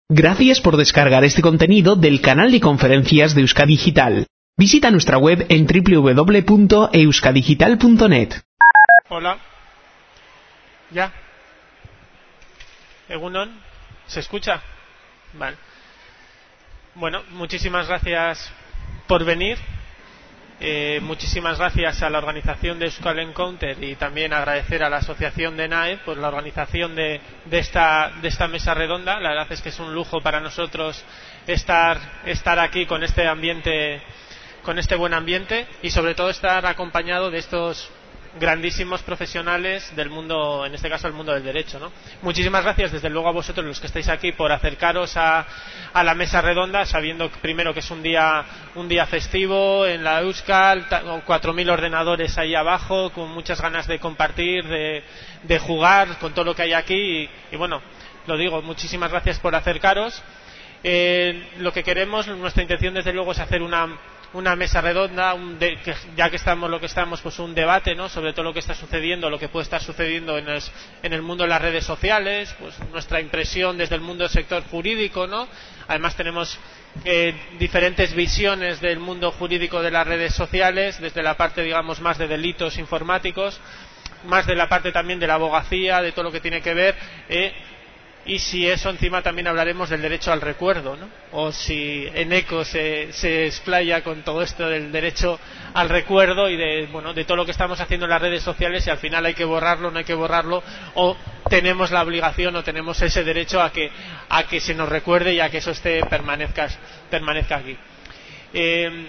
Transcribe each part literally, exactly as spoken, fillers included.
Gracias por descargar este contenido del canal de conferencias de Euskadigital. Visita nuestra web en doble u doble u doble u punto euskadigital punto net. Hola. ¿Ya? ¿Egunon? ¿Se escucha? Vale. Bueno, muchísimas gracias por venir. Eh, muchísimas gracias a la organización de Euskal Encounter y también agradecer a la asociación de N A E por la organización de, de, esta, de esta mesa redonda. La verdad es que es un lujo para nosotros estar, estar aquí con este ambiente, con este buen ambiente y sobre todo estar acompañado de estos grandísimos profesionales del mundo, en este caso el mundo del derecho, ¿no? Muchísimas gracias desde luego a vosotros los que estáis aquí por acercaros a, a la mesa redonda, sabiendo primero que es un día un día festivo en la Euskal, cuatro mil ordenadores ahí abajo con muchas ganas de compartir, de, de jugar con todo lo que hay aquí y, y bueno, lo digo, muchísimas gracias por acercaros. Eh, lo que queremos, nuestra intención desde luego es hacer una una mesa redonda, un de, que, ya que estamos lo que estamos, pues un debate, ¿no? Sobre todo lo que está sucediendo, lo que puede estar sucediendo en el, en el mundo de las redes sociales, pues nuestra impresión desde el mundo del sector jurídico, ¿no? Además tenemos eh, diferentes visiones del mundo jurídico de las redes sociales, desde la parte, digamos, más de delitos informáticos, más de la parte también de la abogacía, de todo lo que tiene que ver, eh, y si eso encima también hablaremos del derecho al recuerdo, ¿no? O si Eneco se, se explaya con todo esto del derecho al recuerdo y de, bueno, de todo lo que estamos haciendo en las redes sociales y al final hay que borrarlo, no hay que borrarlo, o tenemos la obligación o tenemos ese derecho a que, a que se nos recuerde y a que eso esté permanezca, permanezca aquí. Eh,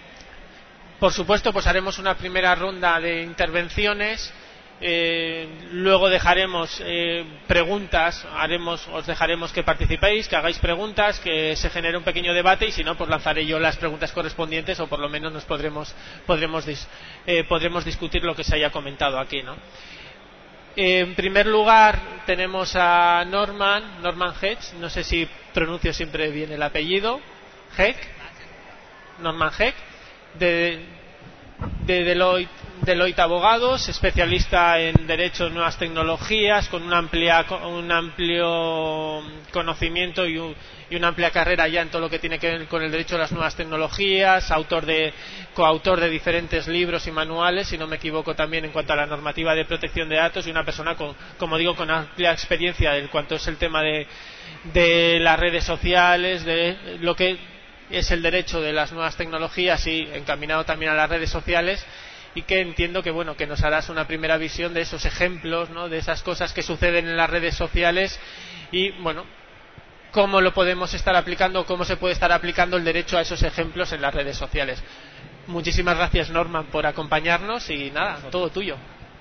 por supuesto, pues haremos una primera ronda de intervenciones. Eh, luego dejaremos eh, preguntas, haremos, os dejaremos que participéis, que hagáis preguntas, que se genere un pequeño debate y si no, pues lanzaré yo las preguntas correspondientes o por lo menos nos podremos podremos, dis, eh, podremos discutir lo que se haya comentado aquí, ¿no? Eh, en primer lugar tenemos a Norman, Norman Hedge, no sé si pronuncio siempre bien el apellido, Heck, Norman Heck, de, de Deloitte. Deloitte Abogados, especialista en Derecho, Nuevas Tecnologías, con un, amplia, un amplio conocimiento y, un, y una amplia carrera ya en todo lo que tiene que ver con el derecho de las nuevas tecnologías, autor de, coautor de diferentes libros y manuales, si no me equivoco también en cuanto a la normativa de protección de datos y una persona, con, como digo, con amplia experiencia en cuanto es el tema de, de las redes sociales, de lo que es el derecho de las nuevas tecnologías y encaminado también a las redes sociales. Y que entiendo que bueno que nos harás una primera visión de esos ejemplos, ¿no? De esas cosas que suceden en las redes sociales y bueno cómo lo podemos estar aplicando, cómo se puede estar aplicando el derecho a esos ejemplos en las redes sociales. Muchísimas gracias, Norman, por acompañarnos y nada, todo tuyo.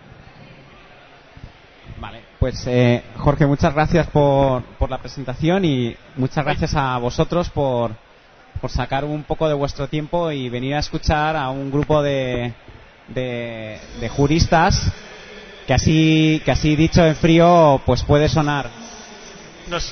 Vale, pues eh, Jorge, muchas gracias por, por la presentación y muchas gracias a vosotros por, por sacar un poco de vuestro tiempo y venir a escuchar a un grupo de De, de juristas que así que así dicho en frío pues puede sonar. Nos...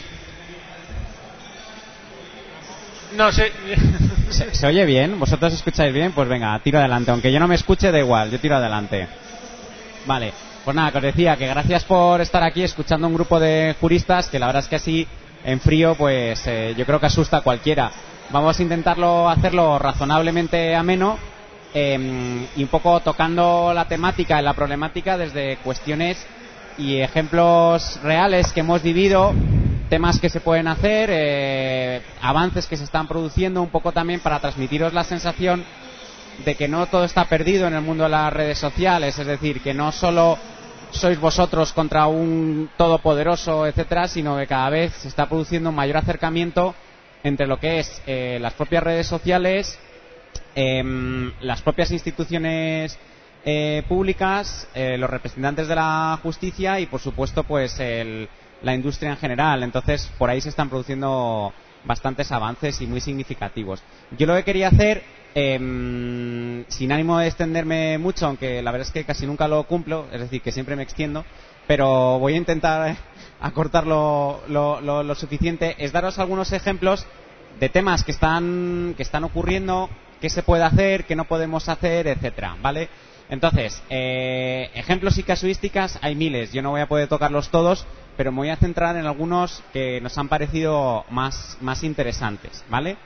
No sé. ¿Se, ¿Se oye bien? ¿Vosotros escucháis bien? Pues venga, tiro adelante. Aunque yo no me escuche, da igual, yo tiro adelante. Vale, pues nada, que os decía que gracias por estar aquí escuchando a un grupo de juristas que la verdad es que así en frío pues eh, yo creo que asusta a cualquiera. Vamos a intentarlo hacerlo razonablemente ameno. Eh, y un poco tocando la temática y la problemática desde cuestiones y ejemplos reales que hemos vivido, temas que se pueden hacer, eh, avances que se están produciendo, un poco también para transmitiros la sensación de que no todo está perdido en el mundo de las redes sociales, es decir, que no solo sois vosotros contra un todopoderoso, etcétera, sino que cada vez se está produciendo un mayor acercamiento entre lo que es eh, las propias redes sociales, Eh, las propias instituciones eh, públicas, eh, los representantes de la justicia y por supuesto pues el, la industria en general. Entonces por ahí se están produciendo bastantes avances y muy significativos. Yo lo que quería hacer, eh, sin ánimo de extenderme mucho, aunque la verdad es que casi nunca lo cumplo, es decir que siempre me extiendo, pero voy a intentar acortarlo lo, lo, lo suficiente, es daros algunos ejemplos de temas que están que están ocurriendo, qué se puede hacer, qué no podemos hacer, etcétera, ¿vale? Entonces, eh, ejemplos y casuísticas hay miles, yo no voy a poder tocarlos todos, pero me voy a centrar en algunos que nos han parecido más, más interesantes, ¿vale?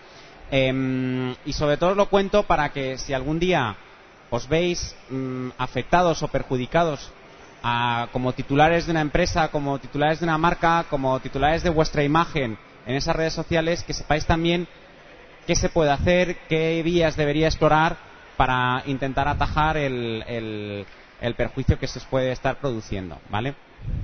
Eh, y sobre todo os lo cuento para que si algún día os veis mmm, afectados o perjudicados a, como titulares de una empresa, como titulares de una marca, como titulares de vuestra imagen en esas redes sociales, que sepáis también qué se puede hacer, qué vías debería explorar para intentar atajar el, el, el perjuicio que se os puede estar produciendo, ¿vale?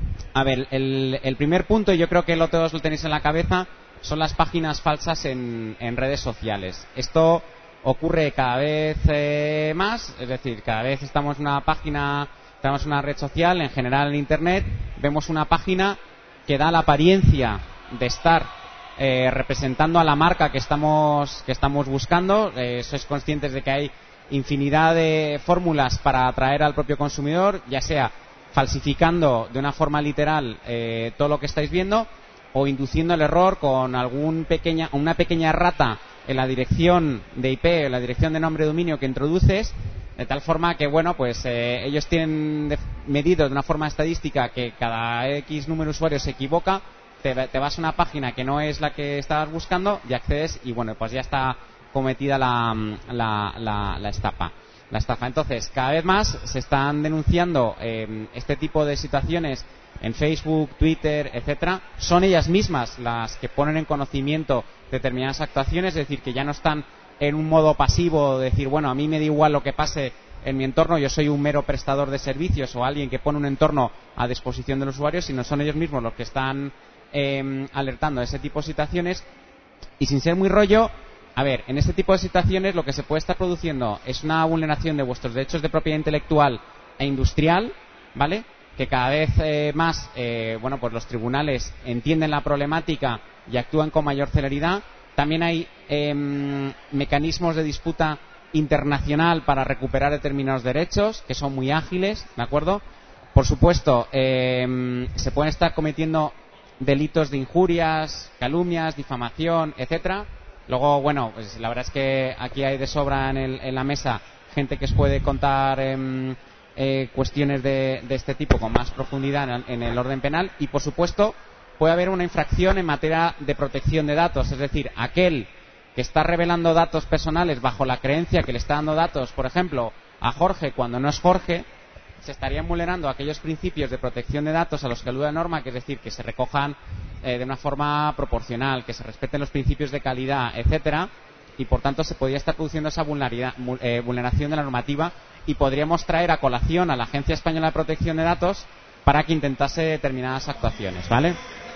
A ver, el, el primer punto, y yo creo que lo todos lo tenéis en la cabeza, son las páginas falsas en, en redes sociales. Esto ocurre cada vez eh, más, es decir, cada vez estamos en una página, estamos en una red social, en general en Internet, vemos una página que da la apariencia de estar eh, representando a la marca que estamos, que estamos buscando. Eh, sois conscientes de que hay infinidad de fórmulas para atraer al propio consumidor, ya sea falsificando de una forma literal eh, todo lo que estáis viendo, o induciendo el error con algún pequeña, una pequeña errata en la dirección de I P, en la dirección de nombre de dominio que introduces, de tal forma que, bueno, pues eh, ellos tienen de, medido de una forma estadística que cada X número de usuarios se equivoca, te, te vas a una página que no es la que estabas buscando y accedes y, bueno, pues ya está cometida la, la, la, la estafa. La estafa. Entonces, cada vez más se están denunciando eh, este tipo de situaciones en Facebook, Twitter, etcétera. Son ellas mismas las que ponen en conocimiento determinadas actuaciones, es decir, que ya no están en un modo pasivo de decir, bueno, a mí me da igual lo que pase en mi entorno, yo soy un mero prestador de servicios o alguien que pone un entorno a disposición de los usuarios, sino son ellos mismos los que están eh, alertando de ese tipo de situaciones. Y sin ser muy rollo, a ver, en este tipo de situaciones lo que se puede estar produciendo es una vulneración de vuestros derechos de propiedad intelectual e industrial, ¿vale? Que cada vez eh, más, eh, bueno, pues los tribunales entienden la problemática y actúan con mayor celeridad. También hay eh, mecanismos de disputa internacional para recuperar determinados derechos, que son muy ágiles, ¿de acuerdo? Por supuesto, eh, se pueden estar cometiendo delitos de injurias, calumnias, difamación, etcétera. Luego, bueno, pues la verdad es que aquí hay de sobra en, el, en la mesa gente que os puede contar eh, eh, cuestiones de, de este tipo con más profundidad en, en el orden penal. Y, por supuesto, puede haber una infracción en materia de protección de datos, es decir, aquel que está revelando datos personales bajo la creencia que le está dando datos, por ejemplo, a Jorge cuando no es Jorge, se estarían vulnerando aquellos principios de protección de datos a los que alude la norma, que es decir, que se recojan eh, de una forma proporcional, que se respeten los principios de calidad, etcétera, y por tanto se podría estar produciendo esa eh, vulneración de la normativa y podríamos traer a colación a la Agencia Española de Protección de Datos para que intentase determinadas actuaciones, ¿vale?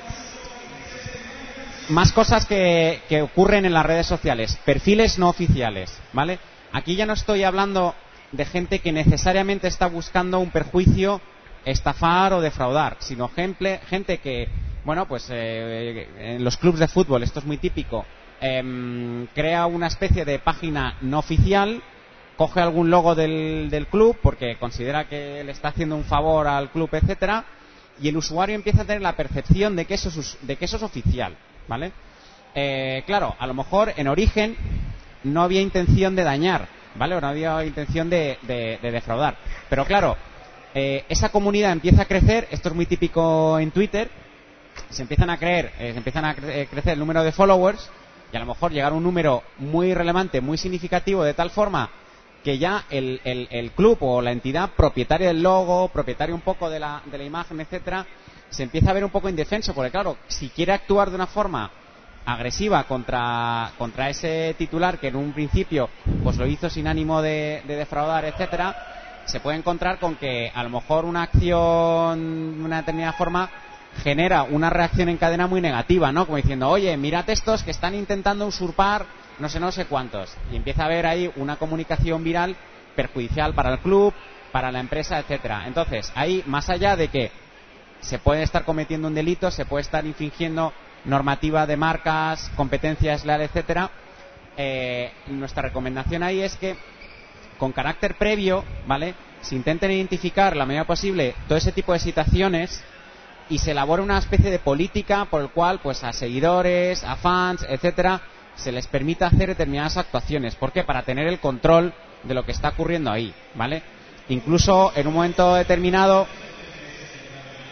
Más cosas que, que ocurren en las redes sociales, perfiles no oficiales, ¿vale? Aquí ya no estoy hablando de gente que necesariamente está buscando un perjuicio, estafar o defraudar, sino gente, gente que, bueno, pues eh, en los clubes de fútbol, esto es muy típico, eh, crea una especie de página no oficial, coge algún logo del, del club porque considera que le está haciendo un favor al club, etcétera, y el usuario empieza a tener la percepción de que eso es, de que eso es oficial, ¿vale? Eh, claro, a lo mejor en origen no había intención de dañar, ¿vale? O no había intención de, de, de defraudar. Pero claro, eh, esa comunidad empieza a crecer, esto es muy típico en Twitter, se empiezan a creer, eh, se empiezan a cre- crecer el número de followers y a lo mejor llegar a un número muy relevante, muy significativo, de tal forma que ya el, el, el club o la entidad propietaria del logo, propietaria un poco de la, de la imagen, etcétera, se empieza a ver un poco indefenso, porque claro, si quiere actuar de una forma agresiva contra, contra ese titular que en un principio pues lo hizo sin ánimo de, de defraudar, etcétera, se puede encontrar con que a lo mejor una acción de una determinada forma genera una reacción en cadena muy negativa, ¿no? Como diciendo, oye, mirad estos que están intentando usurpar no sé, no sé cuántos. Y empieza a haber ahí una comunicación viral perjudicial para el club, para la empresa, etcétera. Entonces, ahí, más allá de que se puede estar cometiendo un delito, se puede estar infringiendo normativa de marcas, competencias leales, etcétera, eh, nuestra recomendación ahí es que con carácter previo, ¿vale?, se intenten identificar la medida posible todo ese tipo de situaciones y se elabore una especie de política por el cual pues a seguidores, a fans, etcétera, se les permita hacer determinadas actuaciones. ¿Por qué? Para tener el control de lo que está ocurriendo ahí, ¿vale? Incluso en un momento determinado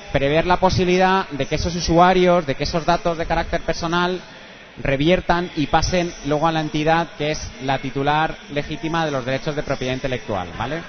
prever la posibilidad de que esos usuarios, de que esos datos de carácter personal reviertan y pasen luego a la entidad que es la titular legítima de los derechos de propiedad intelectual, ¿vale?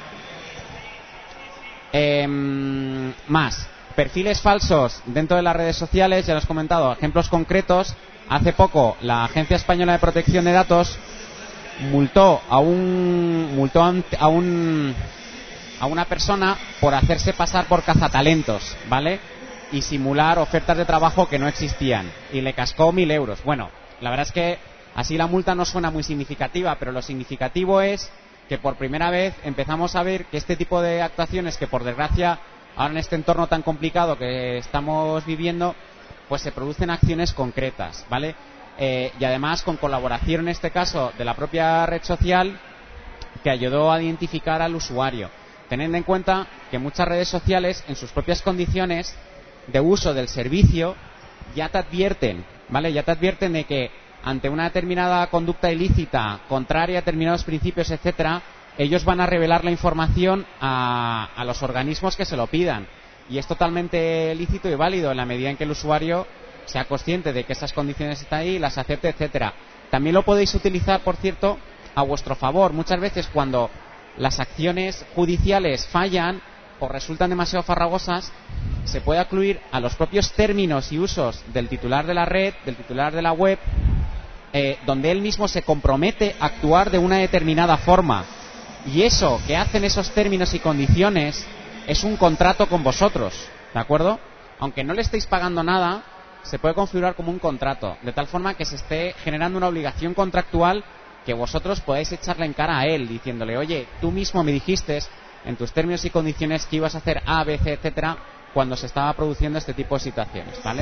Eh, más, perfiles falsos dentro de las redes sociales, ya lo he comentado, ejemplos concretos. Hace poco la Agencia Española de Protección de Datos multó a un multó a un a una persona por hacerse pasar por cazatalentos, ¿vale? Y simular ofertas de trabajo que no existían, y le cascó mil euros. Bueno, la verdad es que así la multa no suena muy significativa, pero lo significativo es que por primera vez empezamos a ver que este tipo de actuaciones, que por desgracia ahora en este entorno tan complicado que estamos viviendo, pues se producen acciones concretas, ¿vale? Eh, y además con colaboración en este caso de la propia red social que ayudó a identificar al usuario. Teniendo en cuenta que muchas redes sociales en sus propias condiciones de uso del servicio ya te advierten, ¿vale? Ya te advierten de que ante una determinada conducta ilícita, contraria a determinados principios, etcétera, ellos van a revelar la información a, a los organismos que se lo pidan. Y es totalmente lícito y válido en la medida en que el usuario sea consciente de que esas condiciones están ahí, las acepte, etcétera. También lo podéis utilizar, por cierto, a vuestro favor. Muchas veces cuando las acciones judiciales fallan o resultan demasiado farragosas, se puede acudir a los propios términos y usos del titular de la red, del titular de la web, eh, donde él mismo se compromete a actuar de una determinada forma. Y eso que hacen esos términos y condiciones es un contrato con vosotros, ¿de acuerdo? Aunque no le estéis pagando nada, se puede configurar como un contrato, de tal forma que se esté generando una obligación contractual que vosotros podáis echarle en cara a él, diciéndole, oye, tú mismo me dijiste en tus términos y condiciones que ibas a hacer A, B, C, etcétera, cuando se estaba produciendo este tipo de situaciones, ¿vale?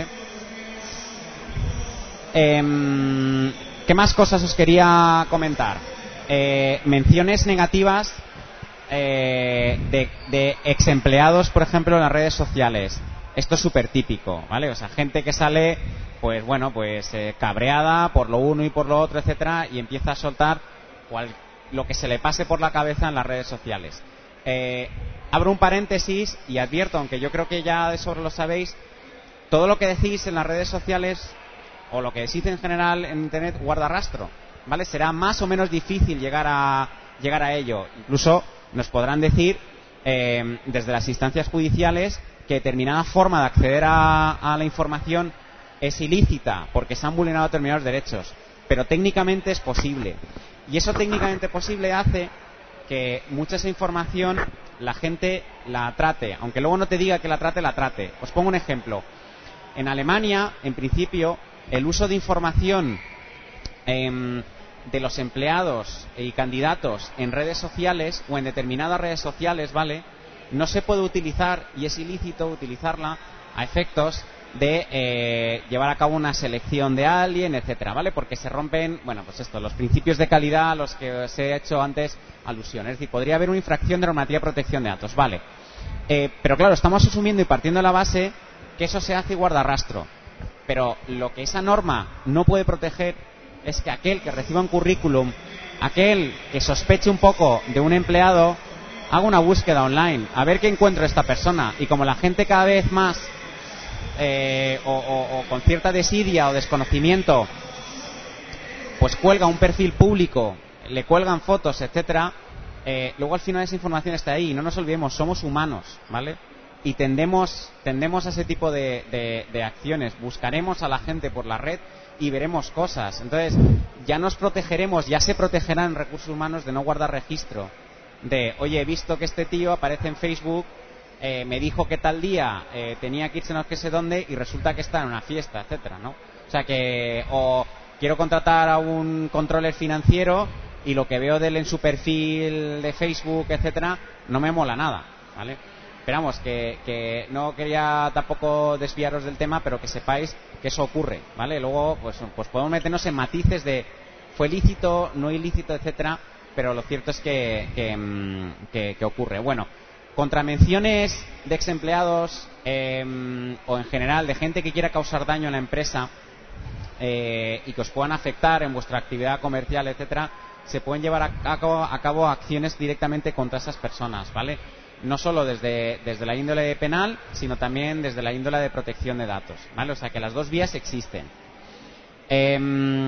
Eh, ¿Qué más cosas os quería comentar? Eh, menciones negativas eh, de, de ex empleados, por ejemplo, en las redes sociales. Esto es súper típico, ¿vale? O sea, gente que sale, pues bueno, pues eh, cabreada por lo uno y por lo otro, etcétera, y empieza a soltar cual, lo que se le pase por la cabeza en las redes sociales. Eh, abro un paréntesis y advierto, aunque yo creo que ya de sobre lo sabéis, todo lo que decís en las redes sociales o lo que decís en general en internet guarda rastro, ¿vale? Será más o menos difícil llegar a llegar a ello. Incluso nos podrán decir eh, desde las instancias judiciales que determinada forma de acceder a, a la información es ilícita porque se han vulnerado determinados derechos, pero técnicamente es posible. Y eso técnicamente posible hace que mucha esa información la gente la trate, aunque luego no te diga que la trate, la trate. Os pongo un ejemplo. En Alemania, en principio, el uso de información eh, de los empleados y candidatos en redes sociales o en determinadas redes sociales, ¿vale?, no se puede utilizar, y es ilícito utilizarla a efectos de eh, llevar a cabo una selección de alguien, etcétera, ¿vale? Porque se rompen, bueno, pues esto, los principios de calidad a los que os he hecho antes alusión. Es decir, podría haber una infracción de normativa de protección de datos, ¿vale? Eh, pero claro, estamos asumiendo y partiendo de la base que eso se hace y guarda rastro. Pero lo que esa norma no puede proteger es que aquel que reciba un currículum, aquel que sospeche un poco de un empleado, haga una búsqueda online, a ver qué encuentro esta persona. Y como la gente cada vez más, eh, o, o, o con cierta desidia o desconocimiento, pues cuelga un perfil público, le cuelgan fotos, etcétera, eh, luego al final esa información está ahí. Y no nos olvidemos, somos humanos, ¿vale? Y tendemos, tendemos a ese tipo de, de, de acciones. Buscaremos a la gente por la red y veremos cosas. Entonces, ya nos protegeremos, ya se protegerán recursos humanos de no guardar registro de, oye, he visto que este tío aparece en Facebook, eh, me dijo que tal día eh, tenía que irse no sé sé dónde y resulta que está en una fiesta, etcétera, ¿no? O sea que, o quiero contratar a un controller financiero y lo que veo de él en su perfil de Facebook, etcétera, no me mola nada, ¿vale? Esperamos que, que no quería tampoco desviaros del tema, pero que sepáis que eso ocurre, ¿vale? Luego, pues, pues podemos meternos en matices de fue ilícito, no ilícito, etcétera, pero lo cierto es que, que, que, que ocurre. Bueno, contramenciones de ex empleados eh, o en general de gente que quiera causar daño a la empresa eh, y que os puedan afectar en vuestra actividad comercial, etcétera, se pueden llevar a cabo, a cabo acciones directamente contra esas personas, ¿vale? no solo desde, desde la índole penal, sino también desde la índole de protección de datos, ¿vale? O sea que las dos vías existen. Eh,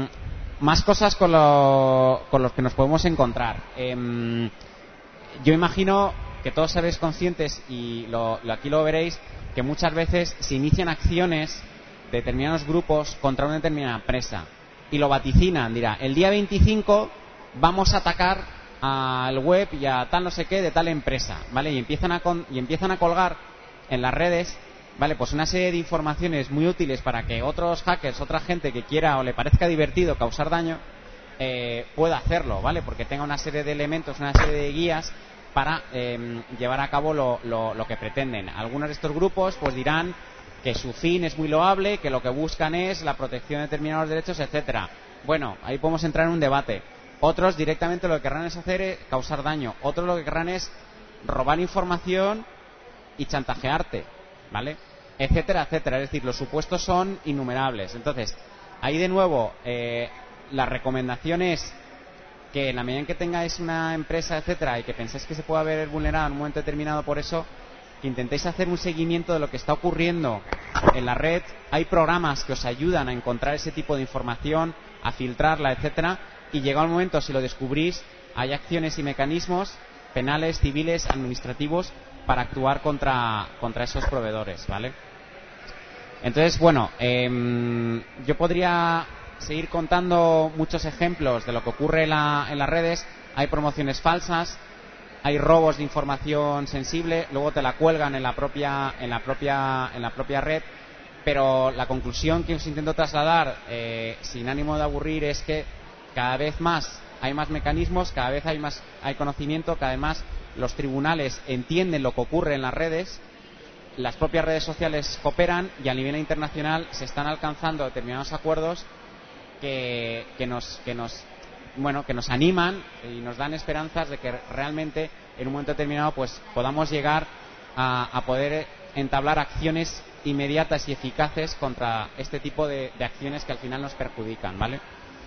más cosas con lo, con los que nos podemos encontrar. Eh, yo imagino que todos seréis conscientes, y lo, lo, aquí lo veréis, que muchas veces se inician acciones de determinados grupos contra una determinada empresa y lo vaticinan, dirá, el día veinticinco vamos a atacar al web y a tal no sé qué de tal empresa, ¿vale? Y empiezan a con, y empiezan a colgar en las redes, ¿vale? Pues una serie de informaciones muy útiles para que otros hackers, otra gente que quiera o le parezca divertido causar daño, eh, pueda hacerlo, ¿vale? Porque tenga una serie de elementos, una serie de guías para eh, llevar a cabo lo, lo, lo que pretenden. Algunos de estos grupos pues dirán que su fin es muy loable, que lo que buscan es la protección de determinados derechos, etcétera. Bueno, ahí podemos entrar en un debate. Otros directamente lo que querrán es hacer es causar daño. Otros lo que querrán es robar información y chantajearte, ¿vale? Etcétera, etcétera. Es decir, los supuestos son innumerables. Entonces, ahí de nuevo, eh, la recomendación es que en la medida en que tengáis una empresa, etcétera, y que penséis que se puede haber vulnerado en un momento determinado por eso, que intentéis hacer un seguimiento de lo que está ocurriendo en la red. Hay programas que os ayudan a encontrar ese tipo de información, a filtrarla, etcétera, y llegado el momento, si lo descubrís, hay acciones y mecanismos penales, civiles, administrativos para actuar contra, contra esos proveedores, ¿vale? Entonces, bueno, eh, yo podría seguir contando muchos ejemplos de lo que ocurre en, la, en las redes. Hay promociones falsas, hay robos de información sensible, luego te la cuelgan en la propia en la propia en la propia red, pero la conclusión que os intento trasladar, eh, sin ánimo de aburrir, es que cada vez más hay más mecanismos, cada vez hay más hay conocimiento, cada vez más los tribunales entienden lo que ocurre en las redes, las propias redes sociales cooperan y a nivel internacional se están alcanzando determinados acuerdos que, que nos que nos bueno que nos animan y nos dan esperanzas de que realmente en un momento determinado pues podamos llegar a, a poder entablar acciones inmediatas y eficaces contra este tipo de, de acciones que al final nos perjudican, ¿vale?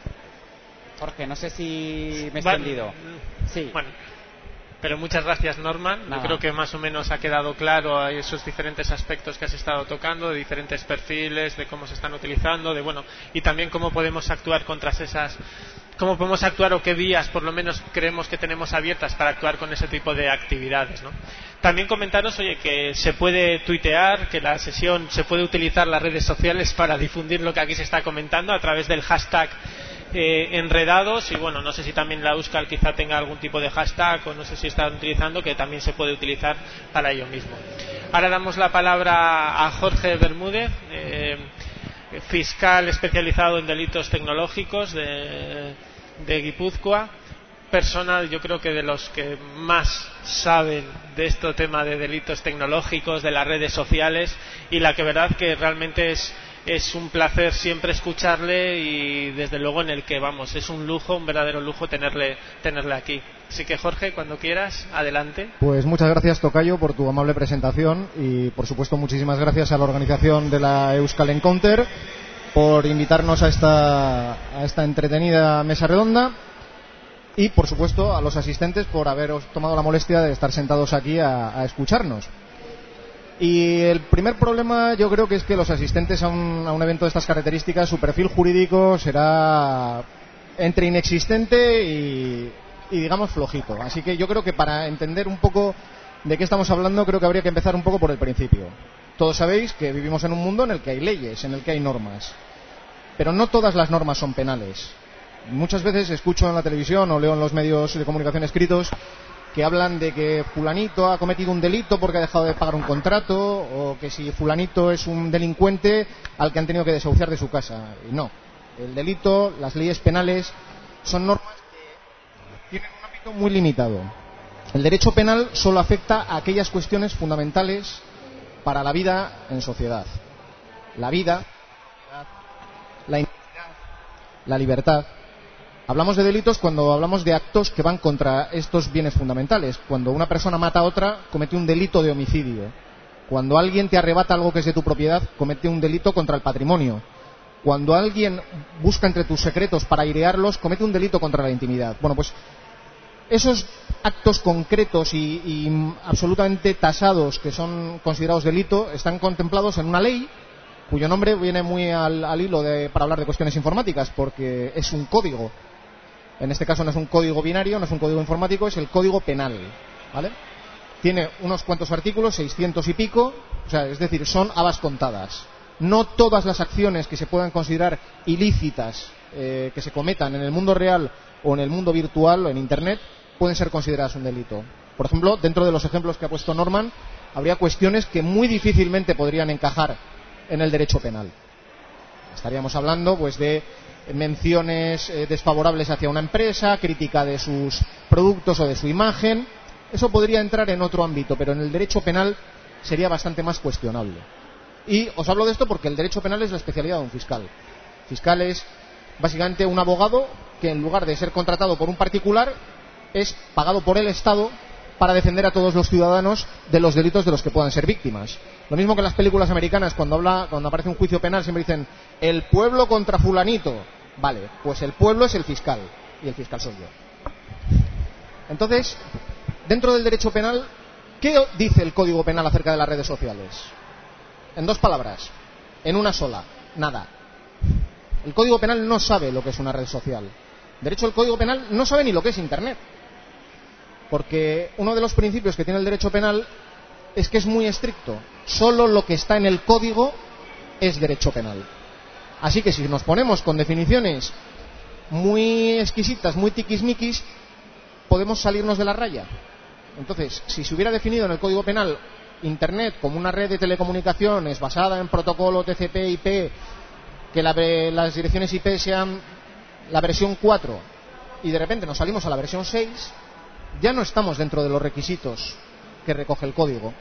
Jorge, no sé si me he extendido. Bueno, sí. Bueno, pero muchas gracias, Norman. Nada. Yo creo que más o menos ha quedado claro esos diferentes aspectos que has estado tocando, de diferentes perfiles, de cómo se están utilizando, de bueno, y también cómo podemos actuar contra esas, cómo podemos actuar o qué vías, por lo menos, creemos que tenemos abiertas para actuar con ese tipo de actividades, ¿no? También comentaros, oye, que se puede tuitear, que la sesión se puede utilizar las redes sociales para difundir lo que aquí se está comentando a través del hashtag Eh, enredados, y bueno, no sé si también la Euskal quizá tenga algún tipo de hashtag o no sé si están utilizando, que también se puede utilizar para ello mismo. Ahora damos la palabra a Jorge Bermúdez, eh, fiscal especializado en delitos tecnológicos de, de Guipúzcoa, persona yo creo que de los que más saben de este tema de delitos tecnológicos, de las redes sociales, y la que verdad que realmente es Es un placer siempre escucharle, y desde luego en el que vamos, es un lujo, un verdadero lujo tenerle, tenerle aquí. Así que Jorge, cuando quieras, adelante. Pues muchas gracias, Tocayo, por tu amable presentación, y por supuesto muchísimas gracias a la organización de la Euskal Encounter por invitarnos a esta, a esta entretenida mesa redonda, y por supuesto a los asistentes por haberos tomado la molestia de estar sentados aquí a, a escucharnos. Y el primer problema yo creo que es que los asistentes a un, a un evento de estas características, su perfil jurídico será entre inexistente y, y digamos flojito. Así que yo creo que para entender un poco de qué estamos hablando, creo que habría que empezar un poco por el principio. Todos sabéis que vivimos en un mundo en el que hay leyes, en el que hay normas, pero no todas las normas son penales. Muchas veces escucho en la televisión o leo en los medios de comunicación escritos que hablan de que fulanito ha cometido un delito porque ha dejado de pagar un contrato, o que si fulanito es un delincuente al que han tenido que desahuciar de su casa. Y no, el delito, las leyes penales son normas que tienen un ámbito muy limitado. El derecho penal solo afecta a aquellas cuestiones fundamentales para la vida en sociedad: la vida, la integridad, la libertad. Hablamos de delitos cuando hablamos de actos que van contra estos bienes fundamentales. Cuando una persona mata a otra, comete un delito de homicidio. Cuando alguien te arrebata algo que es de tu propiedad, comete un delito contra el patrimonio. Cuando alguien busca entre tus secretos para airearlos, comete un delito contra la intimidad. Bueno, pues esos actos concretos y, y absolutamente tasados que son considerados delito están contemplados en una ley cuyo nombre viene muy al, al hilo de, para hablar de cuestiones informáticas, porque es un código. En este caso no es un código binario, no es un código informático, es el Código Penal, ¿vale? Tiene unos cuantos artículos, seiscientos y pico, o sea, es decir, son habas contadas. No todas las acciones que se puedan considerar ilícitas eh, que se cometan en el mundo real o en el mundo virtual o en Internet pueden ser consideradas un delito. Por ejemplo, dentro de los ejemplos que ha puesto Norman, habría cuestiones que muy difícilmente podrían encajar en el derecho penal. Estaríamos hablando pues de menciones eh, desfavorables hacia una empresa, crítica de sus productos o de su imagen. Eso podría entrar en otro ámbito, pero en el derecho penal sería bastante más cuestionable. Y os hablo de esto porque el derecho penal es la especialidad de un fiscal. El fiscal es básicamente un abogado que, en lugar de ser contratado por un particular, es pagado por el Estado para defender a todos los ciudadanos de los delitos de los que puedan ser víctimas. Lo mismo que en las películas americanas, cuando habla, cuando aparece un juicio penal, siempre dicen el pueblo contra fulanito. Vale, pues el pueblo es el fiscal y el fiscal soy yo. Entonces, dentro del derecho penal, ¿qué dice el Código Penal acerca de las redes sociales? En dos palabras, en una sola, nada. El Código Penal no sabe lo que es una red social. De hecho, el Código Penal no sabe ni lo que es Internet. Porque uno de los principios que tiene el derecho penal es que es muy estricto. Solo lo que está en el código es derecho penal. Así que si nos ponemos con definiciones muy exquisitas, muy tiquismiquis, podemos salirnos de la raya. Entonces, si se hubiera definido en el Código Penal Internet como una red de telecomunicaciones basada en protocolo T C P I P, que la, las direcciones I P sean la versión cuatro, y de repente nos salimos a la versión seis, ya no estamos dentro de los requisitos que recoge el código.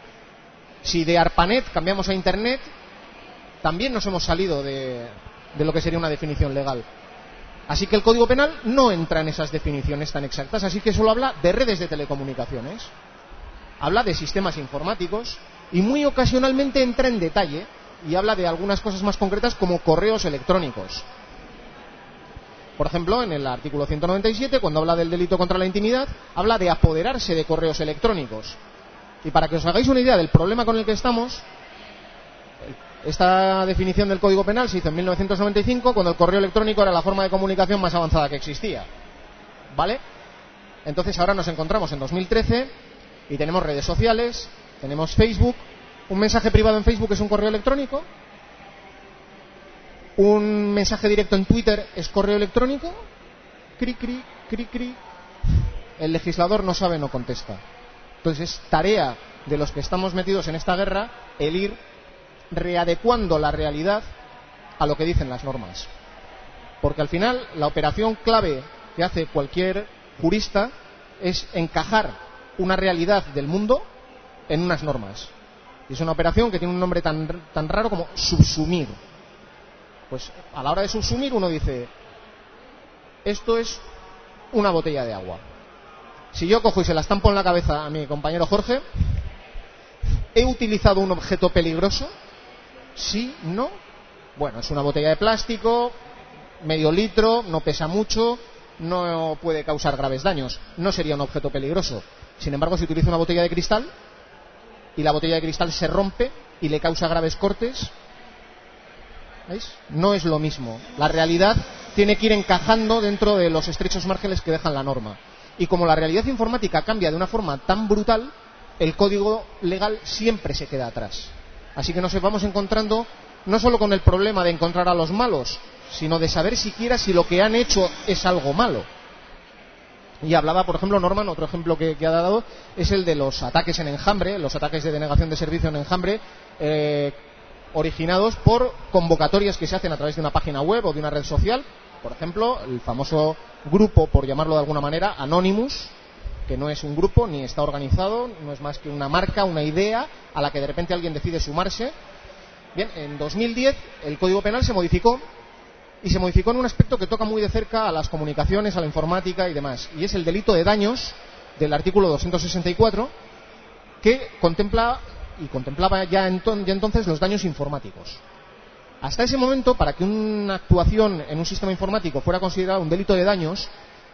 Si de ARPANET cambiamos a Internet, también nos hemos salido de, de lo que sería una definición legal. Así que el Código Penal no entra en esas definiciones tan exactas, así que solo habla de redes de telecomunicaciones, habla de sistemas informáticos y muy ocasionalmente entra en detalle y habla de algunas cosas más concretas como correos electrónicos. Por ejemplo, en el artículo ciento noventa y siete, cuando habla del delito contra la intimidad, habla de apoderarse de correos electrónicos. Y para que os hagáis una idea del problema con el que estamos, esta definición del Código Penal se hizo en mil novecientos noventa y cinco, cuando el correo electrónico era la forma de comunicación más avanzada que existía. ¿Vale? Entonces ahora nos encontramos en dos mil trece y tenemos redes sociales, tenemos Facebook. ¿Un mensaje privado en Facebook es un correo electrónico? ¿Un mensaje directo en Twitter es correo electrónico? Cri, cri, cri, cri. El legislador no sabe, no contesta. Entonces es tarea de los que estamos metidos en esta guerra el ir readecuando la realidad a lo que dicen las normas. Porque al final la operación clave que hace cualquier jurista es encajar una realidad del mundo en unas normas. Y es una operación que tiene un nombre tan, tan raro como subsumir. Pues a la hora de subsumir uno dice, esto es una botella de agua. Si yo cojo y se la estampo en la cabeza a mi compañero Jorge, ¿he utilizado un objeto peligroso? ¿Sí? ¿No? Bueno, es una botella de plástico, medio litro, no pesa mucho, no puede causar graves daños. No sería un objeto peligroso. Sin embargo, si utilizo una botella de cristal y la botella de cristal se rompe y le causa graves cortes, ¿veis? No es lo mismo. La realidad tiene que ir encajando dentro de los estrechos márgenes que dejan la norma. Y como la realidad informática cambia de una forma tan brutal, el código legal siempre se queda atrás. Así que nos vamos encontrando no solo con el problema de encontrar a los malos, sino de saber siquiera si lo que han hecho es algo malo. Y hablaba, por ejemplo, Norman, otro ejemplo que, que ha dado es el de los ataques en enjambre, los ataques de denegación de servicio en enjambre, eh, originados por convocatorias que se hacen a través de una página web o de una red social. Por ejemplo, el famoso grupo, por llamarlo de alguna manera, Anonymous, que no es un grupo ni está organizado, no es más que una marca, una idea a la que de repente alguien decide sumarse. Bien, en dos mil diez el Código Penal se modificó, y se modificó en un aspecto que toca muy de cerca a las comunicaciones, a la informática y demás, y es el delito de daños del artículo doscientos sesenta y cuatro, que contempla y contemplaba ya, enton, ya entonces los daños informáticos. Hasta ese momento, para que una actuación en un sistema informático fuera considerada un delito de daños,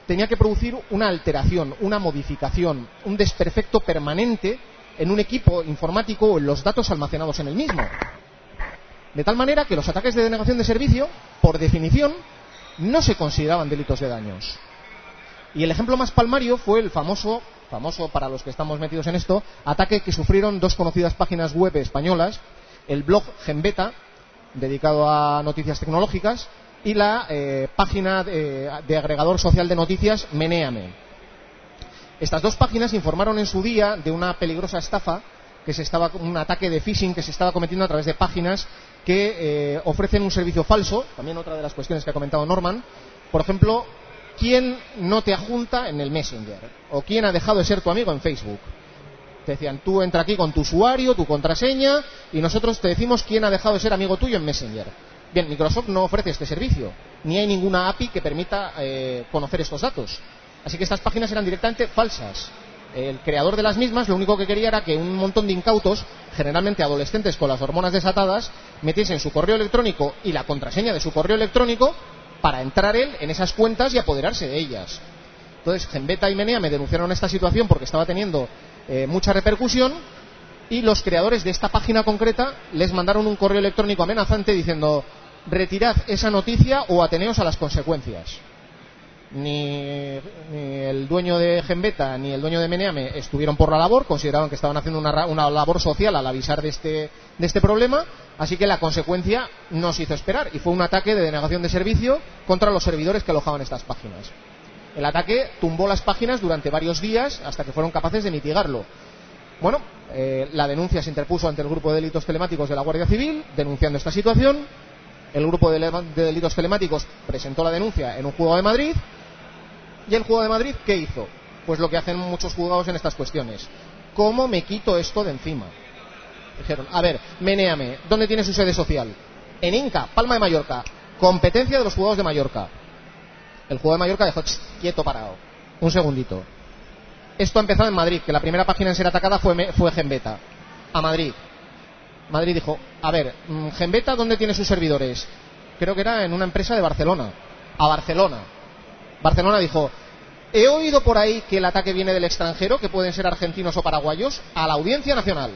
tenía que producir una alteración, una modificación, un desperfecto permanente en un equipo informático o en los datos almacenados en el mismo. De tal manera que los ataques de denegación de servicio, por definición, no se consideraban delitos de daños. Y el ejemplo más palmario fue el famoso, famoso para los que estamos metidos en esto, ataque que sufrieron dos conocidas páginas web españolas, el blog Gembeta, dedicado a noticias tecnológicas, y la eh, página de, de agregador social de noticias Menéame. Estas dos páginas informaron en su día de una peligrosa estafa, que se estaba, un ataque de phishing que se estaba cometiendo a través de páginas que eh, ofrecen un servicio falso. También otra de las cuestiones que ha comentado Norman. Por ejemplo, ¿quién no te adjunta en el Messenger? ¿O quién ha dejado de ser tu amigo en Facebook? Te decían, tú entra aquí con tu usuario, tu contraseña, y nosotros te decimos quién ha dejado de ser amigo tuyo en Messenger. Bien, Microsoft no ofrece este servicio, ni hay ninguna A P I que permita eh, conocer estos datos. Así que estas páginas eran directamente falsas. El creador de las mismas lo único que quería era que un montón de incautos, generalmente adolescentes con las hormonas desatadas, metiesen su correo electrónico y la contraseña de su correo electrónico para entrar él en esas cuentas y apoderarse de ellas. Entonces, Gembeta y Menea me denunciaron esta situación porque estaba teniendo eh, mucha repercusión, y los creadores de esta página concreta les mandaron un correo electrónico amenazante diciendo: retirad esa noticia o ateneos a las consecuencias. Ni, ni el dueño de Gembeta ni el dueño de Meneame estuvieron por la labor, consideraban que estaban haciendo una, una labor social al avisar de este, de este problema, así que la consecuencia no se hizo esperar y fue un ataque de denegación de servicio contra los servidores que alojaban estas páginas. El ataque tumbó las páginas durante varios días hasta que fueron capaces de mitigarlo. Bueno, eh, la denuncia se interpuso ante el grupo de delitos telemáticos de la Guardia Civil denunciando esta situación. El grupo de, de delitos telemáticos presentó la denuncia en un juzgado de Madrid. ¿Y el juzgado de Madrid qué hizo? Pues lo que hacen muchos juzgados en estas cuestiones: ¿cómo me quito esto de encima? Dijeron: a ver, Menéame, ¿dónde tiene su sede social? En Inca, Palma de Mallorca, competencia de los juzgados de Mallorca. El juzgado de Mallorca dijo: quieto, parado, un segundito. Esto ha empezado en Madrid, que la primera página en ser atacada fue, fue Gembeta. A Madrid. Madrid dijo: a ver, Gembeta, ¿dónde tiene sus servidores? Creo que era en una empresa de Barcelona. A Barcelona. Barcelona dijo: he oído por ahí que el ataque viene del extranjero, que pueden ser argentinos o paraguayos. A la Audiencia Nacional.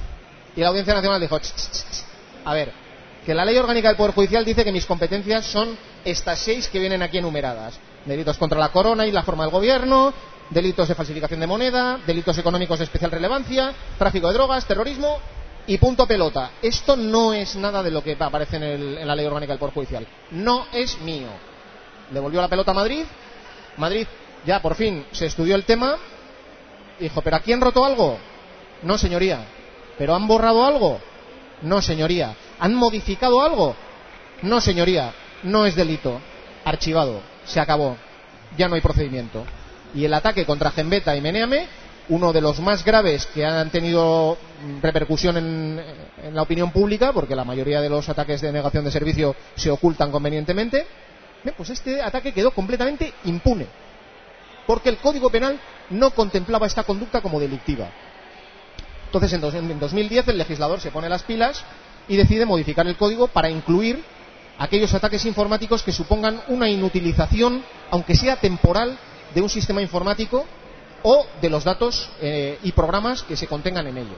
Y la Audiencia Nacional dijo: ch, ch, ch, a ver, que la Ley Orgánica del Poder Judicial dice que mis competencias son estas seis que vienen aquí enumeradas: delitos contra la corona y la forma del gobierno, delitos de falsificación de moneda, delitos económicos de especial relevancia, tráfico de drogas, terrorismo y punto pelota. Esto no es nada de lo que aparece en, el, en la Ley Orgánica del Poder Judicial. No es mío. Devolvió la pelota a Madrid. Madrid ya por fin se estudió el tema. Dijo: ¿pero aquí han roto algo? No, señoría. ¿Pero han borrado algo? No, señoría. ¿Han modificado algo? No, señoría. No es delito. Archivado. Se acabó. Ya no hay procedimiento. Y el ataque contra Gembeta y Menéame, uno de los más graves que han tenido repercusión en, en la opinión pública, porque la mayoría de los ataques de denegación de servicio se ocultan convenientemente, pues este ataque quedó completamente impune, porque el Código Penal no contemplaba esta conducta como delictiva. Entonces, en, dos, en dos mil diez el legislador se pone las pilas y decide modificar el código para incluir aquellos ataques informáticos que supongan una inutilización, aunque sea temporal, de un sistema informático o de los datos eh, y programas que se contengan en ello.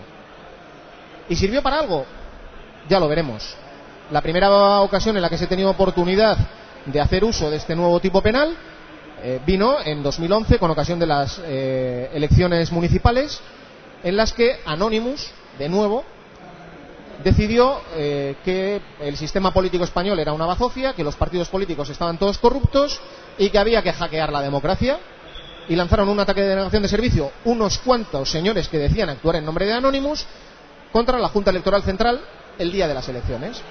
¿Y sirvió para algo? Ya lo veremos. La primera ocasión en la que se ha tenido oportunidad de hacer uso de este nuevo tipo penal eh, vino en dos mil once, con ocasión de las eh, elecciones municipales, en las que Anonymous, de nuevo, decidió eh, que el sistema político español era una bazofia, que los partidos políticos estaban todos corruptos y que había que hackear la democracia, y lanzaron un ataque de denegación de servicio unos cuantos señores que decían actuar en nombre de Anonymous contra la Junta Electoral Central el día de las elecciones.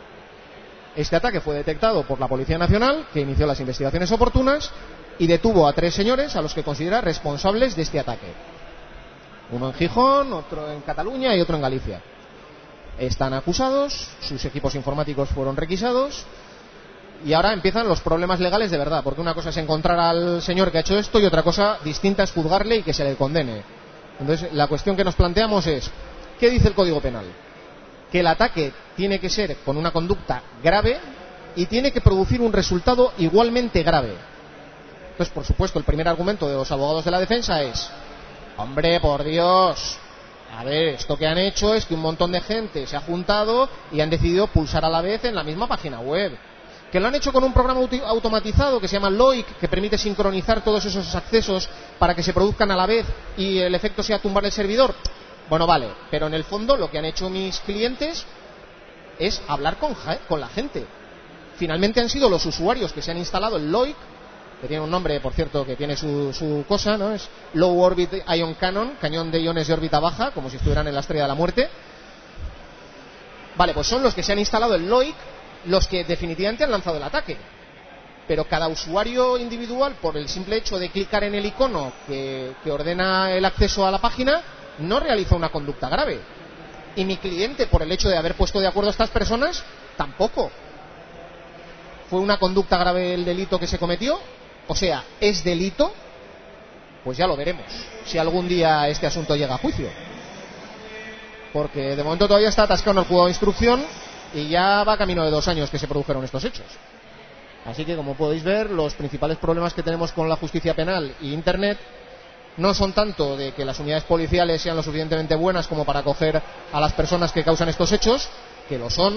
Este ataque fue detectado por la Policía Nacional, que inició las investigaciones oportunas y detuvo a tres señores a los que considera responsables de este ataque. Uno en Gijón, otro en Cataluña y otro en Galicia. Están acusados, sus equipos informáticos fueron requisados y ahora empiezan los problemas legales de verdad, porque una cosa es encontrar al señor que ha hecho esto y otra cosa distinta es juzgarle y que se le condene. Entonces, la cuestión que nos planteamos es: ¿qué dice el Código Penal? Que el ataque tiene que ser con una conducta grave y tiene que producir un resultado igualmente grave. Entonces, por supuesto, el primer argumento de los abogados de la defensa es: hombre, por Dios, a ver, esto que han hecho es que un montón de gente se ha juntado y han decidido pulsar a la vez en la misma página web. Que lo han hecho con un programa automatizado que se llama Loic, que permite sincronizar todos esos accesos para que se produzcan a la vez y el efecto sea tumbar el servidor. Bueno, vale, pero en el fondo lo que han hecho mis clientes es hablar con, con la gente. Finalmente han sido los usuarios que se han instalado el Loic, que tiene un nombre, por cierto, que tiene su, su cosa, ¿no? Es Low Orbit Ion Cannon, cañón de iones de órbita baja, como si estuvieran en la estrella de la muerte. Vale, pues son los que se han instalado el Loic los que definitivamente han lanzado el ataque. Pero cada usuario individual, por el simple hecho de clicar en el icono que, que ordena el acceso a la página, no realiza una conducta grave. Y mi cliente, por el hecho de haber puesto de acuerdo a estas personas, tampoco. ¿Fue una conducta grave el delito que se cometió? O sea, ¿es delito? Pues ya lo veremos, si algún día este asunto llega a juicio. Porque de momento todavía está atascado en el juzgado de instrucción y ya va camino de dos años que se produjeron estos hechos. Así que, como podéis ver, los principales problemas que tenemos con la justicia penal y Internet no son tanto de que las unidades policiales sean lo suficientemente buenas como para acoger a las personas que causan estos hechos, que lo son.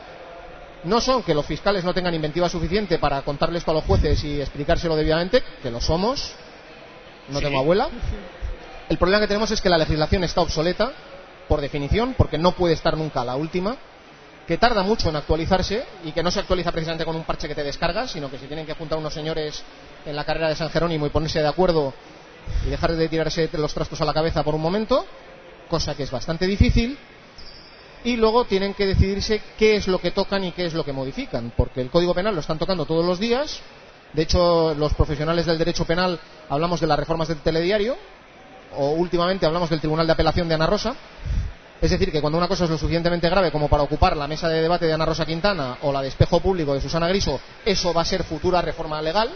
No son que los fiscales no tengan inventiva suficiente para contarle esto a los jueces y explicárselo debidamente, que lo somos. No sí. Tengo abuela. El problema que tenemos es que la legislación está obsoleta, por definición, porque no puede estar nunca a la última, que tarda mucho en actualizarse y que no se actualiza precisamente con un parche que te descargas, sino que se tienen que juntar unos señores en la carrera de San Jerónimo y ponerse de acuerdo y dejar de tirarse los trastos a la cabeza por un momento, cosa que es bastante difícil. Y luego tienen que decidirse qué es lo que tocan y qué es lo que modifican, porque el Código Penal lo están tocando todos los días. De hecho, los profesionales del derecho penal hablamos de las reformas del telediario, o últimamente hablamos del Tribunal de Apelación de Ana Rosa. Es decir, que cuando una cosa es lo suficientemente grave como para ocupar la mesa de debate de Ana Rosa Quintana o la de Espejo Público de Susana Griso, eso va a ser futura reforma legal.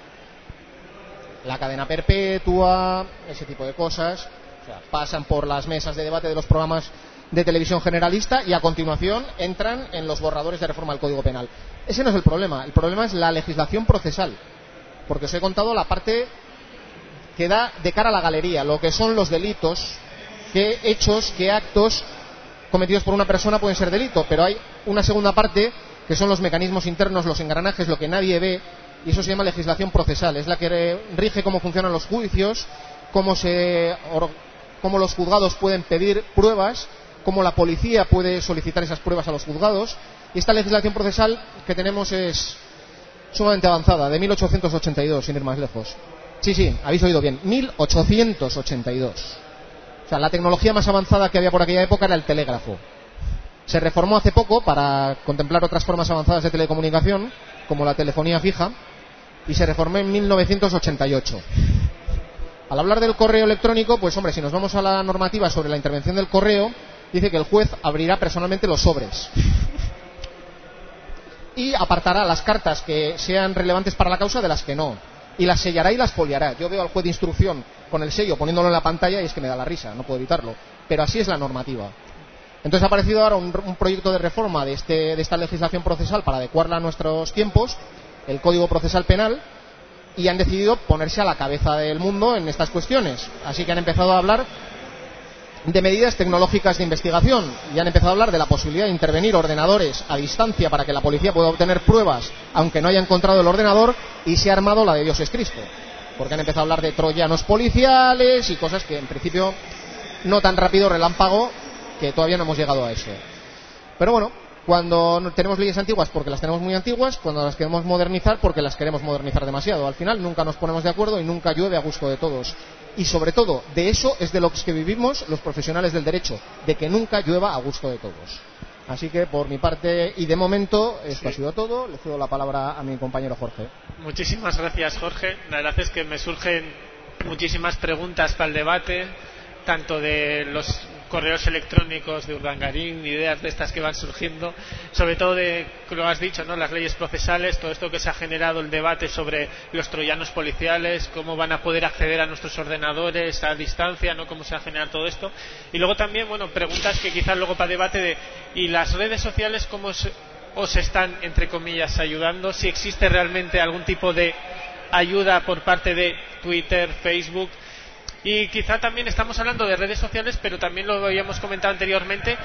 La cadena perpetua, ese tipo de cosas, o sea, pasan por las mesas de debate de los programas de televisión generalista y a continuación entran en los borradores de reforma del Código Penal. Ese no es el problema, el problema es la legislación procesal, porque os he contado la parte que da de cara a la galería, lo que son los delitos, qué hechos, qué actos cometidos por una persona pueden ser delito, pero hay una segunda parte que son los mecanismos internos, los engranajes, lo que nadie ve, y eso se llama legislación procesal, es la que rige cómo funcionan los juicios, cómo, se, cómo los juzgados pueden pedir pruebas, cómo la policía puede solicitar esas pruebas a los juzgados, y esta legislación procesal que tenemos es sumamente avanzada, de mil ochocientos ochenta y dos, sin ir más lejos. Sí, sí, habéis oído bien, mil ochocientos ochenta y dos. O sea, la tecnología más avanzada que había por aquella época era el telégrafo. Se reformó hace poco para contemplar otras formas avanzadas de telecomunicación, como la telefonía fija, y se reformó en mil novecientos ochenta y ocho. Al hablar del correo electrónico, pues hombre, si nos vamos a la normativa sobre la intervención del correo, dice que el juez abrirá personalmente los sobres y apartará las cartas que sean relevantes para la causa de las que no, y las sellará y las foliará. Yo veo al juez de instrucción con el sello poniéndolo en la pantalla y es que me da la risa, no puedo evitarlo, pero así es la normativa. Entonces ha aparecido ahora un, un proyecto de reforma de, este, de esta legislación procesal para adecuarla a nuestros tiempos, el Código Procesal Penal, y han decidido ponerse a la cabeza del mundo en estas cuestiones. Así que han empezado a hablar de medidas tecnológicas de investigación y han empezado a hablar de la posibilidad de intervenir ordenadores a distancia para que la policía pueda obtener pruebas aunque no haya encontrado el ordenador, y se ha armado la de Dios es Cristo, porque han empezado a hablar de troyanos policiales y cosas que en principio no tan rápido, relámpago, que todavía no hemos llegado a eso. Pero bueno, cuando tenemos leyes antiguas porque las tenemos muy antiguas, cuando las queremos modernizar porque las queremos modernizar demasiado, al final nunca nos ponemos de acuerdo y nunca llueve a gusto de todos. Y sobre todo, de eso es de lo que vivimos los profesionales del derecho, de que nunca llueva a gusto de todos. Así que por mi parte y de momento esto sí. ha sido todo. Le cedo la palabra a mi compañero Jorge. Muchísimas gracias, Jorge. La verdad es que me surgen muchísimas preguntas para el debate, tanto de los correos electrónicos de Urdangarín, ideas de estas que van surgiendo, sobre todo de, lo has dicho, ¿no?, las leyes procesales, todo esto que se ha generado, el debate sobre los troyanos policiales, cómo van a poder acceder a nuestros ordenadores a distancia, ¿no?, cómo se va a generar todo esto. Y luego también, bueno, preguntas que quizás luego para debate de, ¿y las redes sociales cómo os, os están, entre comillas, ayudando? Si existe realmente algún tipo de ayuda por parte de Twitter, Facebook, y quizá también estamos hablando de redes sociales, pero también lo habíamos comentado anteriormente,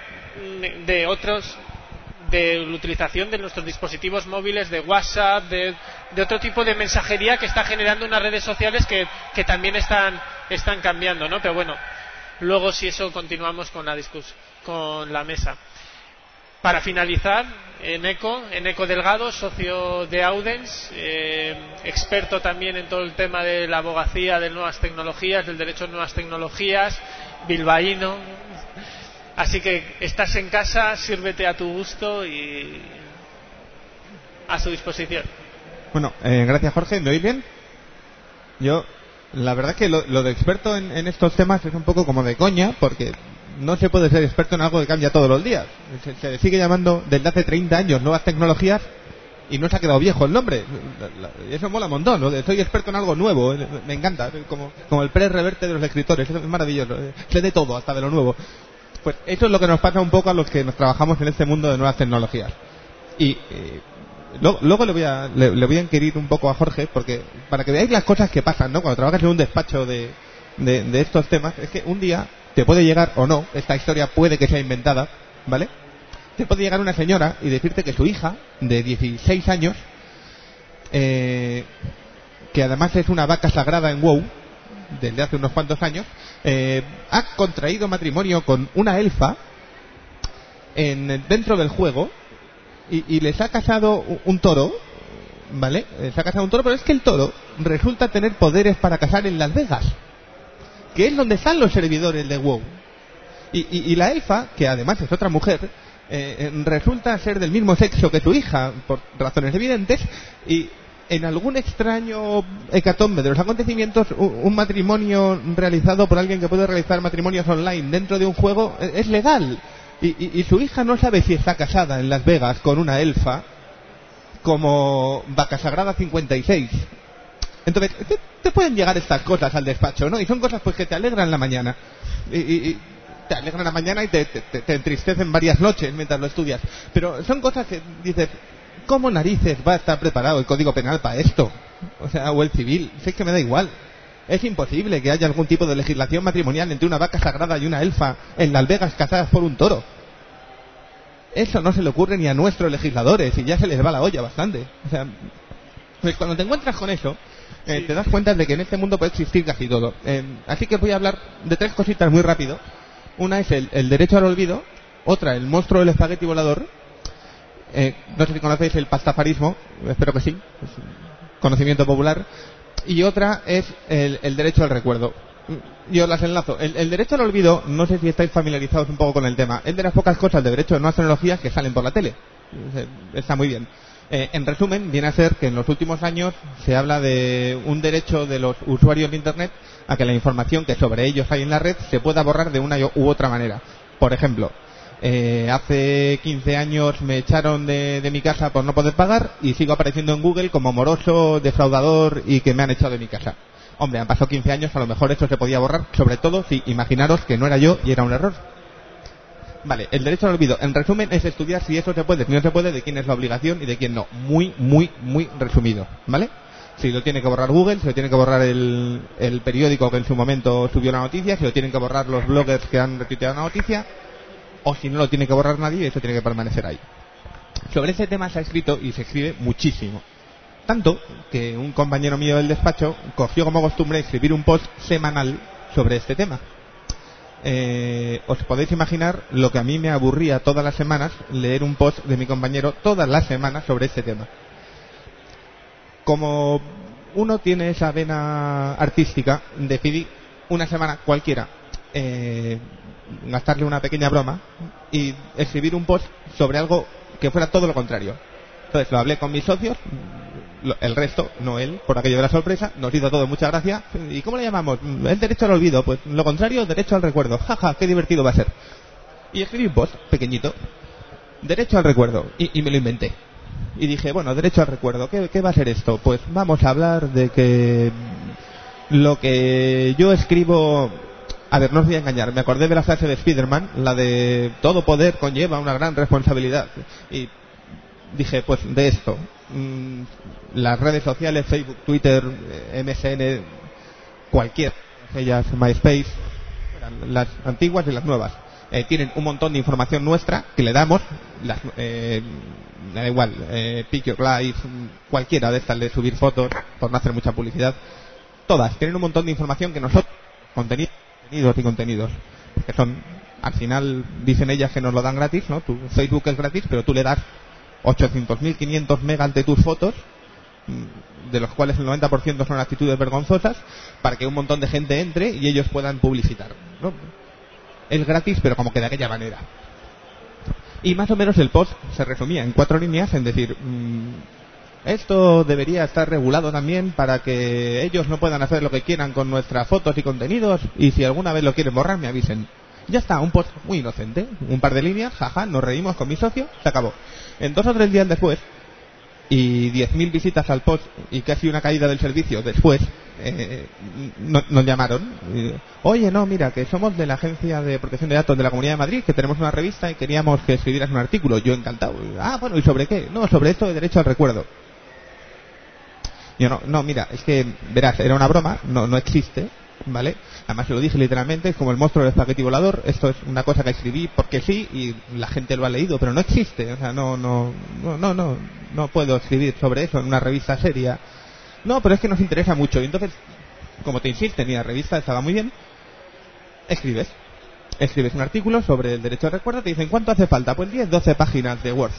de otros, de la utilización de nuestros dispositivos móviles, de WhatsApp, de, de otro tipo de mensajería que está generando unas redes sociales que, que también están, están cambiando, ¿no? Pero bueno, luego si eso continuamos con la discusión, con la mesa. Para finalizar, Eneco, Eneco Delgado, socio de Audens, eh, experto también en todo el tema de la abogacía de nuevas tecnologías, del derecho a nuevas tecnologías, bilbaíno. Así que estás en casa, sírvete a tu gusto y a su disposición. Bueno, eh, gracias Jorge, ¿me oís bien? Yo, la verdad es que lo, lo de experto en, en estos temas es un poco como de coña, porque no se puede ser experto en algo que cambia todos los días. Se, se sigue llamando desde hace treinta años nuevas tecnologías y no se ha quedado viejo el nombre. Eso mola un montón, ¿no? Soy experto en algo nuevo, me encanta, como, como el pre-reverte de los escritores, es maravilloso, sé de todo, hasta de lo nuevo. Pues eso es lo que nos pasa un poco a los que nos trabajamos en este mundo de nuevas tecnologías. Y eh, lo, luego le voy a le, le voy a inquirir un poco a Jorge, porque para que veáis las cosas que pasan, ¿no? Cuando trabajas en un despacho de, de, de estos temas, es que un día te puede llegar, o no, esta historia puede que sea inventada, ¿vale? Te puede llegar una señora y decirte que su hija, de dieciséis años, eh, que además es una vaca sagrada en WoW, desde hace unos cuantos años, eh, ha contraído matrimonio con una elfa en, dentro del juego y, y les ha casado un, un toro, ¿vale? Les ha casado un toro, pero es que el toro resulta tener poderes para cazar en Las Vegas, que es donde están los servidores de WoW. Y, y, y la elfa, que además es otra mujer, eh, resulta ser del mismo sexo que tu hija, por razones evidentes, y en algún extraño hecatombe de los acontecimientos, un, un matrimonio realizado por alguien que puede realizar matrimonios online dentro de un juego es, es legal. Y, y, y su hija no sabe si está casada en Las Vegas con una elfa como Vaca Sagrada cincuenta y seis. Entonces, te, te pueden llegar estas cosas al despacho, ¿no? Y son cosas pues que te alegran la mañana. Y, y, y te alegran la mañana y te, te, te entristecen varias noches mientras lo estudias. Pero son cosas que dices, ¿cómo narices va a estar preparado el Código Penal para esto? O sea, o el civil. Si es que me da igual. Es imposible que haya algún tipo de legislación matrimonial entre una vaca sagrada y una elfa en Las Vegas casadas por un toro. Eso no se le ocurre ni a nuestros legisladores y ya se les va la olla bastante. O sea, pues cuando te encuentras con eso, eh, sí. te das cuenta de que en este mundo puede existir casi todo. Eh, así que voy a hablar de tres cositas muy rápido. Una es el, el derecho al olvido, otra el monstruo del espagueti volador. Eh, no sé si conocéis el pastafarismo, espero que sí, es un conocimiento popular. Y otra es el, el derecho al recuerdo. Yo las enlazo. El, el derecho al olvido, no sé si estáis familiarizados un poco con el tema, es de las pocas cosas de derecho de nuevas tecnologías que salen por la tele. Está muy bien. Eh, en resumen, viene a ser que en los últimos años se habla de un derecho de los usuarios de Internet a que la información que sobre ellos hay en la red se pueda borrar de una u otra manera. Por ejemplo, eh, hace quince años me echaron de, de mi casa por no poder pagar y sigo apareciendo en Google como moroso, defraudador y que me han echado de mi casa. Hombre, han pasado quince años, a lo mejor eso se podía borrar, sobre todo si imaginaros que no era yo y era un error. Vale, el derecho al olvido, en resumen, es estudiar si eso se puede, si no se puede, de quién es la obligación y de quién no. Muy, muy, muy resumido, ¿vale? Si lo tiene que borrar Google, si lo tiene que borrar el, el periódico que en su momento subió la noticia, si lo tienen que borrar los bloggers que han retuiteado la noticia, o si no lo tiene que borrar nadie, eso tiene que permanecer ahí. Sobre ese tema se ha escrito y se escribe muchísimo. Tanto que un compañero mío del despacho cogió como costumbre escribir un post semanal sobre este tema. Eh, os podéis imaginar lo que a mí me aburría todas las semanas leer un post de mi compañero todas las semanas sobre este tema. Como uno tiene esa vena artística, decidí una semana cualquiera eh, gastarle una pequeña broma y escribir un post sobre algo que fuera todo lo contrario. Entonces lo hablé con mis socios, el resto, no él, por aquello de la sorpresa, nos hizo todo mucha gracia. ¿Y cómo le llamamos? El derecho al olvido. Pues lo contrario, derecho al recuerdo. Jaja, qué divertido va a ser. Y escribí un post pequeñito, derecho al recuerdo, y, y me lo inventé. Y dije, bueno, derecho al recuerdo, ¿qué, ¿qué va a ser esto? Pues vamos a hablar de que lo que yo escribo... A ver, no os voy a engañar, me acordé de la frase de Spiderman, la de todo poder conlleva una gran responsabilidad. Y dije, pues de esto. mmm, las redes sociales, Facebook, Twitter, eh, M S N, cualquier, ellas, MySpace, las antiguas y las nuevas, eh, tienen un montón de información nuestra que le damos, las, eh, da igual, eh, Pick Your Life, cualquiera de estas de subir fotos, por no hacer mucha publicidad, todas tienen un montón de información que nosotros, contenidos, contenidos y contenidos, que son, al final dicen ellas que nos lo dan gratis, ¿no? Tu Facebook es gratis, pero tú le das ochocientos mil quinientos megas de tus fotos, de los cuales el noventa por ciento son actitudes vergonzosas, para que un montón de gente entre y ellos puedan publicitar, ¿no? Es gratis, pero como que de aquella manera. Y más o menos el post se resumía en cuatro líneas, en decir, mmm, esto debería estar regulado también para que ellos no puedan hacer lo que quieran con nuestras fotos y contenidos, y si alguna vez lo quieren borrar, me avisen. Ya está, un post muy inocente, un par de líneas, jaja, nos reímos con mi socio, se acabó. En dos o tres días después, y diez mil visitas al post y casi una caída del servicio después, eh, no, nos llamaron, eh, oye, no, mira, que somos de la Agencia de Protección de Datos de la Comunidad de Madrid, que tenemos una revista y queríamos que escribieras un artículo. Yo encantado. Ah, bueno, ¿y sobre qué? No, sobre esto de derecho al recuerdo. Yo no, no, mira, es que, verás, era una broma, no, no existe, ¿vale? Además se lo dije literalmente, es como el monstruo del espagueti volador, esto es una cosa que escribí porque sí y la gente lo ha leído, pero no existe, o sea, no, no, no, no, no, no puedo escribir sobre eso en una revista seria. No, pero es que nos interesa mucho, y entonces, como te insisten y la revista estaba muy bien, escribes, escribes un artículo sobre el derecho al recuerdo, te dicen, ¿cuánto hace falta? Pues diez, doce páginas de Word,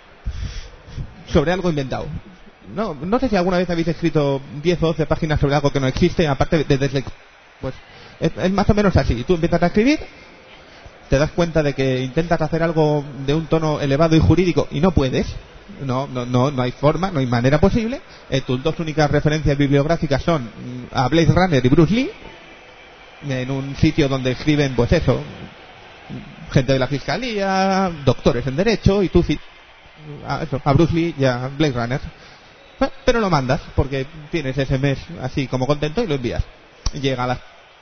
sobre algo inventado. No, no sé si alguna vez habéis escrito diez o doce páginas sobre algo que no existe, aparte de desde pues es, es más o menos así. Tú empiezas a escribir, te das cuenta de que intentas hacer algo de un tono elevado y jurídico y no puedes. No, no, no, no hay forma, no hay manera posible. Eh, tus dos únicas referencias bibliográficas son a Blade Runner y Bruce Lee, en un sitio donde escriben, pues eso, gente de la fiscalía, doctores en derecho, y tú a, eso, a Bruce Lee y a Blade Runner. Pero lo mandas porque tienes ese mes así como contento y lo envías. Llega a la...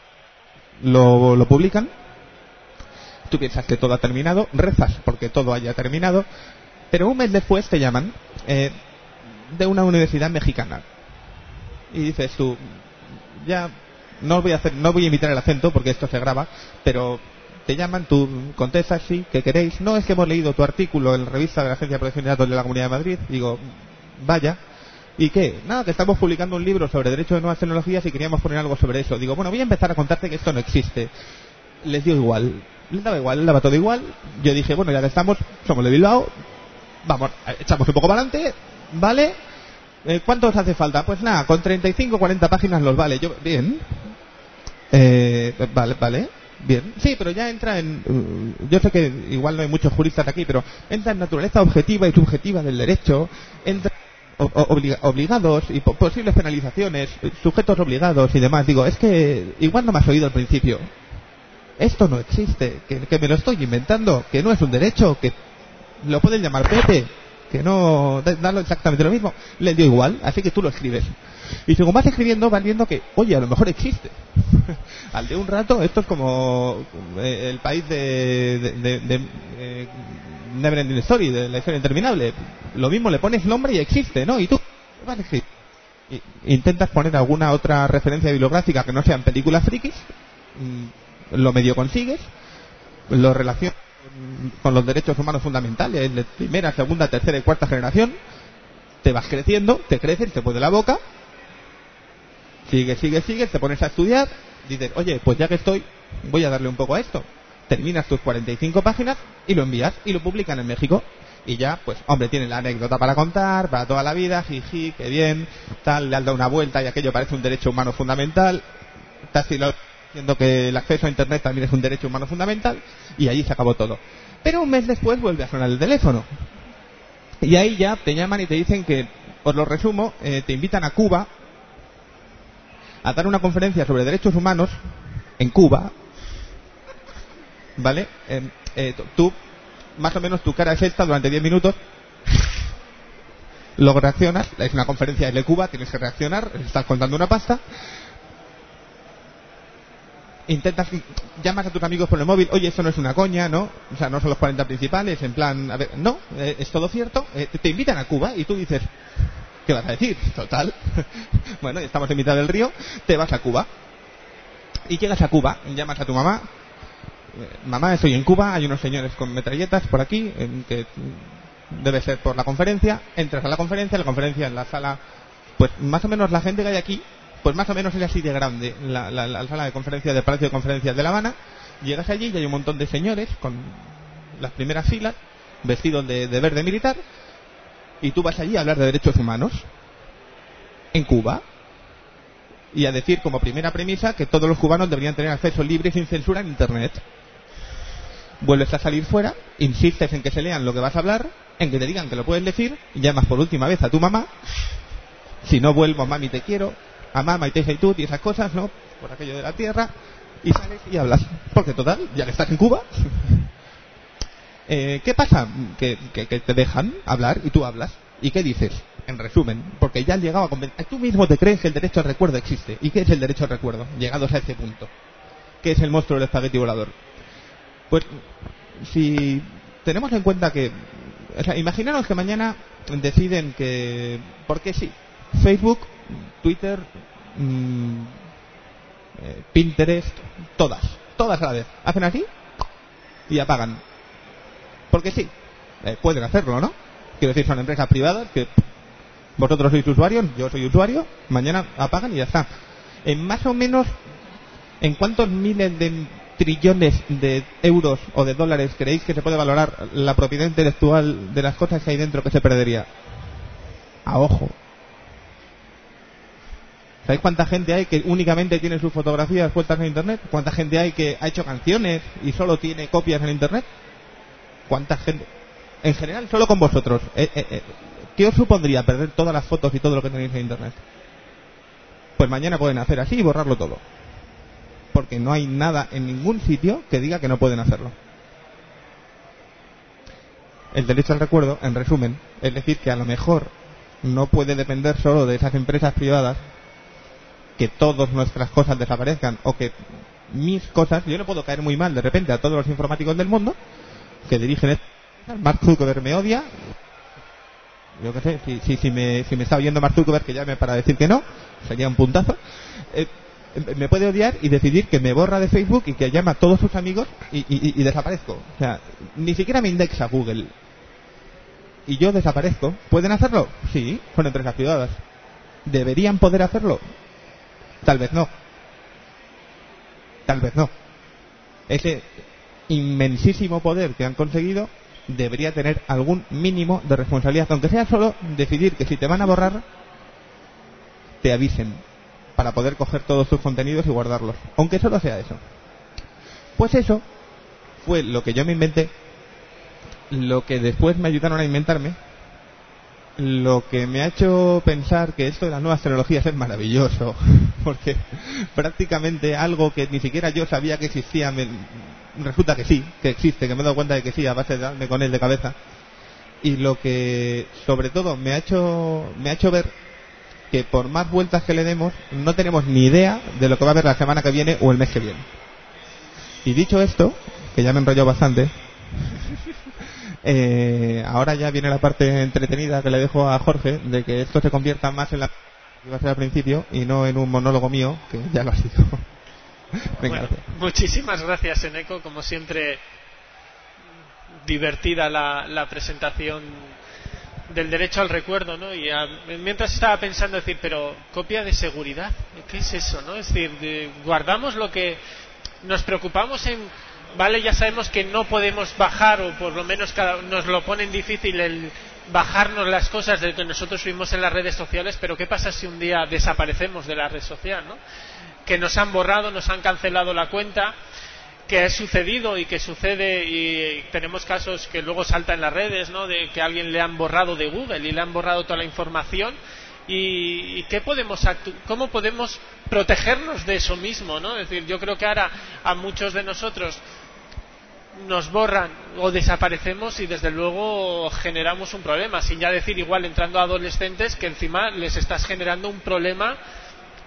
lo, lo publican. Tú piensas que todo ha terminado, rezas porque todo haya terminado, pero un mes después te llaman eh, de una universidad mexicana y dices tú, ya no voy a hacer, no voy a imitar el acento porque esto se graba, pero te llaman, tú contestas sí, ¿qué queréis? No, es que hemos leído tu artículo en la revista de la Agencia de Protección de Datos de la Comunidad de Madrid. Digo, vaya. ¿Y qué? Nada, que estamos publicando un libro sobre derecho de nuevas tecnologías y queríamos poner algo sobre eso. Digo, bueno, voy a empezar a contarte que esto no existe. Les dio igual, les daba igual, les daba todo igual. Yo dije, bueno, ya que estamos, somos de Bilbao, vamos, echamos un poco para adelante, ¿vale? Eh, ¿Cuánto os hace falta? Pues nada, con treinta y cinco o cuarenta páginas los vale. Yo, bien. Eh, vale, vale, bien. Sí, pero ya entra en... Uh, yo sé que igual no hay muchos juristas aquí, pero entra en naturaleza objetiva y subjetiva del derecho, entra... Obliga, obligados y po posibles penalizaciones, sujetos obligados y demás. Digo, es que igual no me has oído al principio. Esto no existe, que, que me lo estoy inventando, que no es un derecho, que lo pueden llamar Pepe, que no darlo exactamente lo mismo. Le dio igual, así que tú lo escribes. Y según vas escribiendo, vas viendo que, oye, a lo mejor existe. Al de un rato, esto es como eh, el país de, de, de, de eh, Never Ending Story, de la historia interminable. Lo mismo, le pones nombre y existe, ¿no? Y tú vas a escribir. Y, intentas poner alguna otra referencia bibliográfica que no sean películas frikis, mmm, lo medio consigues, lo relacionas con, con los derechos humanos fundamentales de primera, segunda, tercera y cuarta generación, te vas creciendo, te creces, te puede la boca, sigues, sigues, sigues, te pones a estudiar, dices, oye, pues ya que estoy, voy a darle un poco a esto. Terminas tus cuarenta y cinco páginas y lo envías y lo publican en México. Y ya, pues, hombre, tiene la anécdota para contar, para toda la vida, jiji, qué bien, tal, le has dado una vuelta y aquello parece un derecho humano fundamental, estás diciendo que el acceso a Internet también es un derecho humano fundamental, y allí se acabó todo. Pero un mes después vuelve a sonar el teléfono. Y ahí ya te llaman y te dicen que, os lo resumo, eh, te invitan a Cuba a dar una conferencia sobre derechos humanos en Cuba, ¿vale? Eh, eh, tú, más o menos tu cara es esta durante diez minutos, luego reaccionas, es una conferencia de Cuba, tienes que reaccionar, estás contando una pasta, intentas, llamas a tus amigos por el móvil, oye, esto no es una coña, ¿no? O sea, no son los cuarenta principales, en plan, a ver, no, eh, es todo cierto, eh, te invitan a Cuba y tú dices, ¿qué vas a decir? Total, bueno, estamos en mitad del río, te vas a Cuba. Y llegas a Cuba, llamas a tu mamá, eh, mamá, estoy en Cuba, hay unos señores con metralletas por aquí, en que debe ser por la conferencia, entras a la conferencia, la conferencia en la sala, pues más o menos la gente que hay aquí, pues más o menos es así de grande, la, la, la sala de conferencias del Palacio de Conferencias de La Habana. Llegas allí y hay un montón de señores con las primeras filas, vestidos de, de verde militar, y tú vas allí a hablar de derechos humanos en Cuba y a decir como primera premisa que todos los cubanos deberían tener acceso libre y sin censura en Internet. Vuelves a salir fuera, insistes en que se lean lo que vas a hablar, en que te digan que lo puedes decir, y llamas por última vez a tu mamá, si no vuelvo, mami te quiero, a mamá y te y tú y esas cosas, ¿no? Por aquello de la tierra, y sales y hablas, porque total, ya que estás en Cuba. eh, ¿Qué pasa? Que, que, que te dejan hablar y tú hablas, ¿y qué dices? En resumen, porque ya has llegado a convencer, tú mismo te crees que el derecho al recuerdo existe. ¿Y qué es el derecho al recuerdo? Llegados a ese punto, ¿qué es el monstruo del espagueti volador? Pues, si tenemos en cuenta que, o sea, imaginaros que mañana deciden que, porque sí, Facebook, Twitter, mmm, eh, Pinterest, todas, todas a la vez, hacen así y apagan. Porque sí, eh, pueden hacerlo, ¿no? Quiero decir, son empresas privadas que vosotros sois usuarios, yo soy usuario, mañana apagan y ya está. En más o menos, ¿en cuántos miles de trillones de euros o de dólares creéis que se puede valorar la propiedad intelectual de las cosas que hay dentro que se perdería? A ojo. ¿Sabéis cuánta gente hay que únicamente tiene sus fotografías puestas en Internet? ¿Cuánta gente hay que ha hecho canciones y solo tiene copias en Internet? ¿Cuánta gente? En general, solo con vosotros. Eh, eh, eh, ¿Qué os supondría perder todas las fotos y todo lo que tenéis en Internet? Pues mañana pueden hacer así y borrarlo todo. Porque no hay nada en ningún sitio que diga que no pueden hacerlo. El derecho al recuerdo, en resumen, es decir, que a lo mejor no puede depender solo de esas empresas privadas que todas nuestras cosas desaparezcan o que mis cosas, yo no puedo caer muy mal de repente a todos los informáticos del mundo que dirigen esto. Mark Zuckerberg me odia, yo qué sé, si, si, si, me, si me está oyendo Mark Zuckerberg, que llame para decir que no, sería un puntazo. eh, me puede odiar y decidir que me borra de Facebook y que llama a todos sus amigos y, y, y desaparezco. O sea, ni siquiera me indexa Google y yo desaparezco. ¿Pueden hacerlo? Sí, son empresas privadas. ¿Deberían poder hacerlo? Tal vez no. Tal vez no. Ese inmensísimo poder que han conseguido debería tener algún mínimo de responsabilidad, aunque sea solo decidir que si te van a borrar te avisen para poder coger todos tus contenidos y guardarlos, aunque solo sea eso. Pues eso fue lo que yo me inventé, lo que después me ayudaron a inventarme, lo que me ha hecho pensar que esto de las nuevas tecnologías es maravilloso, porque prácticamente algo que ni siquiera yo sabía que existía, me, resulta que sí, que existe, que me he dado cuenta de que sí, a base de darme con él de cabeza. Y lo que sobre todo me ha hecho me ha hecho ver que por más vueltas que le demos no tenemos ni idea de lo que va a haber la semana que viene o el mes que viene. Y dicho esto, que ya me he enrollado bastante, eh, ahora ya viene la parte entretenida que le dejo a Jorge, de que esto se convierta más en la que iba a ser al principio y no en un monólogo mío, que ya lo ha sido. Venga, bueno, muchísimas gracias, Eneco, como siempre divertida la, la presentación del derecho al recuerdo, ¿no? Y a, mientras estaba pensando decir, pero copia de seguridad, ¿qué es eso, no? Es decir, de, guardamos lo que nos preocupamos en, vale, ya sabemos que no podemos bajar, o por lo menos cada, nos lo ponen difícil el bajarnos las cosas de que nosotros subimos en las redes sociales, pero ¿qué pasa si un día desaparecemos de la red social, ¿no? Que nos han borrado, nos han cancelado la cuenta, que ha sucedido y que sucede, y tenemos casos que luego saltan en las redes, ¿no? De que a alguien le han borrado de Google y le han borrado toda la información. Y, y qué podemos actu- cómo podemos protegernos de eso mismo, ¿no? Es decir, yo creo que ahora a muchos de nosotros nos borran o desaparecemos y desde luego generamos un problema, sin ya decir igual entrando a adolescentes que encima les estás generando un problema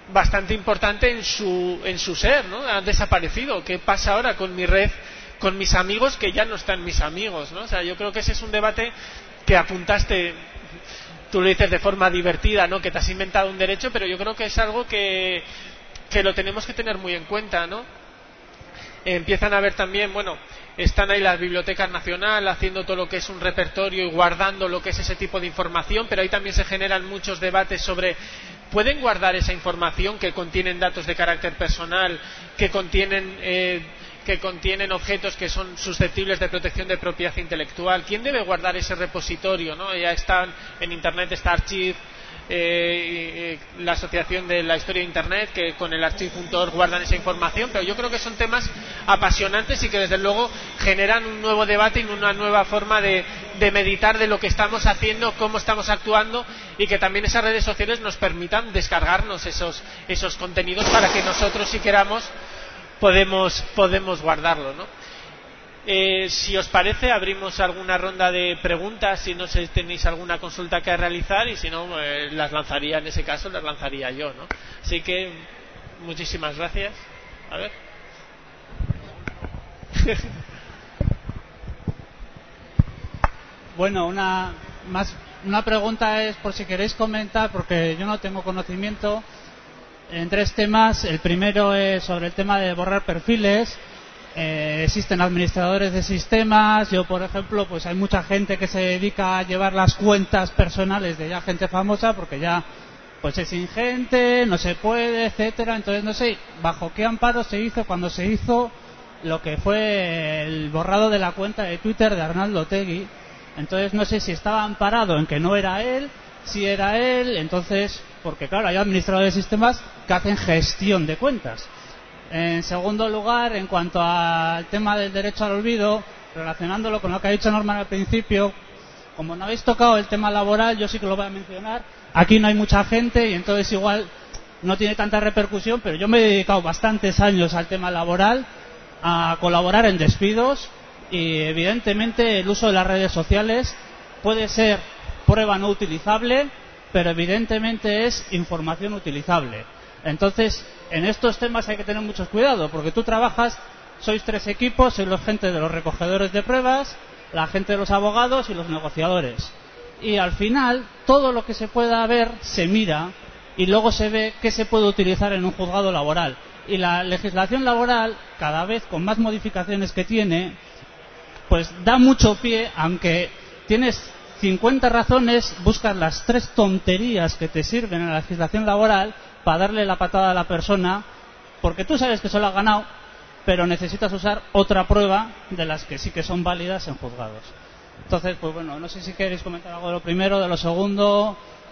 bastante importante en su, en su ser, ¿no? Han desaparecido. ¿Qué pasa ahora con mi red, con mis amigos que ya no están mis amigos, ¿no? O sea, yo creo que ese es un debate que apuntaste, tú lo dices de forma divertida, ¿no? Que te has inventado un derecho, pero yo creo que es algo que, que lo tenemos que tener muy en cuenta, ¿no? Empiezan a ver también, bueno, están ahí las bibliotecas nacionales haciendo todo lo que es un repertorio y guardando lo que es ese tipo de información, pero ahí también se generan muchos debates sobre ¿pueden guardar esa información que contienen datos de carácter personal, que contienen eh, que contienen objetos que son susceptibles de protección de propiedad intelectual? ¿Quién debe guardar ese repositorio, ¿no? Ya están en internet, está Archive, eh, eh, la asociación de la historia de internet, que con el archive punto org guardan esa información, pero yo creo que son temas apasionantes y que desde luego generan un nuevo debate y una nueva forma de, de meditar de lo que estamos haciendo, cómo estamos actuando, y que también esas redes sociales nos permitan descargarnos esos, esos contenidos para que nosotros, si queramos, podemos, podemos guardarlo, ¿no? Eh, si os parece, abrimos alguna ronda de preguntas, si no sé si tenéis alguna consulta que realizar, y si no, eh, las lanzaría, en ese caso las lanzaría yo, ¿no? Así que muchísimas gracias. A ver. Bueno, una más una pregunta es por si queréis comentar, porque yo no tengo conocimiento en tres temas. El primero es sobre el tema de borrar perfiles. Eh, existen administradores de sistemas. Yo, por ejemplo, pues hay mucha gente que se dedica a llevar las cuentas personales de ya gente famosa, porque ya pues es ingente, no se puede, etcétera. Entonces no sé bajo qué amparo se hizo cuando se hizo lo que fue el borrado de la cuenta de Twitter de Arnaldo Otegi. Entonces no sé si estaba amparado en que no era él, si era él. Entonces, porque claro, hay administradores de sistemas que hacen gestión de cuentas. En segundo lugar, en cuanto al tema del derecho al olvido, relacionándolo con lo que ha dicho Norman al principio, como no habéis tocado el tema laboral, yo sí que lo voy a mencionar. Aquí no hay mucha gente y entonces igual no tiene tanta repercusión, pero yo me he dedicado bastantes años al tema laboral, a colaborar en despidos, y evidentemente el uso de las redes sociales puede ser prueba no utilizable, pero evidentemente es información utilizable. Entonces, en estos temas hay que tener mucho cuidado, porque tú trabajas, sois tres equipos, sois la gente de los recogedores de pruebas, la gente de los abogados y los negociadores. Y al final, todo lo que se pueda ver se mira y luego se ve qué se puede utilizar en un juzgado laboral. Y la legislación laboral, cada vez con más modificaciones que tiene, pues da mucho pie, aunque tienes cincuenta razones, buscas las tres tonterías que te sirven en la legislación laboral para darle la patada a la persona, porque tú sabes que se lo has ganado, pero necesitas usar otra prueba de las que sí que son válidas en juzgados. Entonces, pues bueno, no sé si queréis comentar algo de lo primero, de lo segundo.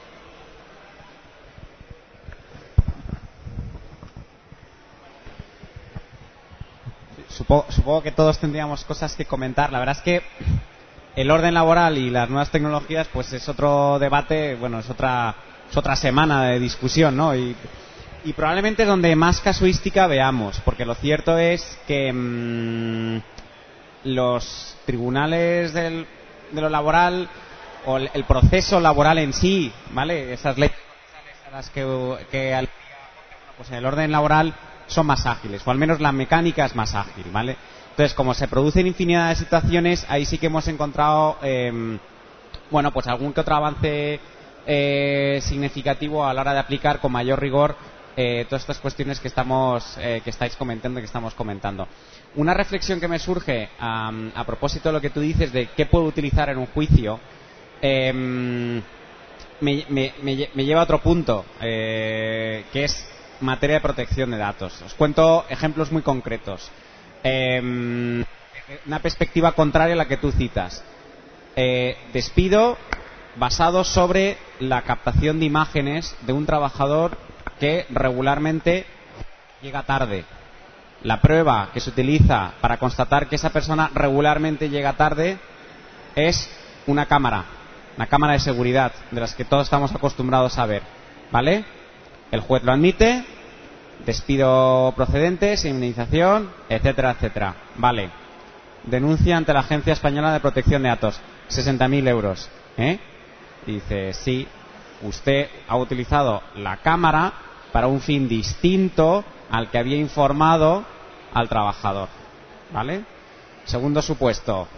Supongo, supongo que todos tendríamos cosas que comentar. La verdad es que el orden laboral y las nuevas tecnologías, pues es otro debate, bueno, es otra, es otra semana de discusión, ¿no? Y, y probablemente donde más casuística veamos, porque lo cierto es que mmm, los tribunales del, de lo laboral, o el, el proceso laboral en sí, ¿vale? Esas leyes a las que, que al, pues en el orden laboral son más ágiles, o al menos la mecánica es más ágil, ¿vale? Entonces, como se producen infinidad de situaciones, ahí sí que hemos encontrado, eh, bueno, pues algún que otro avance eh, significativo a la hora de aplicar con mayor rigor eh, todas estas cuestiones que estamos, eh, que estáis comentando, que estamos comentando. Una reflexión que me surge um, a propósito de lo que tú dices de qué puedo utilizar en un juicio, eh, me, me, me, me lleva a otro punto, eh, que es materia de protección de datos. Os cuento ejemplos muy concretos. Eh, una perspectiva contraria a la que tú citas. Eh, despido basado sobre la captación de imágenes de un trabajador que regularmente llega tarde. La prueba que se utiliza para constatar que esa persona regularmente llega tarde es una cámara, una cámara de seguridad, de las que todos estamos acostumbrados a ver, ¿vale? El juez lo admite, despido procedente, indemnización, etcétera, etcétera. Vale. Denuncia ante la Agencia Española de Protección de Datos, sesenta mil euros. ¿Eh? Y dice, sí, usted ha utilizado la cámara para un fin distinto al que había informado al trabajador, ¿vale? Segundo supuesto,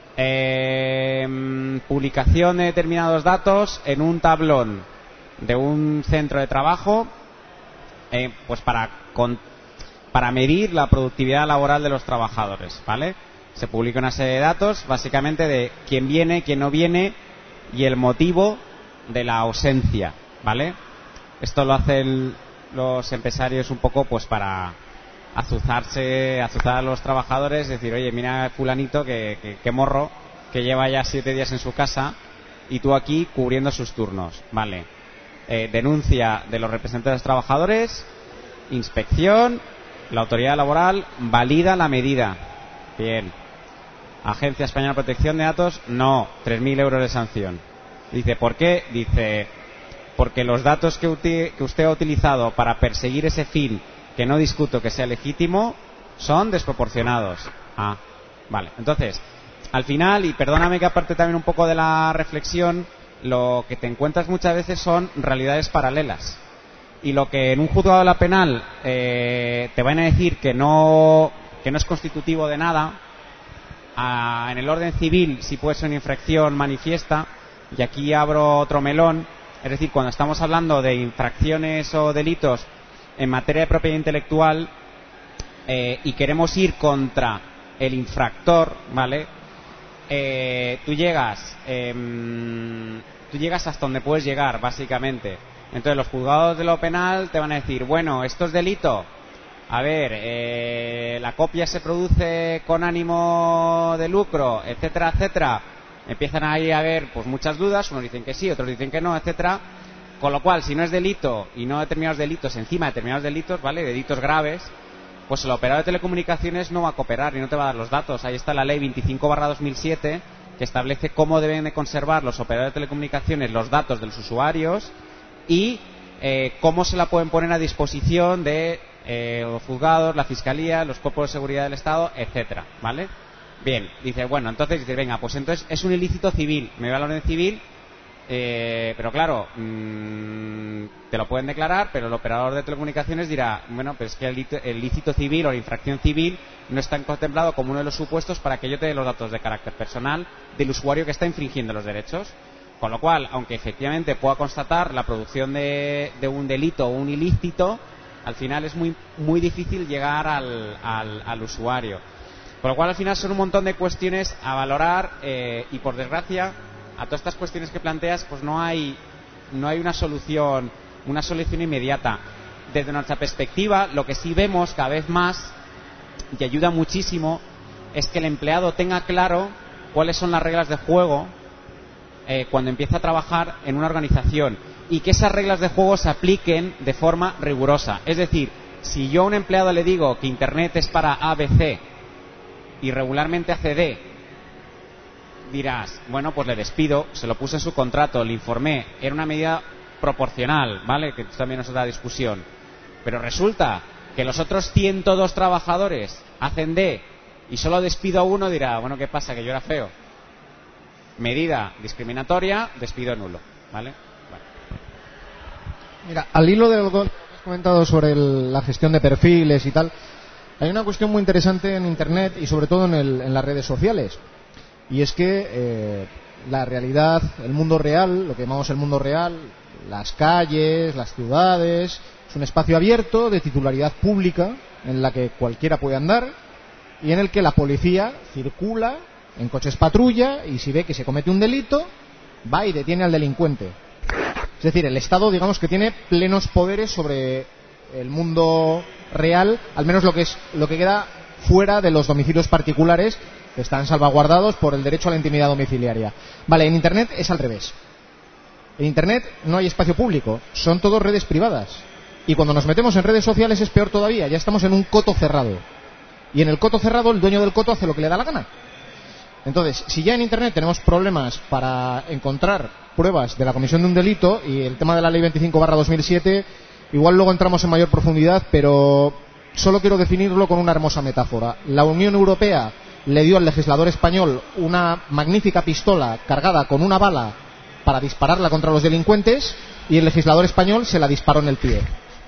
eh, publicación de determinados datos en un tablón de un centro de trabajo, eh, pues para, con, para medir la productividad laboral de los trabajadores, ¿vale? Se publica una serie de datos, básicamente de quién viene, quién no viene y el motivo de la ausencia, ¿vale? Esto lo hacen los empresarios un poco pues para azuzarse, azuzar a los trabajadores, decir, oye, mira fulanito que, que, que morro, que lleva ya siete días en su casa y tú aquí cubriendo sus turnos, ¿vale? Eh, denuncia de los representantes de los trabajadores, inspección, la autoridad laboral valida la medida. Bien. Agencia Española de Protección de Datos, no, tres mil euros de sanción. Dice, ¿por qué? Dice, porque los datos que, uti- que usted ha utilizado para perseguir ese fin, que no discuto que sea legítimo, son desproporcionados. Ah, vale. Entonces, al final, y perdóname que aparte también un poco de la reflexión, lo que te encuentras muchas veces son realidades paralelas. Y lo que en un juzgado de la penal eh, te van a decir que no, que no es constitutivo de nada, a, en el orden civil sí puede ser una infracción manifiesta, y aquí abro otro melón. Es decir, cuando estamos hablando de infracciones o delitos en materia de propiedad intelectual eh, y queremos ir contra el infractor, ¿vale? Eh, tú llegas eh, tú llegas hasta donde puedes llegar, básicamente. Entonces los juzgados de lo penal te van a decir, bueno, esto es delito. A ver, eh, la copia se produce con ánimo de lucro, etcétera, etcétera. Empiezan ahí a haber pues muchas dudas, unos dicen que sí, otros dicen que no, etcétera. Con lo cual, si no es delito y no determinados delitos encima de determinados delitos, ¿vale? Delitos graves, pues el operador de telecomunicaciones no va a cooperar y no te va a dar los datos. Ahí está la ley veinticinco barra dos mil siete que establece cómo deben de conservar los operadores de telecomunicaciones los datos de los usuarios y eh, cómo se la pueden poner a disposición de eh, los juzgados, la fiscalía, los cuerpos de seguridad del Estado, etcétera, ¿vale? Bien, dice, bueno, entonces dice, venga, pues entonces es un ilícito civil, me va a la orden civil, eh, pero claro, mmm, te lo pueden declarar, pero el operador de telecomunicaciones dirá, bueno, pero es que el, el ilícito civil o la infracción civil no está contemplado como uno de los supuestos para que yo te dé los datos de carácter personal del usuario que está infringiendo los derechos. Con lo cual, aunque efectivamente pueda constatar la producción de, de un delito o un ilícito, al final es muy, muy difícil llegar al, al, al usuario. Con lo cual, al final son un montón de cuestiones a valorar eh, y, por desgracia, a todas estas cuestiones que planteas, pues no hay, no hay una solución, una solución inmediata. Desde nuestra perspectiva, lo que sí vemos cada vez más, y ayuda muchísimo, es que el empleado tenga claro cuáles son las reglas de juego eh, cuando empieza a trabajar en una organización y que esas reglas de juego se apliquen de forma rigurosa. Es decir, si yo a un empleado le digo que Internet es para A B C y regularmente hace D, dirás, bueno, pues le despido, se lo puse en su contrato, le informé, era una medida proporcional, ¿vale? Que también es otra discusión. Pero resulta que los otros ciento dos trabajadores hacen D y solo despido a uno, dirá, bueno, ¿qué pasa? Que yo era feo. Medida discriminatoria, despido nulo, ¿vale? Bueno. Mira, al hilo de lo que has comentado sobre el, la gestión de perfiles y tal, hay una cuestión muy interesante en Internet y sobre todo en, el, en las redes sociales. Y es que eh, la realidad, el mundo real, lo que llamamos el mundo real, las calles, las ciudades, es un espacio abierto de titularidad pública en la que cualquiera puede andar y en el que la policía circula en coches patrulla y si ve que se comete un delito, va y detiene al delincuente. Es decir, el Estado, digamos que tiene plenos poderes sobre el mundo real, al menos lo que es lo que queda fuera de los domicilios particulares que están salvaguardados por el derecho a la intimidad domiciliaria. Vale, en Internet es al revés. En Internet no hay espacio público, son todas redes privadas. Y cuando nos metemos en redes sociales es peor todavía, ya estamos en un coto cerrado. Y en el coto cerrado el dueño del coto hace lo que le da la gana. Entonces, si ya en Internet tenemos problemas para encontrar pruebas de la comisión de un delito, y el tema de la ley veinticinco barra dos mil siete, igual luego entramos en mayor profundidad, pero solo quiero definirlo con una hermosa metáfora. La Unión Europea le dio al legislador español una magnífica pistola cargada con una bala para dispararla contra los delincuentes y el legislador español se la disparó en el pie.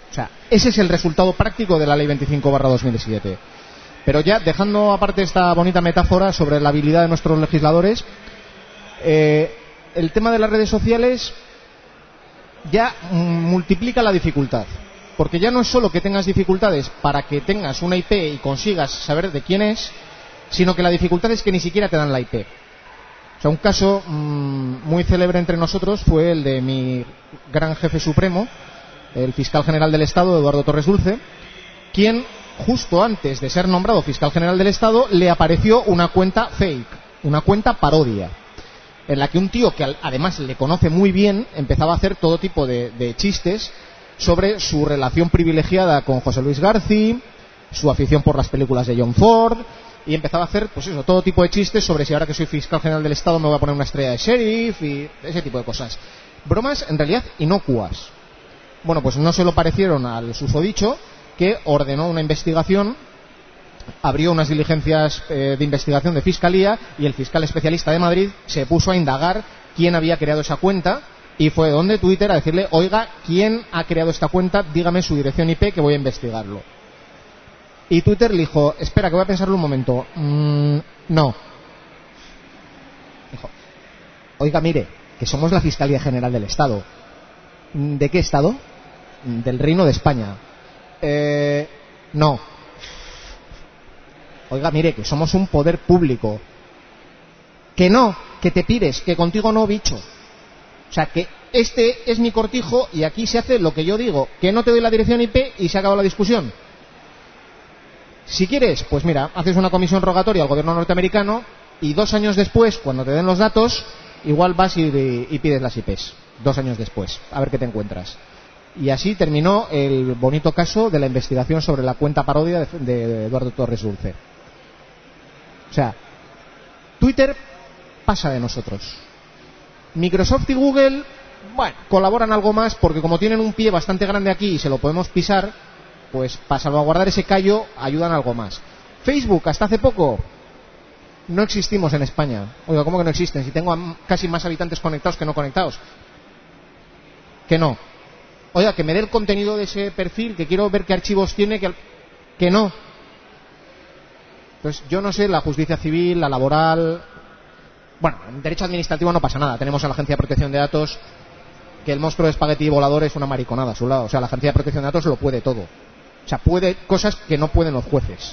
O sea, ese es el resultado práctico de la ley veinticinco barra dos mil siete. Pero ya, dejando aparte esta bonita metáfora sobre la habilidad de nuestros legisladores, eh, el tema de las redes sociales ya multiplica la dificultad. Porque ya no es solo que tengas dificultades para que tengas una I P y consigas saber de quién es, sino que la dificultad es que ni siquiera te dan la I P. O sea, un caso mmm, muy célebre entre nosotros fue el de mi gran jefe supremo, el fiscal general del Estado, Eduardo Torres Dulce, quien, justo antes de ser nombrado fiscal general del Estado, le apareció una cuenta fake, una cuenta parodia, en la que un tío que además le conoce muy bien empezaba a hacer todo tipo de, de chistes sobre su relación privilegiada con José Luis García, su afición por las películas de John Ford, y empezaba a hacer, pues eso, todo tipo de chistes sobre si ahora que soy fiscal general del Estado me voy a poner una estrella de sheriff y ese tipo de cosas. Bromas en realidad inocuas. Bueno, pues no se lo parecieron al susodicho, que ordenó una investigación, abrió unas diligencias eh, de investigación de Fiscalía, y el fiscal especialista de Madrid se puso a indagar quién había creado esa cuenta, y fue donde Twitter a decirle, oiga, ¿quién ha creado esta cuenta? Dígame su dirección I P que voy a investigarlo. Y Twitter le dijo, espera, que voy a pensarlo un momento. Mm, no. Dijo, oiga, mire, que somos la Fiscalía General del Estado. ¿De qué Estado? Del Reino de España. Eh, no. Oiga, mire, que somos un poder público. Que no, que te pires, que contigo no, bicho. O sea, que este es mi cortijo y aquí se hace lo que yo digo. Que no te doy la dirección I P y se acabó la discusión. Si quieres, pues mira, haces una comisión rogatoria al gobierno norteamericano y dos años después, cuando te den los datos, igual vas y, y pides las I Pes. Dos años después, a ver qué te encuentras. Y así terminó el bonito caso de la investigación sobre la cuenta parodia de, de Eduardo Torres Dulce. O sea, Twitter pasa de nosotros. Microsoft y Google, bueno, colaboran algo más porque como tienen un pie bastante grande aquí y se lo podemos pisar, pues para salvaguardar ese callo ayudan algo más. Facebook, hasta hace poco, no existimos en España. Oiga, ¿cómo que no existen? Si tengo a casi más habitantes conectados que no conectados. Que no. Oiga, que me dé el contenido de ese perfil, que quiero ver qué archivos tiene, que, que no. Pues yo no sé, la justicia civil, la laboral... Bueno, en derecho administrativo no pasa nada. Tenemos a la Agencia de Protección de Datos, que el monstruo de espagueti volador es una mariconada a su lado. O sea, la Agencia de Protección de Datos lo puede todo. O sea, puede cosas que no pueden los jueces.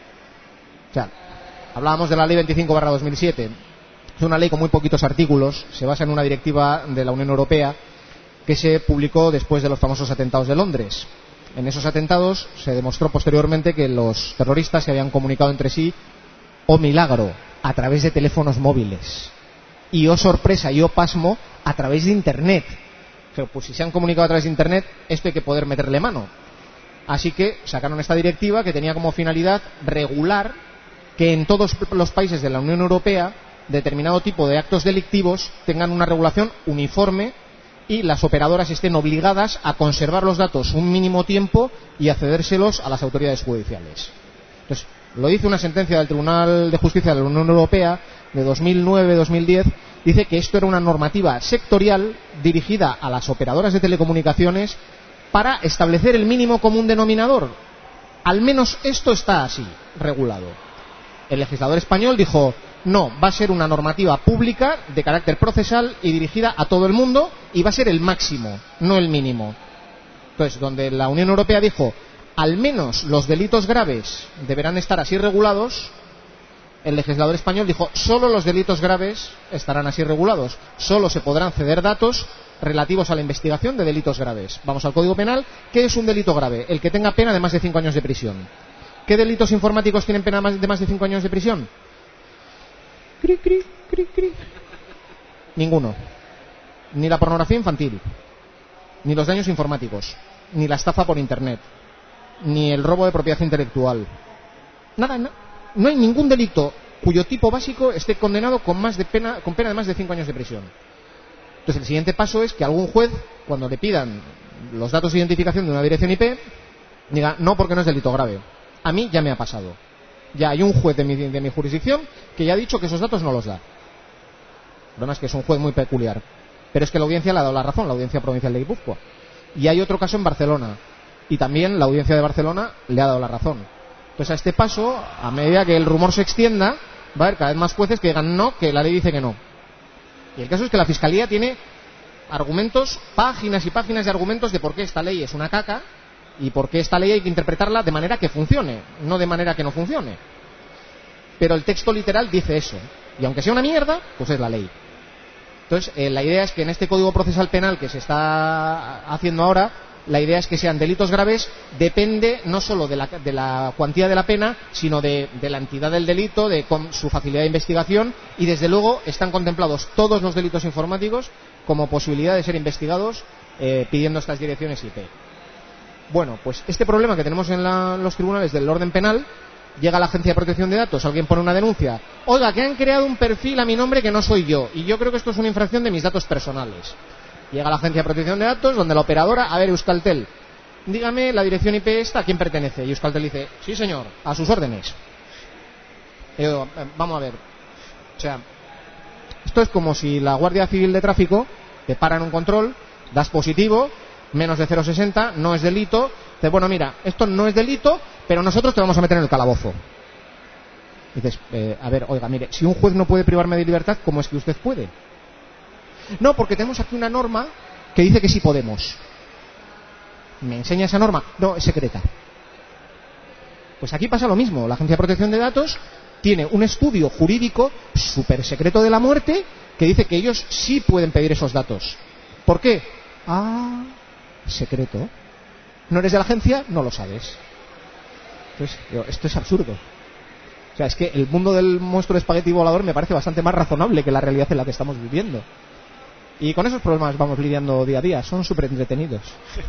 O sea, hablábamos de la ley veinticinco barra dos mil siete. Es una ley con muy poquitos artículos. Se basa en una directiva de la Unión Europea que se publicó después de los famosos atentados de Londres. En esos atentados se demostró posteriormente que los terroristas se habían comunicado entre sí, oh milagro, a través de teléfonos móviles. Y oh sorpresa y oh pasmo, a través de Internet. Pero pues si se han comunicado a través de Internet, esto hay que poder meterle mano. Así que sacaron esta directiva que tenía como finalidad regular que en todos los países de la Unión Europea determinado tipo de actos delictivos tengan una regulación uniforme y las operadoras estén obligadas a conservar los datos un mínimo tiempo y a cedérselos a las autoridades judiciales. Entonces, lo dice una sentencia del Tribunal de Justicia de la Unión Europea de dos mil nueve dos mil diez, dice que esto era una normativa sectorial dirigida a las operadoras de telecomunicaciones para establecer el mínimo común denominador. Al menos esto está así, regulado. El legislador español dijo, no, va a ser una normativa pública de carácter procesal y dirigida a todo el mundo y va a ser el máximo, no el mínimo. Entonces, donde la Unión Europea dijo, al menos los delitos graves deberán estar así regulados, el legislador español dijo, solo los delitos graves estarán así regulados, solo se podrán ceder datos relativos a la investigación de delitos graves. Vamos al Código Penal. ¿Qué es un delito grave? El que tenga pena de más de cinco años de prisión. ¿Qué delitos informáticos tienen pena de más de cinco años de prisión? Cri, cri, cri, cri. Ninguno. Ni la pornografía infantil, ni los daños informáticos, ni la estafa por Internet, ni el robo de propiedad intelectual. Nada, no, no hay ningún delito cuyo tipo básico esté condenado con, más de pena, con pena de más de cinco años de prisión. Entonces el siguiente paso es que algún juez, cuando le pidan los datos de identificación de una dirección I P, diga, no, porque no es delito grave. A mí ya me ha pasado. Ya hay un juez de mi, de mi jurisdicción que ya ha dicho que esos datos no los da. El problema es que es un juez muy peculiar. Pero es que la audiencia le ha dado la razón, la Audiencia Provincial de Guipúzcoa. Y hay otro caso en Barcelona. y también la Audiencia de Barcelona le ha dado la razón. Entonces, a este paso, a medida que el rumor se extienda, va a haber cada vez más jueces que digan no, que la ley dice que no. Y el caso es que la Fiscalía tiene argumentos, páginas y páginas de argumentos de por qué esta ley es una caca y por qué esta ley hay que interpretarla de manera que funcione, no de manera que no funcione. Pero el texto literal dice eso. Y aunque sea una mierda, pues es la ley. Entonces, eh, la idea es que en este Código Procesal Penal que se está haciendo ahora, la idea es que sean delitos graves, depende no solo de la, de la cuantía de la pena, sino de, de la entidad del delito, de con, su facilidad de investigación, y desde luego están contemplados todos los delitos informáticos como posibilidad de ser investigados eh, pidiendo estas direcciones I P. Bueno, pues este problema que tenemos en la, los tribunales del orden penal, llega a la Agencia de Protección de Datos, alguien pone una denuncia, oiga, que han creado un perfil a mi nombre que no soy yo, y yo creo que esto es una infracción de mis datos personales. Llega a la Agencia de Protección de Datos, donde la operadora, a ver, Euskaltel, dígame la dirección I P esta, ¿a quién pertenece? Y Euskaltel dice, sí señor, a sus órdenes. Y digo, vamos a ver, o sea, esto es como si la Guardia Civil de Tráfico te para en un control, das positivo, menos de cero coma sesenta, no es delito, dice, bueno, mira, esto no es delito, pero nosotros te vamos a meter en el calabozo. Dices, eh, a ver, oiga, mire, si un juez no puede privarme de libertad, ¿cómo es que usted puede? No, porque tenemos aquí una norma que dice que sí podemos. ¿Me enseña esa norma? No, es secreta. Pues aquí pasa lo mismo. La Agencia de Protección de Datos tiene un estudio jurídico súper secreto de la muerte que dice que ellos sí pueden pedir esos datos. ¿Por qué? Ah, secreto. ¿No eres de la agencia? No lo sabes. Entonces, esto es absurdo. O sea, es que el mundo del monstruo de espagueti volador me parece bastante más razonable que la realidad en la que estamos viviendo. Y con esos problemas vamos lidiando día a día. Son súper entretenidos.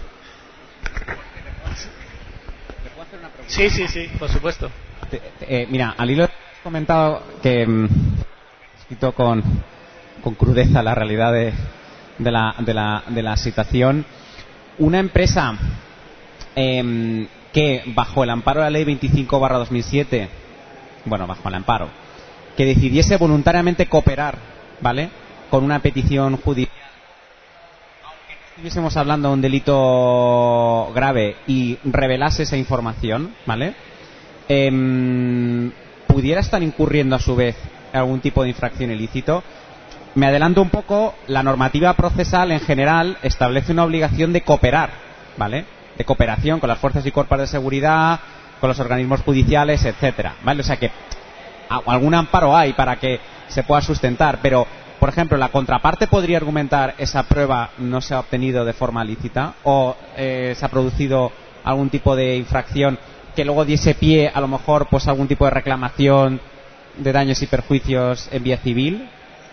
Sí, sí, sí, por supuesto. Eh, eh, mira, al hilo he comentado que mm, escrito con, con crudeza la realidad de, de, la, de, la, de la situación. Una empresa eh, que bajo el amparo de la ley veinticinco barra dos mil siete, bueno, bajo el amparo, que decidiese voluntariamente cooperar, ¿vale?, con una petición judicial, aunque no estuviésemos hablando de un delito grave, y revelase esa información, ¿vale?, eh, pudiera estar incurriendo a su vez algún tipo de infracción ilícito. Me adelanto un poco. La normativa procesal en general establece una obligación de cooperar, ¿vale?, de cooperación con las fuerzas y cuerpos de seguridad, con los organismos judiciales, etcétera, ¿vale? O sea que algún amparo hay para que se pueda sustentar, pero, por ejemplo, la contraparte podría argumentar esa prueba no se ha obtenido de forma lícita, o eh, se ha producido algún tipo de infracción que luego diese pie a lo mejor pues a algún tipo de reclamación de daños y perjuicios en vía civil.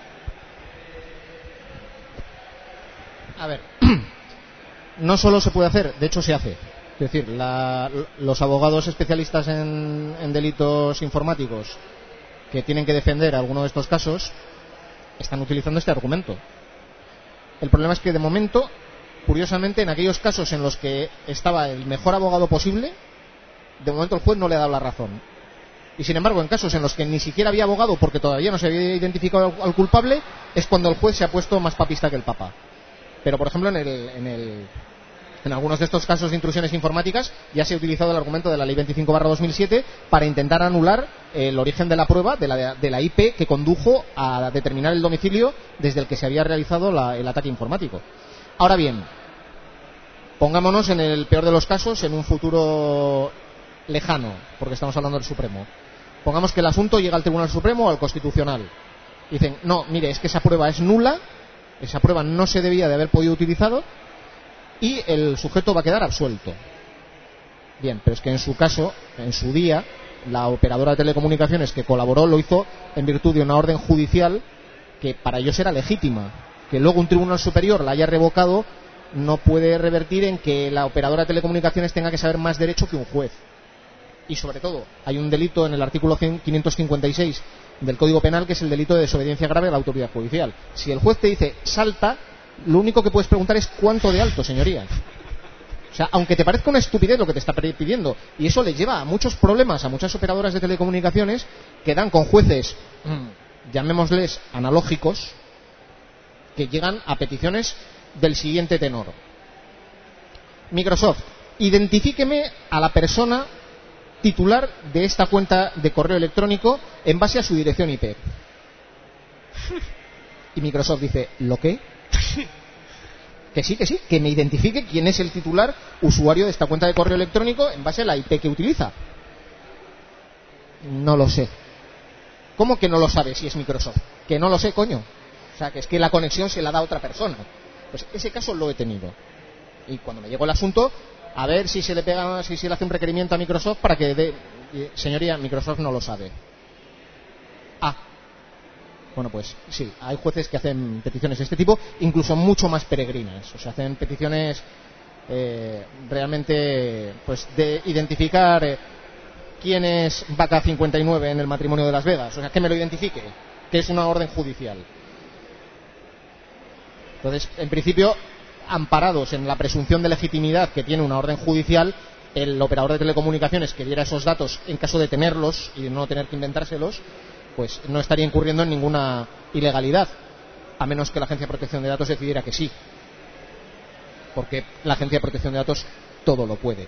A ver, no solo se puede hacer, de hecho se hace. Es decir, la, los abogados especialistas en, en delitos informáticos que tienen que defender alguno de estos casos están utilizando este argumento. El problema es que de momento, curiosamente, en aquellos casos en los que estaba el mejor abogado posible, de momento el juez no le ha dado la razón. Y sin embargo, en casos en los que ni siquiera había abogado porque todavía no se había identificado al, al culpable, es cuando el juez se ha puesto más papista que el papa. Pero, por ejemplo, en el, en el en algunos de estos casos de intrusiones informáticas ya se ha utilizado el argumento de la ley veinticinco barra dos mil siete para intentar anular el origen de la prueba de la, de la I P que condujo a determinar el domicilio desde el que se había realizado la, el ataque informático. Ahora bien, pongámonos en el peor de los casos, en un futuro lejano, porque estamos hablando del Supremo. Pongamos que el asunto llega al Tribunal Supremo o al Constitucional. Dicen, no, mire, es que esa prueba es nula, esa prueba no se debía de haber podido utilizado, y el sujeto va a quedar absuelto. Bien, pero es que en su caso, en su día, la operadora de telecomunicaciones que colaboró lo hizo en virtud de una orden judicial que para ellos era legítima. Que luego un tribunal superior la haya revocado no puede revertir en que la operadora de telecomunicaciones tenga que saber más derecho que un juez. Y sobre todo, hay un delito en el artículo quinientos cincuenta y seis del Código Penal que es el delito de desobediencia grave a la autoridad judicial. Si el juez te dice salta, lo único que puedes preguntar es ¿cuánto de alto, señoría? O sea, aunque te parezca una estupidez lo que te está pidiendo, y eso le lleva a muchos problemas a muchas operadoras de telecomunicaciones que dan con jueces, mmm, llamémosles analógicos, que llegan a peticiones del siguiente tenor. Microsoft, identifíqueme a la persona titular de esta cuenta de correo electrónico en base a su dirección I P. Y Microsoft dice, ¿lo qué? Que sí, que sí, que me identifique quién es el titular usuario de esta cuenta de correo electrónico en base a la I P que utiliza. No lo sé. ¿Cómo que no lo sabe si es Microsoft? Que no lo sé, coño. O sea, que es que la conexión se la da a otra persona. Pues ese caso lo he tenido. Y cuando me llegó el asunto, a ver si se le pega, si se le hace un requerimiento a Microsoft para que dé... Señoría, Microsoft no lo sabe. Ah. Bueno, pues sí, hay jueces que hacen peticiones de este tipo, incluso mucho más peregrinas. O sea, hacen peticiones eh, realmente pues de identificar eh, quién es Vaca cincuenta y nueve en el matrimonio de Las Vegas. O sea, que me lo identifique, que es una orden judicial. Entonces, en principio, amparados en la presunción de legitimidad que tiene una orden judicial, el operador de telecomunicaciones que diera esos datos en caso de tenerlos y de no tener que inventárselos, pues no estaría incurriendo en ninguna ilegalidad, a menos que la Agencia de Protección de Datos decidiera que sí, porque la Agencia de Protección de Datos todo lo puede.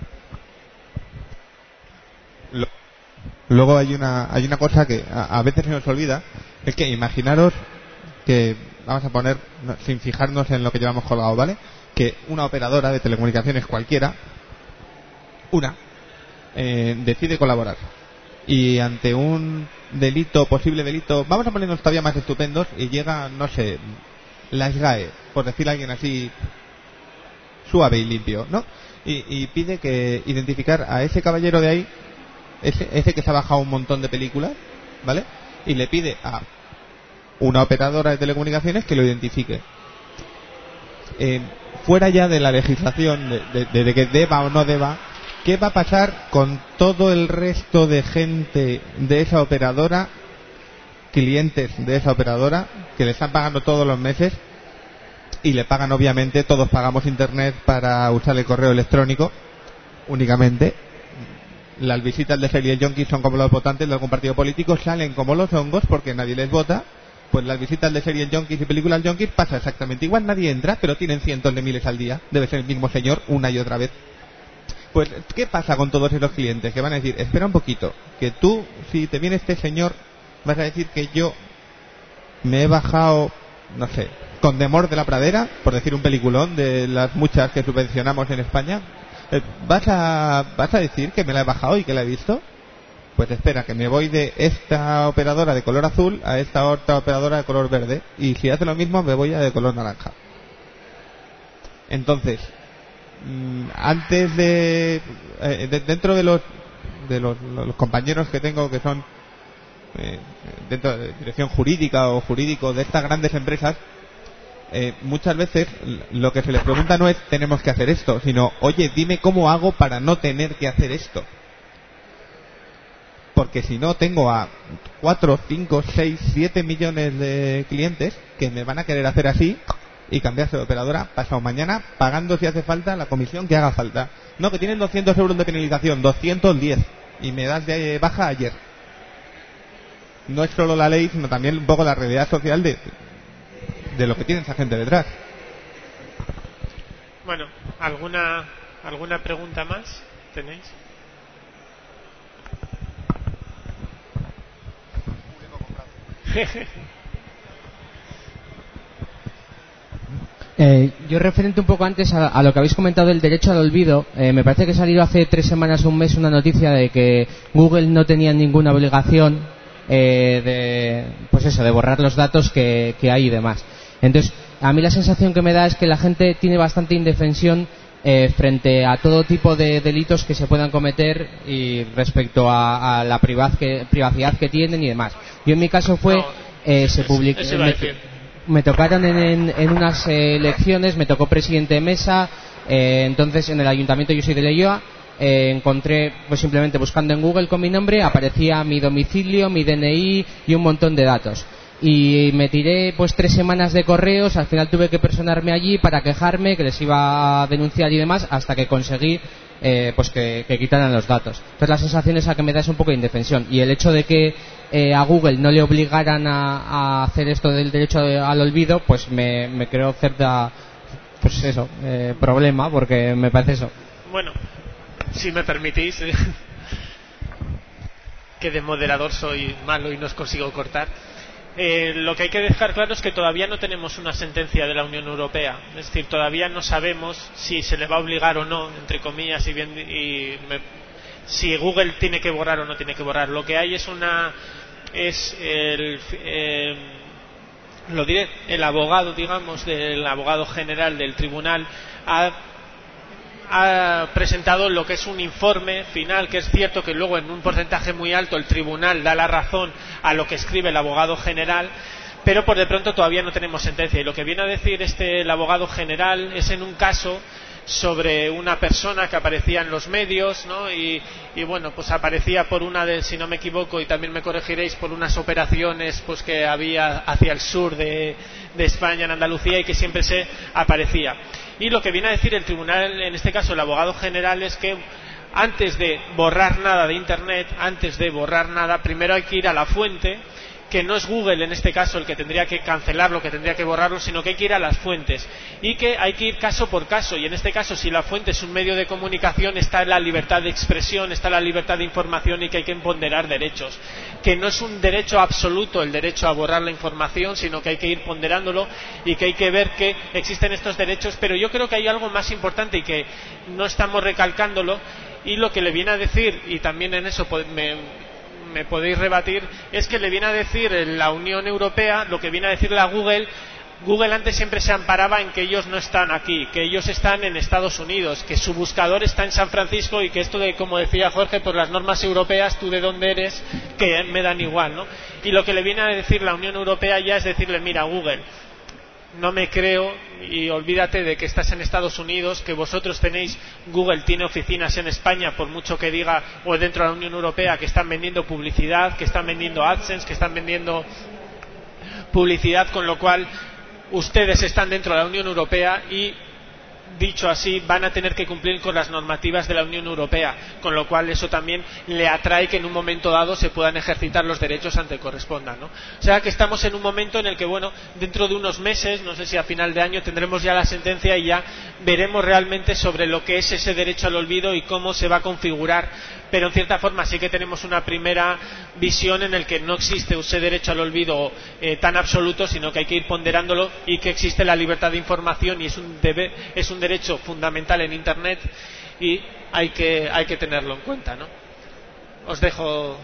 Luego hay una hay una cosa que a, a veces se nos olvida, es que imaginaros que, vamos a poner, no, sin fijarnos en lo que llevamos colgado, ¿vale? Que una operadora de telecomunicaciones cualquiera, una, eh, decide colaborar. Y ante un delito, posible delito, vamos a ponernos todavía más estupendos, y llega, no sé, la S G A E, por decir a alguien así suave y limpio, ¿no? Y, y pide que identificar a ese caballero de ahí, ese, ese que se ha bajado un montón de películas, ¿vale? Y le pide a una operadora de telecomunicaciones que lo identifique. Eh, fuera ya de la legislación de, de, de, de que deba o no deba, ¿qué va a pasar con todo el resto de gente de esa operadora, clientes de esa operadora, que le están pagando todos los meses y le pagan, obviamente, todos pagamos internet para usar el correo electrónico únicamente? Las visitas de Serial Junkies son como los votantes de algún partido político, salen como los hongos porque nadie les vota. Pues las visitas de Serial Junkies y películas Junkies pasa exactamente igual, nadie entra, pero tienen cientos de miles al día. Debe ser el mismo señor una y otra vez. Pues, ¿qué pasa con todos esos clientes? Que van a decir, espera un poquito, que tú, si te viene este señor, vas a decir que yo me he bajado, no sé, Condemor de la Pradera, por decir un peliculón de las muchas que subvencionamos en España. ¿Vas a, vas a decir que me la he bajado y que la he visto? Pues espera, que me voy de esta operadora de color azul a esta otra operadora de color verde, y si hace lo mismo me voy a de color naranja. Entonces, antes de, eh, de dentro de los de los, los compañeros que tengo que son eh, dentro de dirección jurídica o jurídico de estas grandes empresas, eh, muchas veces lo que se les pregunta no es tenemos que hacer esto, sino oye, dime cómo hago para no tener que hacer esto, porque si no tengo a cuatro, cinco, seis, siete millones de clientes que me van a querer hacer así y cambiarse de operadora pasado mañana, pagando si hace falta la comisión que haga falta. No, que tienen doscientos euros de penalización, doscientos diez, y me das de baja ayer. No es solo la ley, sino también un poco la realidad social de, de lo que tiene esa gente detrás. Bueno, ¿alguna, alguna pregunta más tenéis? Eh, yo referente un poco antes a, a lo que habéis comentado del derecho al olvido, eh, me parece que salió hace tres semanas o un mes una noticia de que Google no tenía ninguna obligación eh, de, pues eso, de borrar los datos que, que hay y demás. Entonces, a mí la sensación que me da es que la gente tiene bastante indefensión eh, frente a todo tipo de delitos que se puedan cometer y respecto a, a la privac que, privacidad que tienen y demás. Yo en mi caso fue, no, eh, se publicó... Me tocaron en, en, en unas eh, elecciones, me tocó presidente de mesa, eh, entonces en el ayuntamiento, yo soy de Leioa, eh, encontré, pues simplemente buscando en Google con mi nombre, aparecía mi domicilio, mi D N I y un montón de datos. Y me tiré pues tres semanas de correos, al final tuve que personarme allí para quejarme, que les iba a denunciar y demás, hasta que conseguí eh, pues que, que quitaran los datos. Entonces la sensación esa que me da es un poco de indefensión, y el hecho de que Eh, a Google no le obligaran a, a hacer esto del derecho al olvido, pues me, me creó cierta, pues eso, eh, problema, porque me parece eso. Bueno, si me permitís, que de moderador soy malo y no os consigo cortar. Eh, lo que hay que dejar claro es que todavía no tenemos una sentencia de la Unión Europea, es decir, todavía no sabemos si se le va a obligar o no, entre comillas, y, bien, y me, si Google tiene que borrar o no tiene que borrar. Lo que hay es una es el eh, lo diré el abogado, digamos, del abogado general del tribunal ha ha presentado lo que es un informe final, que es cierto que luego en un porcentaje muy alto el tribunal da la razón a lo que escribe el abogado general, pero por de pronto todavía no tenemos sentencia. Y lo que viene a decir este el abogado general es en un caso sobre una persona que aparecía en los medios, ¿no? y, y bueno, pues aparecía por una de, si no me equivoco, y también me corregiréis, por unas operaciones pues que había hacia el sur de, de España, en Andalucía, y que siempre se aparecía. Y lo que viene a decir el tribunal, en este caso el abogado general, es que antes de borrar nada de Internet, antes de borrar nada, primero hay que ir a la fuente, que no es Google en este caso el que tendría que cancelarlo, que tendría que borrarlo, sino que hay que ir a las fuentes y que hay que ir caso por caso. Y en este caso, si la fuente es un medio de comunicación, está la libertad de expresión, está la libertad de información, y que hay que ponderar derechos, que no es un derecho absoluto el derecho a borrar la información, sino que hay que ir ponderándolo y que hay que ver que existen estos derechos. Pero yo creo que hay algo más importante y que no estamos recalcándolo, y lo que le viene a decir, y también en eso me me podéis rebatir, es que le viene a decir la Unión Europea, lo que viene a decirle a Google. Google antes siempre se amparaba en que ellos no están aquí, que ellos están en Estados Unidos, que su buscador está en San Francisco, y que esto de, como decía Jorge, por las normas europeas, tú de dónde eres, que me dan igual, ¿no? Y lo que le viene a decir la Unión Europea ya es decirle, mira, Google, no me creo, y olvídate de que estás en Estados Unidos, que vosotros tenéis, Google tiene oficinas en España, por mucho que diga, o dentro de la Unión Europea, que están vendiendo publicidad, que están vendiendo AdSense, que están vendiendo publicidad, con lo cual ustedes están dentro de la Unión Europea y, dicho así, van a tener que cumplir con las normativas de la Unión Europea, con lo cual eso también le atrae que en un momento dado se puedan ejercitar los derechos ante correspondan, ¿no? O sea que estamos en un momento en el que, bueno, dentro de unos meses, no sé si a final de año, tendremos ya la sentencia y ya veremos realmente sobre lo que es ese derecho al olvido y cómo se va a configurar. Pero en cierta forma sí que tenemos una primera visión en el que no existe ese derecho al olvido eh, tan absoluto, sino que hay que ir ponderándolo, y que existe la libertad de información, y es un deber, es un derecho fundamental en Internet, y hay que hay que tenerlo en cuenta, ¿no? Os dejo.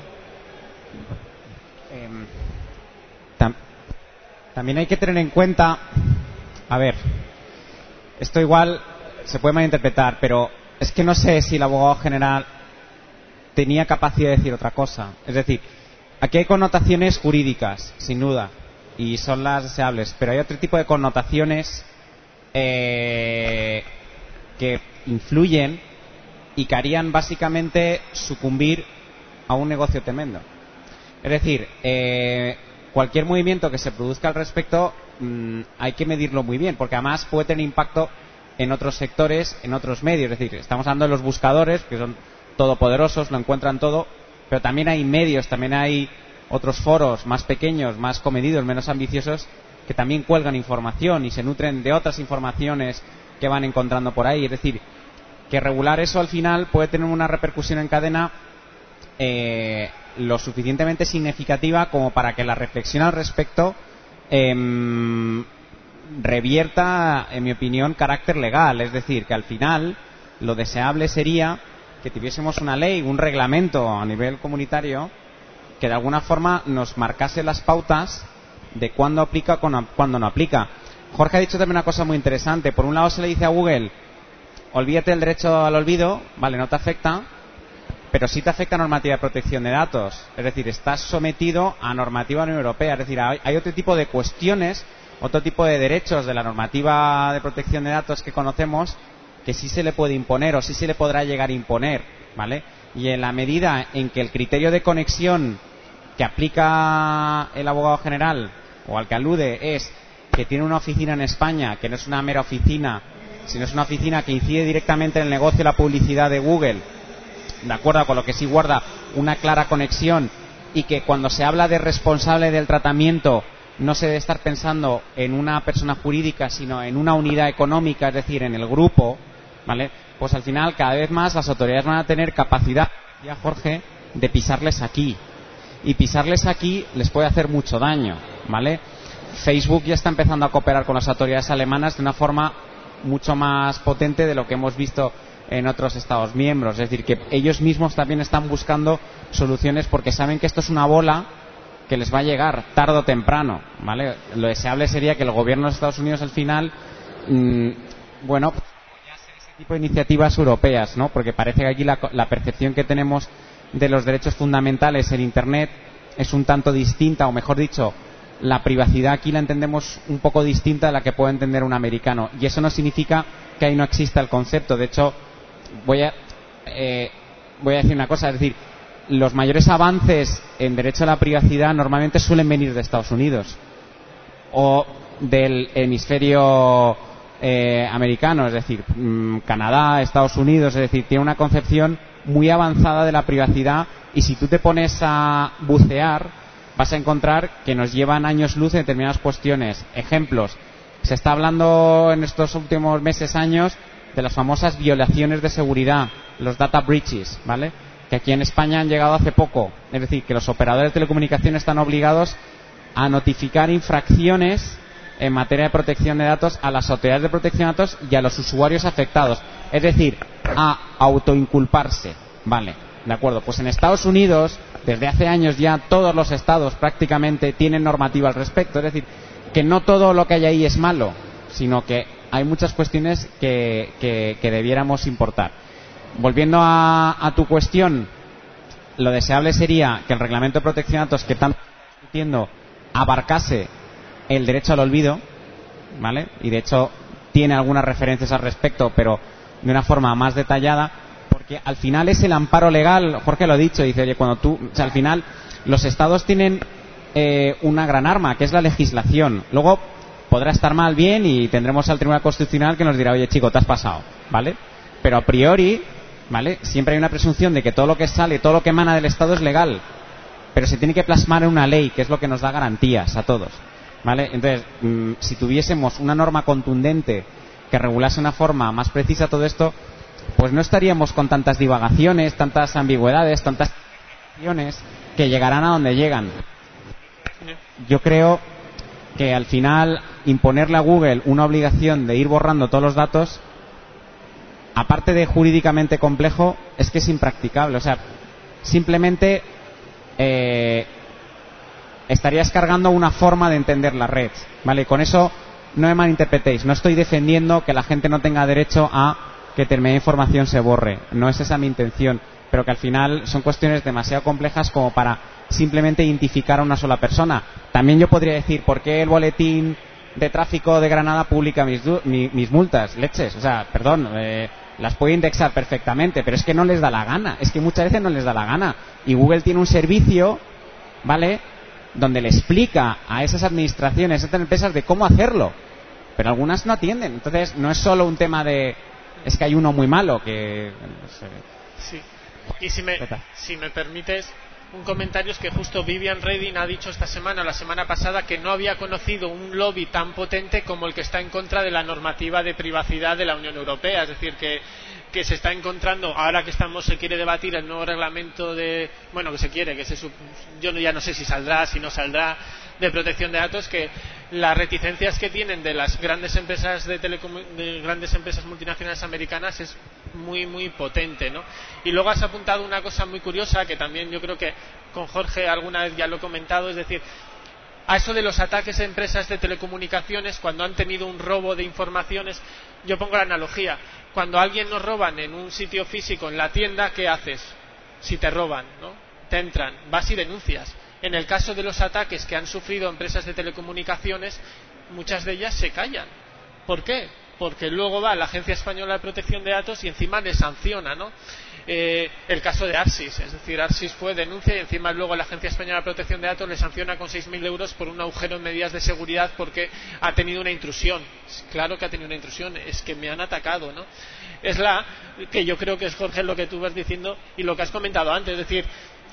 Eh, tam también hay que tener en cuenta, a ver, esto igual se puede malinterpretar, pero es que no sé si el abogado general tenía capacidad de decir otra cosa. Es decir, aquí hay connotaciones jurídicas, sin duda, y son las deseables, pero hay otro tipo de connotaciones eh, que influyen y que harían básicamente sucumbir a un negocio tremendo. Es decir, eh, cualquier movimiento que se produzca al respecto mmm, hay que medirlo muy bien, porque además puede tener impacto en otros sectores, en otros medios. Es decir, estamos hablando de los buscadores, que son todopoderosos, lo encuentran todo, pero también hay medios, también hay otros foros más pequeños, más comedidos, menos ambiciosos, que también cuelgan información y se nutren de otras informaciones que van encontrando por ahí. Es decir, que regular eso al final puede tener una repercusión en cadena eh, lo suficientemente significativa como para que la reflexión al respecto eh, revierta, en mi opinión, carácter legal. Es decir, que al final lo deseable sería que tuviésemos una ley, un reglamento a nivel comunitario que de alguna forma nos marcase las pautas de cuándo aplica y cuándo no aplica. Jorge ha dicho también una cosa muy interesante. Por un lado se le dice a Google, olvídate del derecho al olvido, vale, no te afecta, pero sí te afecta a normativa de protección de datos. Es decir, estás sometido a normativa de la Unión Europea. Es decir, hay, hay otro tipo de cuestiones, otro tipo de derechos de la normativa de protección de datos que conocemos que sí se le puede imponer o sí se le podrá llegar a imponer, ¿vale? Y en la medida en que el criterio de conexión que aplica el abogado general o al que alude es que tiene una oficina en España, que no es una mera oficina, sino es una oficina que incide directamente en el negocio y la publicidad de Google, de acuerdo con lo que sí guarda una clara conexión, y que cuando se habla de responsable del tratamiento no se debe estar pensando en una persona jurídica, sino en una unidad económica, es decir, en el grupo, ¿vale? pues al final cada vez más las autoridades van a tener capacidad, ya Jorge, de pisarles aquí. Y pisarles aquí les puede hacer mucho daño, ¿vale? Facebook ya está empezando a cooperar con las autoridades alemanas de una forma mucho más potente de lo que hemos visto en otros Estados miembros. Es decir, que ellos mismos también están buscando soluciones porque saben que esto es una bola que les va a llegar tarde o temprano, ¿vale? Lo deseable sería que el gobierno de los Estados Unidos al final, mmm, bueno, apoyase ese tipo de iniciativas europeas, ¿no? Porque parece que aquí la, la percepción que tenemos de los derechos fundamentales en Internet es un tanto distinta, o mejor dicho, la privacidad aquí la entendemos un poco distinta a la que puede entender un americano. Y eso no significa que ahí no exista el concepto. De hecho, voy a, eh, voy a decir una cosa, es decir, los mayores avances en derecho a la privacidad normalmente suelen venir de Estados Unidos o del hemisferio eh, americano, es decir, mmm, Canadá, Estados Unidos, es decir, tiene una concepción muy avanzada de la privacidad, y si tú te pones a bucear vas a encontrar que nos llevan años luz en determinadas cuestiones. Ejemplos, se está hablando en estos últimos meses, años, de las famosas violaciones de seguridad, los data breaches, ¿vale? Que aquí en España han llegado hace poco. Es decir, que los operadores de telecomunicaciones están obligados a notificar infracciones en materia de protección de datos a las autoridades de protección de datos y a los usuarios afectados. Es decir, a autoinculparse, ¿vale? De acuerdo, pues en Estados Unidos, desde hace años ya, todos los estados prácticamente tienen normativa al respecto. Es decir, que no todo lo que hay ahí es malo, sino que hay muchas cuestiones que, que, que debiéramos importar. Volviendo a, a tu cuestión, lo deseable sería que el reglamento de protección de datos que tanto estamos discutiendo abarcase el derecho al olvido, ¿vale? Y de hecho tiene algunas referencias al respecto, pero de una forma más detallada, porque al final es el amparo legal. Jorge lo ha dicho, dice, oye, cuando tú, o sea, al final los estados tienen eh, una gran arma, que es la legislación. Luego podrá estar mal, bien, y tendremos al Tribunal Constitucional que nos dirá, oye, chico, te has pasado, ¿vale? Pero a priori, ¿vale?, siempre hay una presunción de que todo lo que sale, todo lo que emana del Estado es legal, pero se tiene que plasmar en una ley, que es lo que nos da garantías a todos, ¿vale? Entonces, mmm, si tuviésemos una norma contundente que regulase de una forma más precisa todo esto, pues no estaríamos con tantas divagaciones, tantas ambigüedades, tantas cuestiones que llegarán a donde llegan. Yo creo que al final imponerle a Google una obligación de ir borrando todos los datos, aparte de jurídicamente complejo, es que es impracticable. O sea, simplemente eh, estarías cargando una forma de entender la red, ¿vale? Con eso no me malinterpretéis, no estoy defendiendo que la gente no tenga derecho a que determinada información se borre, no es esa mi intención, pero que al final son cuestiones demasiado complejas como para simplemente identificar a una sola persona. También yo podría decir, ¿por qué el boletín de tráfico de Granada publica mis, mis, mis multas? Leches, o sea, perdón, eh, las puede indexar perfectamente, pero es que no les da la gana, es que muchas veces no les da la gana. Y Google tiene un servicio, ¿vale?, donde le explica a esas administraciones, a esas empresas, de cómo hacerlo, pero algunas no atienden. Entonces no es solo un tema de, es que hay uno muy malo que... No sé. Sí. Y si me, si me permites un comentario, es que justo Vivian Reding ha dicho esta semana, la semana pasada, que no había conocido un lobby tan potente como el que está en contra de la normativa de privacidad de la Unión Europea. Es decir, que, que se está encontrando, ahora que estamos se quiere debatir el nuevo reglamento de, bueno, que se quiere, que se, yo ya no sé si saldrá, si no saldrá, de protección de datos, que las reticencias que tienen de las grandes empresas de telecom, de grandes empresas multinacionales americanas es muy muy potente, ¿no? Y luego has apuntado una cosa muy curiosa que también yo creo que con Jorge alguna vez ya lo he comentado, es decir, a eso de los ataques a empresas de telecomunicaciones cuando han tenido un robo de informaciones. Yo pongo la analogía, cuando a alguien nos roban en un sitio físico, en la tienda, ¿qué haces? Si te roban, ¿no? Te entran, vas y denuncias. En el caso de los ataques que han sufrido empresas de telecomunicaciones, muchas de ellas se callan. ¿Por qué? Porque luego va la Agencia Española de Protección de Datos y encima les sanciona, ¿no? Eh, el caso de Arsis, es decir, Arsis fue denuncia y encima luego la Agencia Española de Protección de Datos le sanciona con seis mil euros por un agujero en medidas de seguridad porque ha tenido una intrusión. Claro que ha tenido una intrusión, es que me han atacado, ¿no? Es la que yo creo que es, Jorge, lo que tú vas diciendo y lo que has comentado antes, es decir,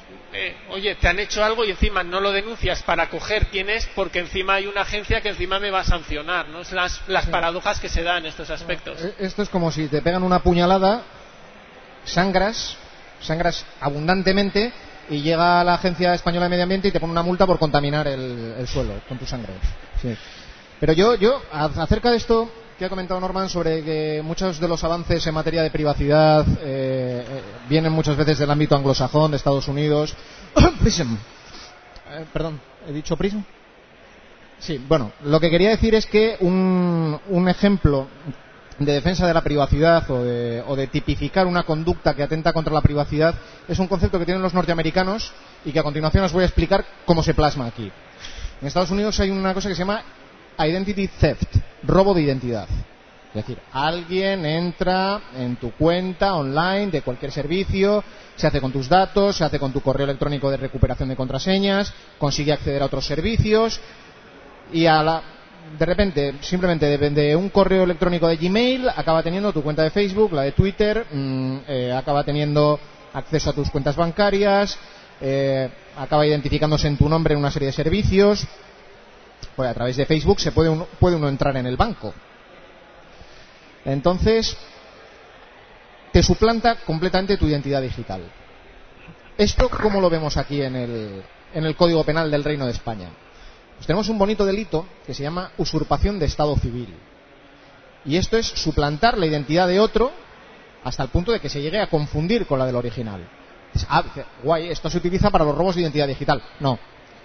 eh, oye, te han hecho algo y encima no lo denuncias para coger quién es, porque encima hay una agencia que encima me va a sancionar, ¿no? Es las, las sí. paradojas que se dan en estos aspectos. Esto es como si te pegan una puñalada, sangras, sangras abundantemente, y llega la Agencia Española de Medio Ambiente y te pone una multa por contaminar el, el suelo con tu sangre. Sí. Pero yo, yo, acerca de esto que ha comentado Norman sobre que muchos de los avances en materia de privacidad eh, eh, vienen muchas veces del ámbito anglosajón, de Estados Unidos. Prism. Eh, perdón, ¿he dicho Prism? Sí, bueno, lo que quería decir es que un, un ejemplo de defensa de la privacidad o de, o de tipificar una conducta que atenta contra la privacidad es un concepto que tienen los norteamericanos y que a continuación os voy a explicar cómo se plasma aquí. En Estados Unidos hay una cosa que se llama identity theft, robo de identidad. Es decir, alguien entra en tu cuenta online de cualquier servicio, se hace con tus datos, se hace con tu correo electrónico de recuperación de contraseñas, consigue acceder a otros servicios y a la, de repente, simplemente de, de un correo electrónico de Gmail acaba teniendo tu cuenta de Facebook, la de Twitter, mmm, eh, acaba teniendo acceso a tus cuentas bancarias, eh, acaba identificándose en tu nombre en una serie de servicios. Pues a través de Facebook se puede uno, puede uno entrar en el banco. Entonces, te suplanta completamente tu identidad digital. ¿Esto cómo lo vemos aquí en el, en el Código Penal del Reino de España? Pues tenemos un bonito delito que se llama usurpación de estado civil. Y esto es suplantar la identidad de otro hasta el punto de que se llegue a confundir con la del original. Ah, guay, esto se utiliza para los robos de identidad digital. No.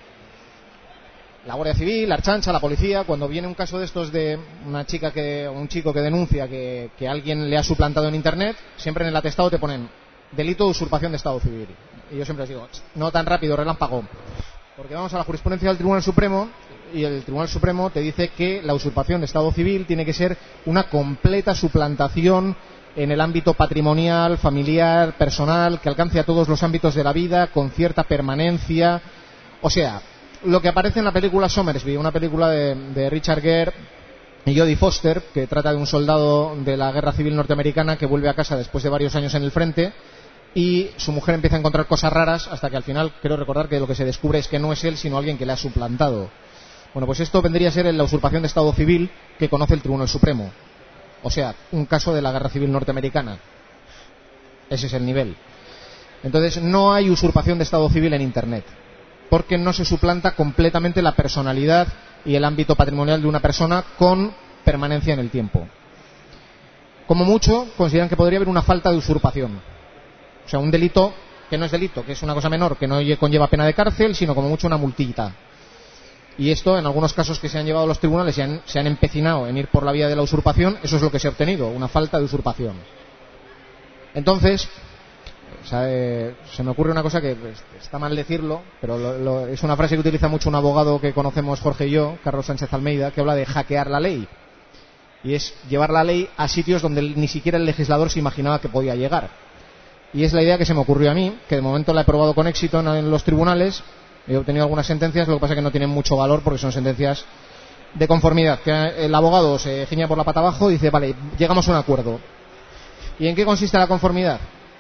La Guardia Civil, la Archancha, la policía, cuando viene un caso de estos de una chica que, o un chico que denuncia que, que alguien le ha suplantado en Internet, siempre en el atestado te ponen delito de usurpación de estado civil. Y yo siempre les digo, no tan rápido, relámpago. Porque vamos a la jurisprudencia del Tribunal Supremo y el Tribunal Supremo te dice que la usurpación de estado civil tiene que ser una completa suplantación en el ámbito patrimonial, familiar, personal, que alcance a todos los ámbitos de la vida, con cierta permanencia. O sea, lo que aparece en la película Somersby, una película de, de Richard Gere y Jodie Foster, que trata de un soldado de la Guerra Civil norteamericana que vuelve a casa después de varios años en el frente y su mujer empieza a encontrar cosas raras hasta que al final, creo recordar que lo que se descubre es que no es él, sino alguien que le ha suplantado. Bueno, pues esto vendría a ser la usurpación de estado civil que conoce el Tribunal Supremo. O sea, un caso de la Guerra Civil norteamericana. Ese es el nivel. Entonces, no hay usurpación de estado civil en Internet, porque no se suplanta completamente la personalidad y el ámbito patrimonial de una persona con permanencia en el tiempo. Como mucho, consideran que podría haber una falta de usurpación. O sea, un delito que no es delito, que es una cosa menor, que no conlleva pena de cárcel, sino como mucho una multita. Y esto, en algunos casos que se han llevado a los tribunales y han, se han empecinado en ir por la vía de la usurpación, eso es lo que se ha obtenido, una falta de usurpación. Entonces, o sea, eh, se me ocurre una cosa que pues, está mal decirlo, pero lo, lo, es una frase que utiliza mucho un abogado que conocemos Jorge y yo, Carlos Sánchez Almeida, que habla de hackear la ley. Y es llevar la ley a sitios donde ni siquiera el legislador se imaginaba que podía llegar. Y es la idea que se me ocurrió a mí, que de momento la he probado con éxito en, en los tribunales. He obtenido algunas sentencias, lo que pasa es que no tienen mucho valor porque son sentencias de conformidad. Que el abogado se giña por la pata abajo y dice, vale, llegamos a un acuerdo. ¿Y en qué consiste la conformidad?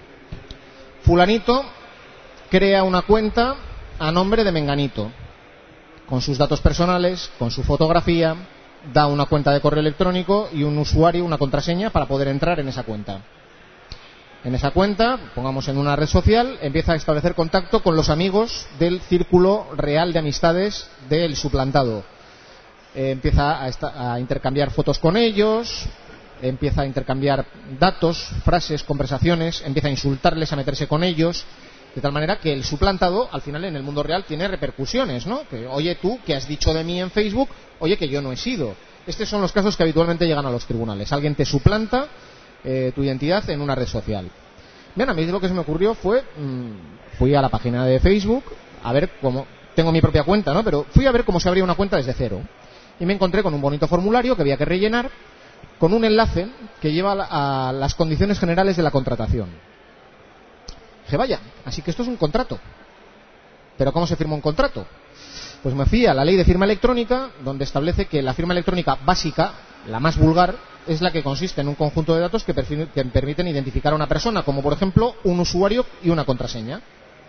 Fulanito crea una cuenta a nombre de Menganito, con sus datos personales, con su fotografía, da una cuenta de correo electrónico y un usuario, una contraseña para poder entrar en esa cuenta. En esa cuenta, pongamos en una red social, empieza a establecer contacto con los amigos del círculo real de amistades del suplantado. Eh, empieza a, esta, a intercambiar fotos con ellos, empieza a intercambiar datos, frases, conversaciones, empieza a insultarles, a meterse con ellos, de tal manera que el suplantado, al final, en el mundo real tiene repercusiones, ¿no? Que, oye, tú, ¿qué has dicho de mí en Facebook? Oye, que yo no he sido. Estos son los casos que habitualmente llegan a los tribunales. Alguien te suplanta Eh, tu identidad en una red social. Bien, a mí lo que se me ocurrió fue mmm, fui a la página de Facebook a ver cómo, tengo mi propia cuenta, ¿no? Pero fui a ver cómo se abría una cuenta desde cero y me encontré con un bonito formulario que había que rellenar con un enlace que lleva a, a las condiciones generales de la contratación. Dije, vaya, así que esto es un contrato. ¿Pero cómo se firma un contrato? Pues me fui a la ley de firma electrónica, donde establece que la firma electrónica básica, la más vulgar, es la que consiste en un conjunto de datos que, que permiten identificar a una persona, como por ejemplo un usuario y una contraseña.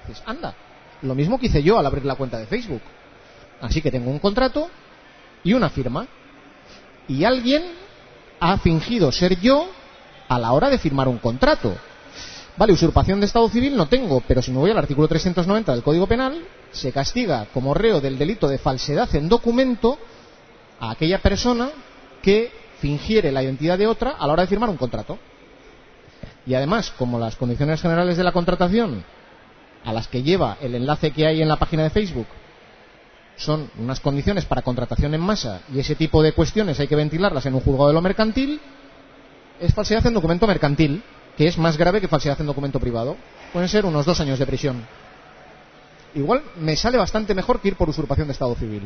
Dices, anda, lo mismo que hice yo al abrir la cuenta de Facebook. Así que tengo un contrato y una firma. Y alguien ha fingido ser yo a la hora de firmar un contrato. Vale, usurpación de estado civil no tengo, pero si me voy al artículo trescientos noventa del Código Penal, se castiga como reo del delito de falsedad en documento a aquella persona que fingiere la identidad de otra a la hora de firmar un contrato. Y además, como las condiciones generales de la contratación a las que lleva el enlace que hay en la página de Facebook son unas condiciones para contratación en masa y ese tipo de cuestiones hay que ventilarlas en un juzgado de lo mercantil, es falsedad en documento mercantil, que es más grave que falsedad en documento privado. Pueden ser unos dos años de prisión. Igual me sale bastante mejor que ir por usurpación de estado civil.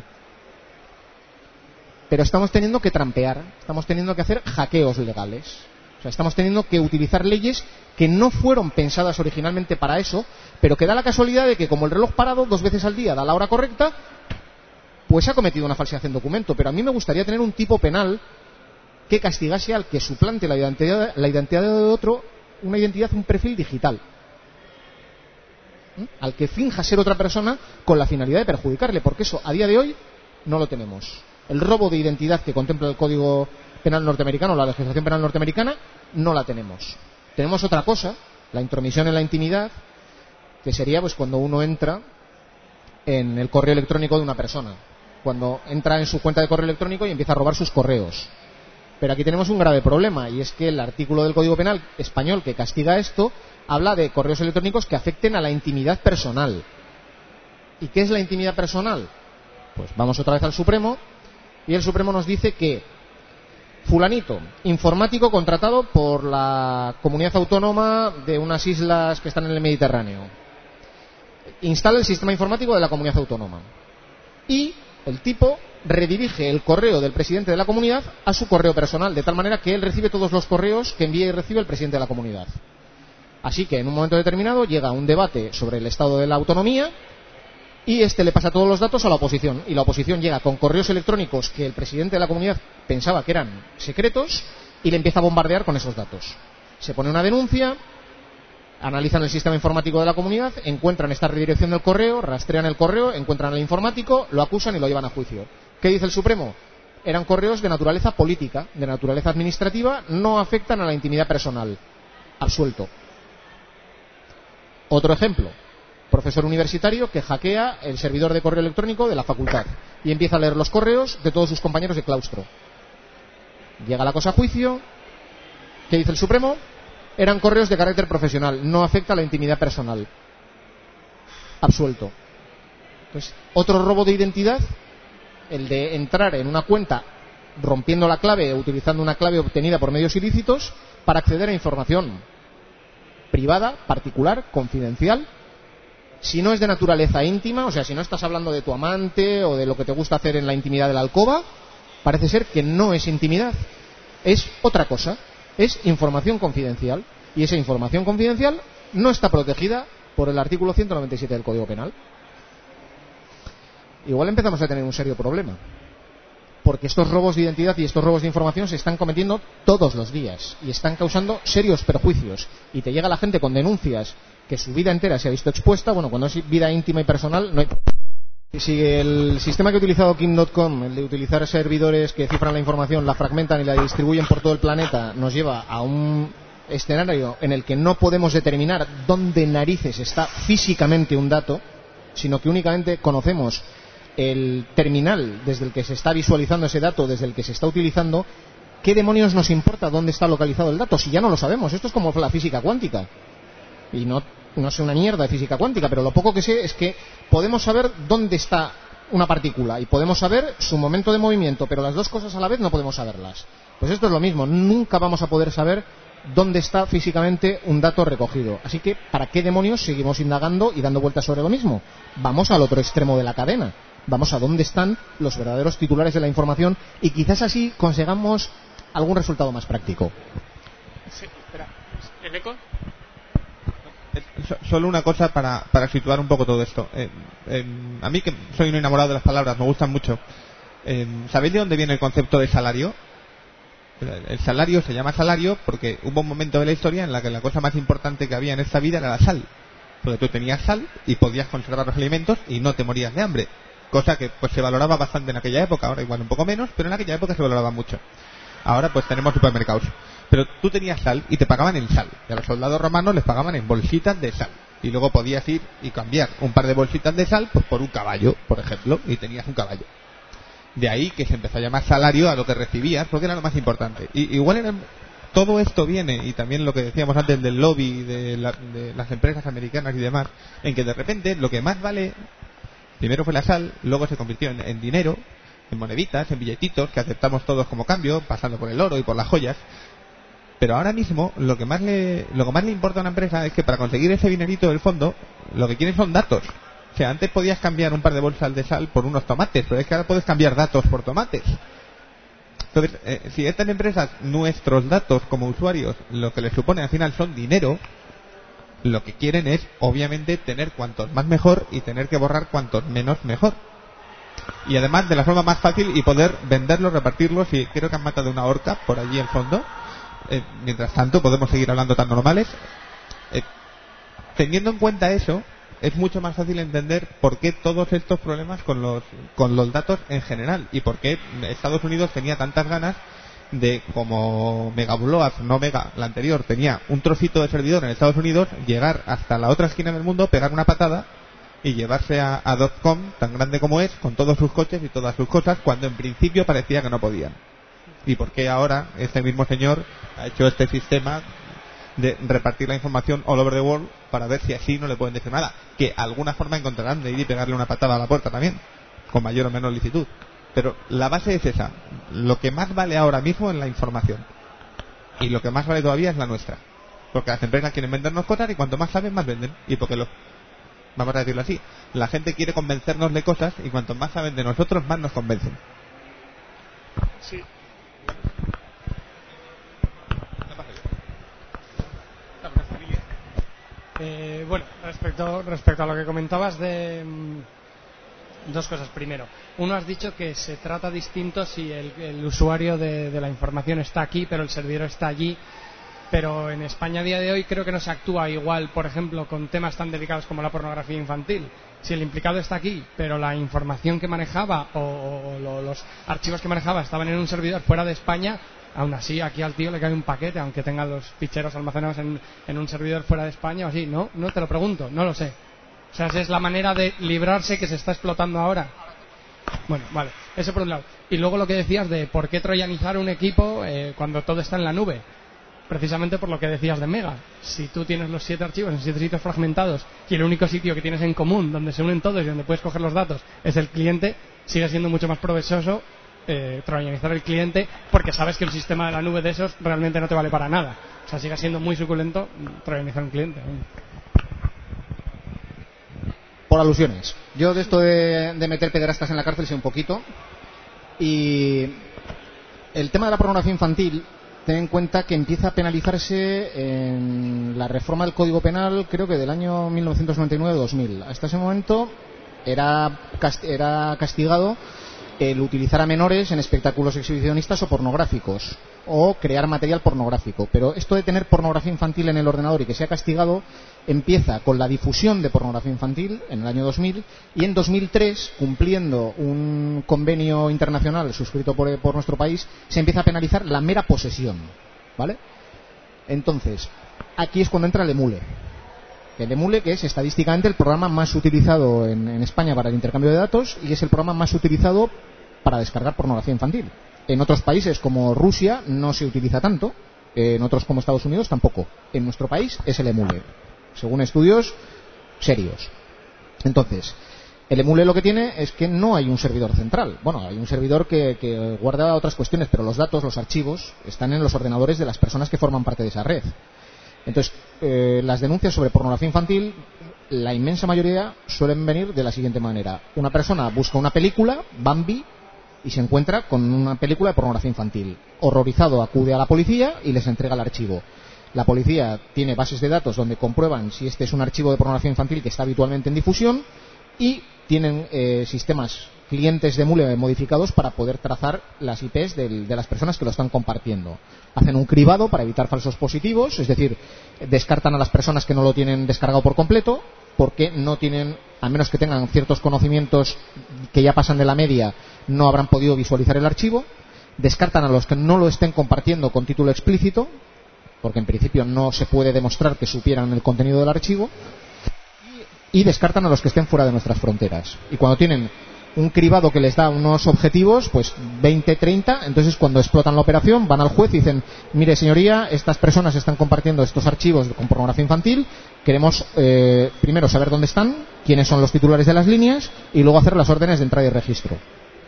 Pero estamos teniendo que trampear, estamos teniendo que hacer hackeos legales. O sea, estamos teniendo que utilizar leyes que no fueron pensadas originalmente para eso, pero que da la casualidad de que como el reloj parado dos veces al día da la hora correcta, pues ha cometido una falsedad en documento. Pero a mí me gustaría tener un tipo penal que castigase al que suplante la identidad, la identidad de otro, una identidad, un perfil digital. ¿Mm? Al que finja ser otra persona con la finalidad de perjudicarle, porque eso a día de hoy no lo tenemos. El robo de identidad que contempla el Código Penal norteamericano, la legislación penal norteamericana, no la tenemos. Tenemos otra cosa, la intromisión en la intimidad, que sería pues cuando uno entra en el correo electrónico de una persona, cuando entra en su cuenta de correo electrónico y empieza a robar sus correos. Pero aquí tenemos un grave problema, y es que el artículo del Código Penal español que castiga esto habla de correos electrónicos que afecten a la intimidad personal. ¿Y qué es la intimidad personal? Pues vamos otra vez al Supremo, y el Supremo nos dice que fulanito, informático contratado por la comunidad autónoma de unas islas que están en el Mediterráneo, instala el sistema informático de la comunidad autónoma y el tipo redirige el correo del presidente de la comunidad a su correo personal, de tal manera que él recibe todos los correos que envía y recibe el presidente de la comunidad. Así que en un momento determinado llega un debate sobre el estado de la autonomía y este le pasa todos los datos a la oposición, y la oposición llega con correos electrónicos que el presidente de la comunidad pensaba que eran secretos y le empieza a bombardear con esos datos. Se pone una denuncia, analizan el sistema informático de la comunidad, encuentran esta redirección del correo, rastrean el correo, encuentran al informático, lo acusan y lo llevan a juicio. ¿Qué dice el Supremo? Eran correos de naturaleza política, de naturaleza administrativa, no afectan a la intimidad personal. Absuelto. Otro ejemplo. Profesor universitario que hackea el servidor de correo electrónico de la facultad y empieza a leer los correos de todos sus compañeros de claustro. Llega la cosa a juicio. ¿Qué dice el Supremo? Eran correos de carácter profesional, no afecta a la intimidad personal. Absuelto. Entonces, otro robo de identidad, el de entrar en una cuenta rompiendo la clave, utilizando una clave obtenida por medios ilícitos para acceder a información privada, particular, confidencial. Si no es de naturaleza íntima, o sea, si no estás hablando de tu amante o de lo que te gusta hacer en la intimidad de la alcoba, parece ser que no es intimidad, es otra cosa, es información confidencial, y esa información confidencial no está protegida por el artículo ciento noventa y siete del Código Penal. Igual empezamos a tener un serio problema, porque estos robos de identidad y estos robos de información se están cometiendo todos los días y están causando serios perjuicios, y te llega la gente con denuncias que su vida entera se ha visto expuesta. Bueno, cuando es vida íntima y personal no hay problema. Si el sistema que ha utilizado Kim punto com, el de utilizar servidores que cifran la información, la fragmentan y la distribuyen por todo el planeta, nos lleva a un escenario en el que no podemos determinar dónde narices está físicamente un dato, sino que únicamente conocemos el terminal desde el que se está visualizando ese dato, desde el que se está utilizando, ¿qué demonios nos importa dónde está localizado el dato? Si ya no lo sabemos. Esto es como la física cuántica. Y no, no sé una mierda de física cuántica, pero lo poco que sé es que podemos saber dónde está una partícula y podemos saber su momento de movimiento, pero las dos cosas a la vez no podemos saberlas. Pues esto es lo mismo, nunca vamos a poder saber dónde está físicamente un dato recogido. Así que, ¿para qué demonios seguimos indagando y dando vueltas sobre lo mismo? Vamos al otro extremo de la cadena. Vamos a dónde están los verdaderos titulares de la información y quizás así consigamos algún resultado más práctico. Sí, espera. ¿El eco? Solo una cosa para, para situar un poco todo esto. Eh, eh, a mí, que soy un enamorado de las palabras, me gustan mucho. Eh, ¿Sabéis de dónde viene el concepto de salario? El salario se llama salario porque hubo un momento de la historia en la que la cosa más importante que había en esta vida era la sal. porque tú tenías sal y podías conservar los alimentos y no te morías de hambre, cosa que pues se valoraba bastante en aquella época. Ahora igual un poco menos, pero en aquella época se valoraba mucho. Ahora pues tenemos supermercados, pero tú tenías sal y te pagaban en sal, y a los soldados romanos les pagaban en bolsitas de sal, y luego podías ir y cambiar un par de bolsitas de sal pues por un caballo, por ejemplo, y tenías un caballo. De ahí que se empezó a llamar salario a lo que recibías, porque era lo más importante. Y igual era, todo esto viene, y también lo que decíamos antes del lobby de, la, de las empresas americanas y demás, en que de repente lo que más vale primero fue la sal, luego se convirtió en, en dinero, en moneditas, en billetitos que aceptamos todos como cambio, pasando por el oro y por las joyas. Pero ahora mismo lo que más le lo que más le importa a una empresa es que para conseguir ese dinerito del fondo, lo que quieren son datos. O sea, antes podías cambiar un par de bolsas de sal por unos tomates, pero es que ahora puedes cambiar datos por tomates. Entonces, eh, si estas empresas, nuestros datos como usuarios, lo que les supone al final son dinero, lo que quieren es, obviamente, tener cuantos más mejor y tener que borrar cuantos menos mejor. Y además de la forma más fácil y poder venderlos, repartirlos, y creo que han matado una orca por allí en fondo. Eh, mientras tanto podemos seguir hablando tan normales. Eh, teniendo en cuenta eso, es mucho más fácil entender por qué todos estos problemas con los con los datos en general, y por qué Estados Unidos tenía tantas ganas de, como Megabload, no Mega, la anterior, tenía un trocito de servidor en Estados Unidos, llegar hasta la otra esquina del mundo, pegar una patada y llevarse a, a .com, tan grande como es, con todos sus coches y todas sus cosas, cuando en principio parecía que no podían. Y por qué ahora este mismo señor ha hecho este sistema de repartir la información all over the world, para ver si así no le pueden decir nada, que alguna forma encontrarán de ir y pegarle una patada a la puerta también, con mayor o menor licitud. Pero la base es esa. Lo que más vale ahora mismo es la información, y lo que más vale todavía es la nuestra, porque las empresas quieren vendernos cosas, y cuanto más saben, más venden. Y porque lo vamos a decirlo así, la gente quiere convencernos de cosas, y cuanto más saben de nosotros, más nos convencen. Sí. Eh, bueno, respecto respecto a lo que comentabas de mmm, dos cosas. Primero, uno, has dicho que se trata distinto si el, el usuario de, de la información está aquí, pero el servidor está allí. Pero en España a día de hoy creo que no se actúa igual, por ejemplo, con temas tan delicados como la pornografía infantil. Si el implicado está aquí, pero la información que manejaba o, o lo, los archivos que manejaba estaban en un servidor fuera de España, aún así aquí al tío le cae un paquete, aunque tenga los ficheros almacenados en, en un servidor fuera de España o así. No, no te lo pregunto, no lo sé. O sea, esa es la manera de librarse que se está explotando ahora. Bueno, vale, eso por un lado. Y luego lo que decías de por qué troyanizar un equipo eh, cuando todo está en la nube. Precisamente por lo que decías de Mega. Si tú tienes los siete archivos en siete sitios fragmentados y el único sitio que tienes en común donde se unen todos y donde puedes coger los datos es el cliente, sigue siendo mucho más provechoso eh, troyanizar el cliente, porque sabes que el sistema de la nube de esos realmente no te vale para nada. O sea, sigue siendo muy suculento troyanizar un cliente. Por alusiones. Yo de esto de, de meter pederastas en la cárcel sé un poquito. Y el tema de la pornografía infantil, ten en cuenta que empieza a penalizarse en la reforma del Código Penal, creo que del año mil novecientos noventa y nueve dos mil. Hasta ese momento era, era castigado el utilizar a menores en espectáculos exhibicionistas o pornográficos, o crear material pornográfico. Pero esto de tener pornografía infantil en el ordenador y que sea castigado empieza con la difusión de pornografía infantil en el año dos mil, y en dos mil tres, cumpliendo un convenio internacional suscrito por, por nuestro país, se empieza a penalizar la mera posesión, ¿vale? Entonces, aquí es cuando entra el emule. El emule, que es estadísticamente el programa más utilizado en, en España para el intercambio de datos, y es el programa más utilizado para descargar pornografía infantil. En otros países como Rusia no se utiliza tanto, en otros como Estados Unidos tampoco. En nuestro país es el emule, según estudios serios. Entonces, el emule lo que tiene es que no hay un servidor central. Bueno, hay un servidor que, que guarda otras cuestiones, pero los datos, los archivos, están en los ordenadores de las personas que forman parte de esa red. Entonces, eh, las denuncias sobre pornografía infantil, la inmensa mayoría suelen venir de la siguiente manera. Una persona busca una película, Bambi, y se encuentra con una película de pornografía infantil. Horrorizado, acude a la policía y les entrega el archivo. La policía tiene bases de datos donde comprueban si este es un archivo de pornografía infantil que está habitualmente en difusión, y tienen eh, sistemas clientes de mule modificados para poder trazar las I Pes del, de las personas que lo están compartiendo. Hacen un cribado para evitar falsos positivos, es decir, descartan a las personas que no lo tienen descargado por completo, porque no tienen, a menos que tengan ciertos conocimientos que ya pasan de la media, no habrán podido visualizar el archivo. Descartan a los que no lo estén compartiendo con título explícito, porque en principio no se puede demostrar que supieran el contenido del archivo, y descartan a los que estén fuera de nuestras fronteras. Y cuando tienen un cribado que les da unos objetivos, pues veinte, treinta, entonces cuando explotan la operación van al juez y dicen: mire señoría, estas personas están compartiendo estos archivos con pornografía infantil, queremos eh, primero saber dónde están, quiénes son los titulares de las líneas y luego hacer las órdenes de entrada y registro.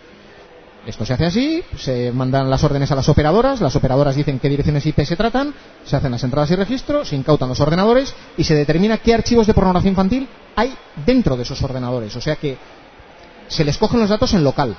Esto se hace así, se mandan las órdenes a las operadoras, las operadoras dicen qué direcciones I P se tratan, se hacen las entradas y registro, se incautan los ordenadores y se determina qué archivos de pornografía infantil hay dentro de esos ordenadores. O sea que se les cogen los datos en local.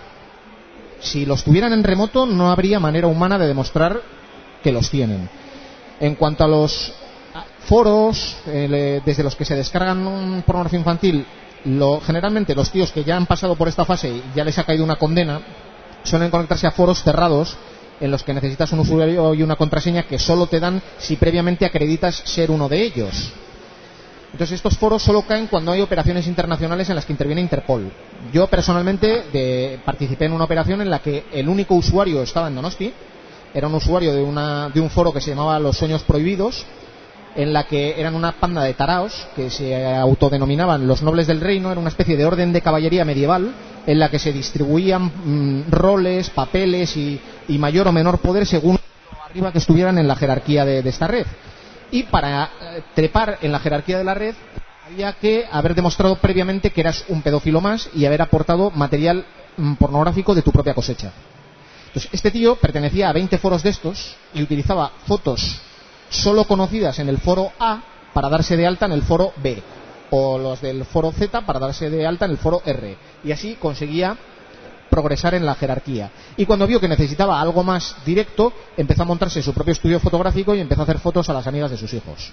Si los tuvieran en remoto no habría manera humana de demostrar que los tienen. En cuanto a los foros eh, desde los que se descargan pornografía infantil, lo, generalmente los tíos que ya han pasado por esta fase y ya les ha caído una condena suelen conectarse a foros cerrados en los que necesitas un usuario y una contraseña que solo te dan si previamente acreditas ser uno de ellos. Entonces estos foros solo caen cuando hay operaciones internacionales en las que interviene Interpol. Yo personalmente de, participé en una operación en la que el único usuario estaba en Donosti. Era un usuario de, una, de un foro que se llamaba Los Sueños Prohibidos, en la que eran una panda de taraos que se autodenominaban los nobles del reino. Era una especie de orden de caballería medieval en la que se distribuían mmm, roles, papeles y, y mayor o menor poder según lo arriba que estuvieran en la jerarquía de, de esta red. Y para eh, trepar en la jerarquía de la red había que haber demostrado previamente que eras un pedófilo más y haber aportado material mm, pornográfico de tu propia cosecha. Entonces, este tío pertenecía a veinte foros de estos y utilizaba fotos solo conocidas en el foro A para darse de alta en el foro B, o los del foro Z para darse de alta en el foro R, y así conseguía progresar en la jerarquía. Y cuando vio que necesitaba algo más directo, empezó a montarse su propio estudio fotográfico y empezó a hacer fotos a las amigas de sus hijos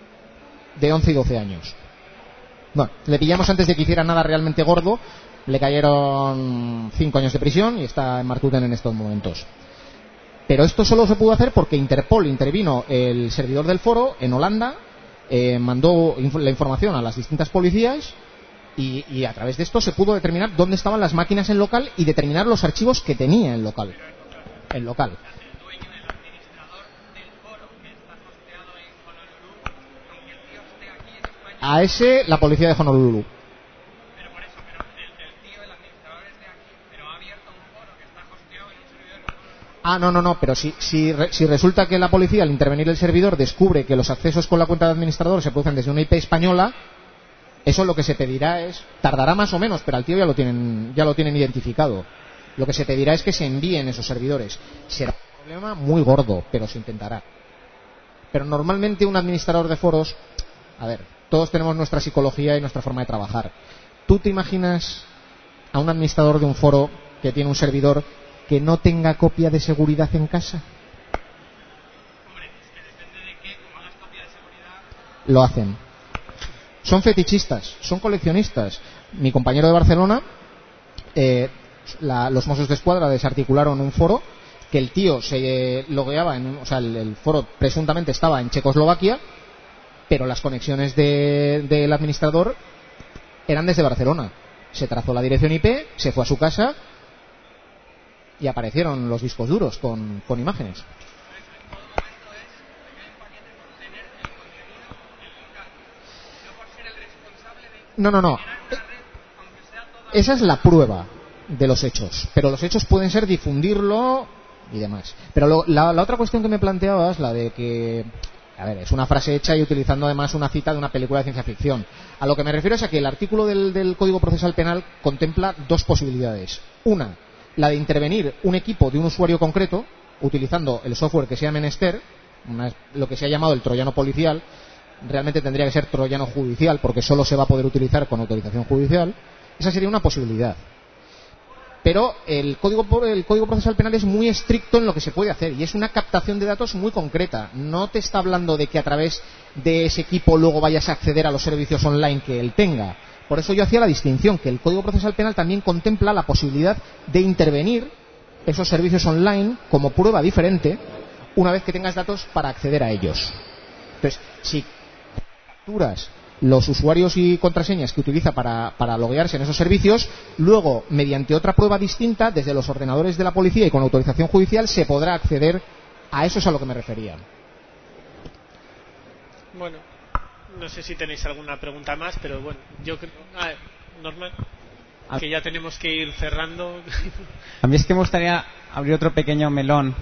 de once y doce años. Bueno, le pillamos antes de que hiciera nada realmente gordo, le cayeron cinco años de prisión y está en Martuten en estos momentos. Pero esto solo se pudo hacer porque Interpol intervino el servidor del foro en Holanda, eh, mandó inf- la información a las distintas policías y, y a través de esto se pudo determinar dónde estaban las máquinas en local y determinar los archivos que tenía en local. En local. A ese, la policía de Honolulu. Ah, no, no, no, pero si, si, si resulta que la policía al intervenir el servidor descubre que los accesos con la cuenta de administrador se producen desde una I P española, eso lo que se pedirá es, tardará más o menos, pero al tío ya lo tienen, ya lo tienen identificado. Lo que se pedirá es que se envíen esos servidores. Será un problema muy gordo, pero se intentará. Pero normalmente un administrador de foros, a ver, todos tenemos nuestra psicología y nuestra forma de trabajar. ¿Tú te imaginas a un administrador de un foro que tiene un servidor que no tenga copia de seguridad en casa? Hombre, es que depende de qué, como hagas copia de seguridad. Lo hacen. Son fetichistas, son coleccionistas. Mi compañero de Barcelona, eh, la, los Mossos de Escuadra desarticularon un foro que el tío se eh, logueaba en un, o sea, el, el foro presuntamente estaba en Checoslovaquia, pero las conexiones de, del administrador eran desde Barcelona. Se trazó la dirección I P, se fue a su casa y aparecieron los discos duros con, con imágenes. No, no, no. Esa es la prueba de los hechos, pero los hechos pueden ser difundirlo y demás. Pero lo, la, la otra cuestión que me planteabas, la de que, a ver, es una frase hecha y utilizando además una cita de una película de ciencia ficción. A lo que me refiero es a que el artículo del, del Código Procesal Penal contempla dos posibilidades. Una, la de intervenir un equipo de un usuario concreto utilizando el software que sea menester, una, lo que se ha llamado el troyano policial. Realmente tendría que ser troyano judicial porque solo se va a poder utilizar con autorización judicial. Esa sería una posibilidad. Pero el código, el Código Procesal Penal es muy estricto en lo que se puede hacer y es una captación de datos muy concreta. No te está hablando de que a través de ese equipo luego vayas a acceder a los servicios online que él tenga. Por eso yo hacía la distinción, que el Código Procesal Penal también contempla la posibilidad de intervenir esos servicios online como prueba diferente una vez que tengas datos para acceder a ellos. Entonces, si capturas los usuarios y contraseñas que utiliza para, para loguearse en esos servicios, luego, mediante otra prueba distinta, desde los ordenadores de la policía y con autorización judicial, se podrá acceder a eso, es a lo que me refería. Bueno, no sé si tenéis alguna pregunta más, pero bueno, yo creo... Ah, Norman, que ya tenemos que ir cerrando. A mí es que me gustaría abrir otro pequeño melón.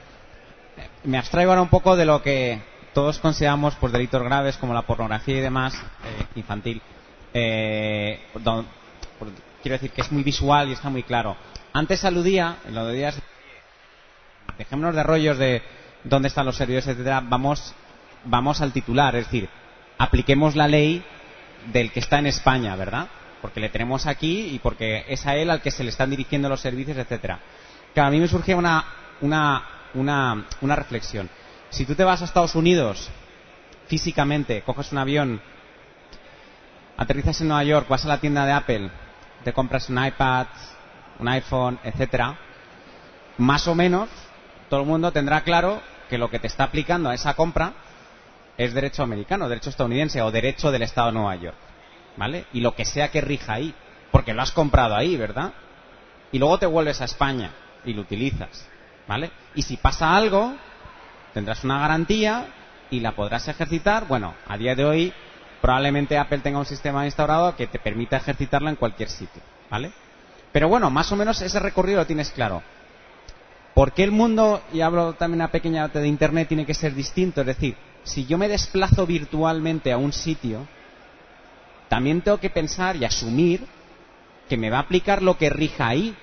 Me abstraigo ahora un poco de lo que todos consideramos pues delitos graves como la pornografía y demás, eh, infantil. Eh, don, por, quiero decir que es muy visual y está muy claro. Antes aludía, en lo de días, dejémonos de rollos de dónde están los servidores, etcétera. Vamos, vamos al titular, es decir, apliquemos la ley del que está en España, ¿verdad? Porque le tenemos aquí y porque es a él al que se le están dirigiendo los servicios, etcétera. Claro, a mí me surge una, una, una, una reflexión. Si tú te vas a Estados Unidos físicamente, coges un avión, aterrizas en Nueva York, vas a la tienda de Apple, te compras un iPad, un iPhone, etcétera, más o menos todo el mundo tendrá claro que lo que te está aplicando a esa compra es derecho americano, derecho estadounidense o derecho del Estado de Nueva York, ¿vale? Y lo que sea que rija ahí, porque lo has comprado ahí, ¿verdad? Y luego te vuelves a España y lo utilizas, ¿vale? Y si pasa algo, tendrás una garantía y la podrás ejercitar. Bueno, a día de hoy probablemente Apple tenga un sistema instaurado que te permita ejercitarla en cualquier sitio, ¿vale? Pero bueno, más o menos ese recorrido lo tienes claro. ¿Por qué el mundo, y hablo también una pequeña parte de Internet, tiene que ser distinto? Es decir, si yo me desplazo virtualmente a un sitio, también tengo que pensar y asumir que me va a aplicar lo que rija ahí,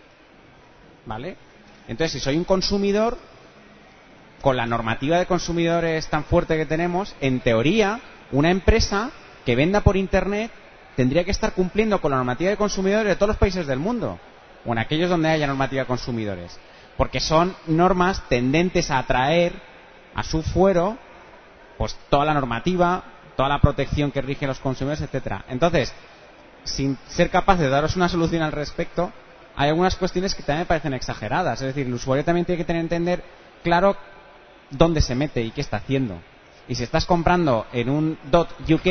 ¿vale? Entonces, si soy un consumidor, con la normativa de consumidores tan fuerte que tenemos, en teoría, una empresa que venda por Internet tendría que estar cumpliendo con la normativa de consumidores de todos los países del mundo, o en aquellos donde haya normativa de consumidores, porque son normas tendentes a atraer a su fuero pues toda la normativa, toda la protección que rige a los consumidores, etcétera. Entonces, sin ser capaz de daros una solución al respecto, hay algunas cuestiones que también me parecen exageradas. Es decir, el usuario también tiene que tener entender claro dónde se mete y qué está haciendo. Y si estás comprando en un .uk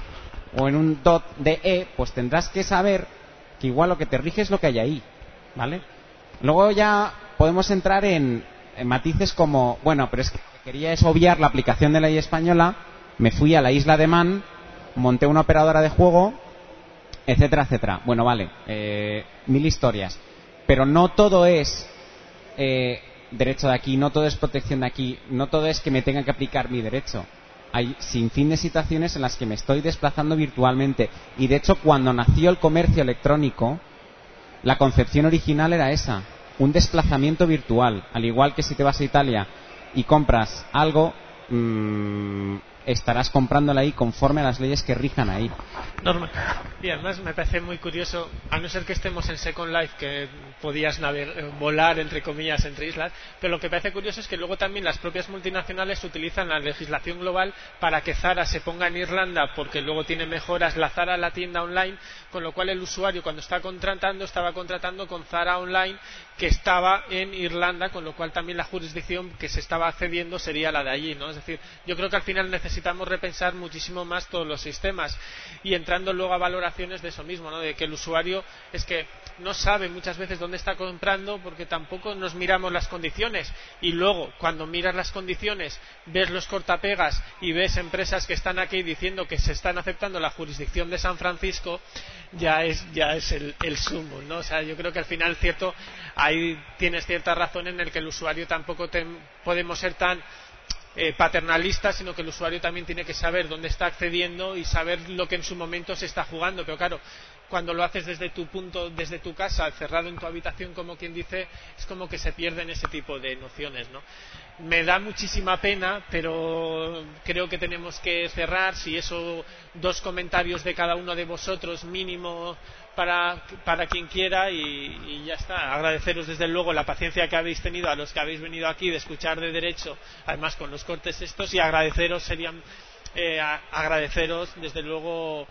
o en un .de, pues tendrás que saber que igual lo que te rige es lo que hay ahí, ¿vale? Luego ya podemos entrar en, en matices como, bueno, pero es que lo que quería es obviar la aplicación de la ley española, me fui a la isla de Man, monté una operadora de juego, etcétera, etcétera. Bueno, vale, eh, mil historias. Pero no todo es eh, derecho de aquí, no todo es protección de aquí, no todo es que me tenga que aplicar mi derecho. Hay sin fin de situaciones en las que me estoy desplazando virtualmente. Y de hecho, cuando nació el comercio electrónico, la concepción original era esa, un desplazamiento virtual. Al igual que si te vas a Italia y compras algo, mmm, estarás comprándola ahí conforme a las leyes que rijan ahí. Norma. Y además me parece muy curioso, a no ser que estemos en Second Life, que podías navegar, volar entre comillas entre islas, pero lo que me parece curioso es que luego también las propias multinacionales utilizan la legislación global para que Zara se ponga en Irlanda, porque luego tiene mejoras la Zara, la tienda online, con lo cual el usuario cuando está contratando estaba contratando con Zara Online, que estaba en Irlanda, con lo cual también la jurisdicción que se estaba accediendo sería la de allí, ¿no? Es decir, yo creo que al final necesitamos repensar muchísimo más todos los sistemas, y entrando luego a valoraciones de eso mismo, ¿no? De que el usuario es que no sabe muchas veces dónde está comprando porque tampoco nos miramos las condiciones, y luego cuando miras las condiciones ves los cortapegas y ves empresas que están aquí diciendo que se están aceptando la jurisdicción de San Francisco, ya es ya es el, el sumo, ¿no? O sea, yo creo que al final cierto ahí tienes cierta razón en el que el usuario tampoco te, podemos ser tan Eh, paternalista, sino que el usuario también tiene que saber dónde está accediendo y saber lo que en su momento se está jugando. Pero claro, cuando lo haces desde tu punto, desde tu casa, cerrado en tu habitación, como quien dice, es como que se pierden ese tipo de nociones, ¿no? Me da muchísima pena, pero creo que tenemos que cerrar. Si eso, dos comentarios de cada uno de vosotros mínimo para, para quien quiera, y, y ya está. Agradeceros desde luego la paciencia que habéis tenido a los que habéis venido aquí de escuchar de derecho, además con los cortes estos, y agradeceros serían eh, a, agradeceros desde luego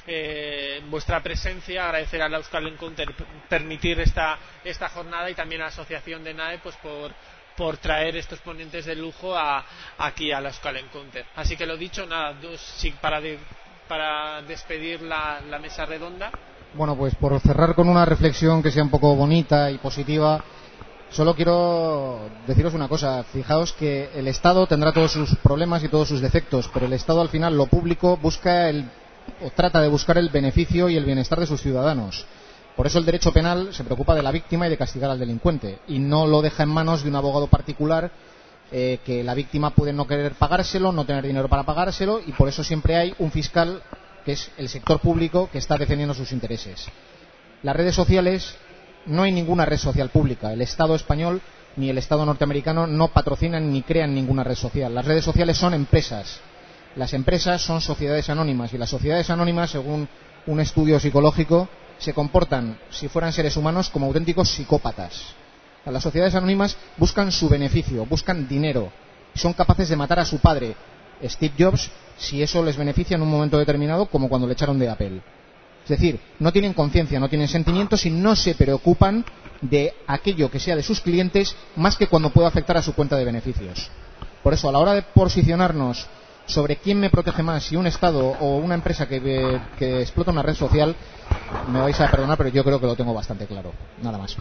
eh, vuestra presencia, agradecer a la Euskal Encounter permitir esta, esta jornada y también a la Asociación de N A E pues por, por traer estos ponentes de lujo a, aquí a la Euskal Encounter. Así que lo dicho, nada, dos, sí, para, de, para despedir la, la mesa redonda. Bueno, pues por cerrar con una reflexión que sea un poco bonita y positiva, solo quiero deciros una cosa. Fijaos que el Estado tendrá todos sus problemas y todos sus defectos, pero el Estado al final, lo público, busca el, o trata de buscar el beneficio y el bienestar de sus ciudadanos. Por eso el derecho penal se preocupa de la víctima y de castigar al delincuente, y no lo deja en manos de un abogado particular eh, que la víctima puede no querer pagárselo, no tener dinero para pagárselo, y por eso siempre hay un fiscal, que es el sector público, que está defendiendo sus intereses. Las redes sociales, no hay ninguna red social pública. El Estado español ni el Estado norteamericano no patrocinan ni crean ninguna red social. Las redes sociales son empresas. Las empresas son sociedades anónimas, y las sociedades anónimas, según un estudio psicológico, se comportan, si fueran seres humanos, como auténticos psicópatas. Las sociedades anónimas buscan su beneficio, buscan dinero, son capaces de matar a su padre, Steve Jobs, si eso les beneficia en un momento determinado, como cuando le echaron de Apple. Es decir, no tienen conciencia, no tienen sentimientos y no se preocupan de aquello que sea de sus clientes más que cuando pueda afectar a su cuenta de beneficios. Por eso, a la hora de posicionarnos sobre quién me protege más, si un Estado o una empresa que, que explota una red social, me vais a perdonar, pero yo creo que lo tengo bastante claro. Nada más.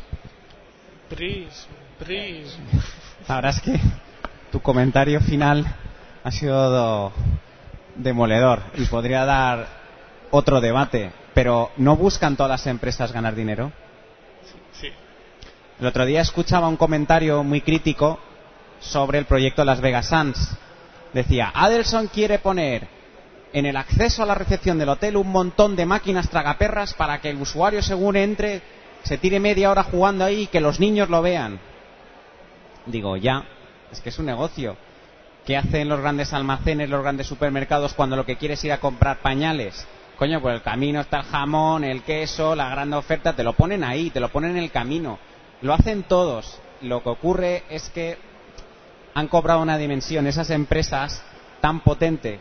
Pris, Pris. La verdad es que tu comentario final ha sido demoledor y podría dar otro debate, pero ¿no buscan todas las empresas ganar dinero? Sí. El otro día escuchaba un comentario muy crítico sobre el proyecto Las Vegas Sands. Decía, Adelson quiere poner en el acceso a la recepción del hotel un montón de máquinas tragaperras para que el usuario, según entre, se tire media hora jugando ahí y que los niños lo vean. Digo, ya, es que es un negocio. ¿Qué hacen los grandes almacenes, los grandes supermercados cuando lo que quieres es ir a comprar pañales? Coño, por el camino está el jamón, el queso, la gran oferta, te lo ponen ahí, te lo ponen en el camino. Lo hacen todos. Lo que ocurre es que han cobrado una dimensión, esas empresas tan potente,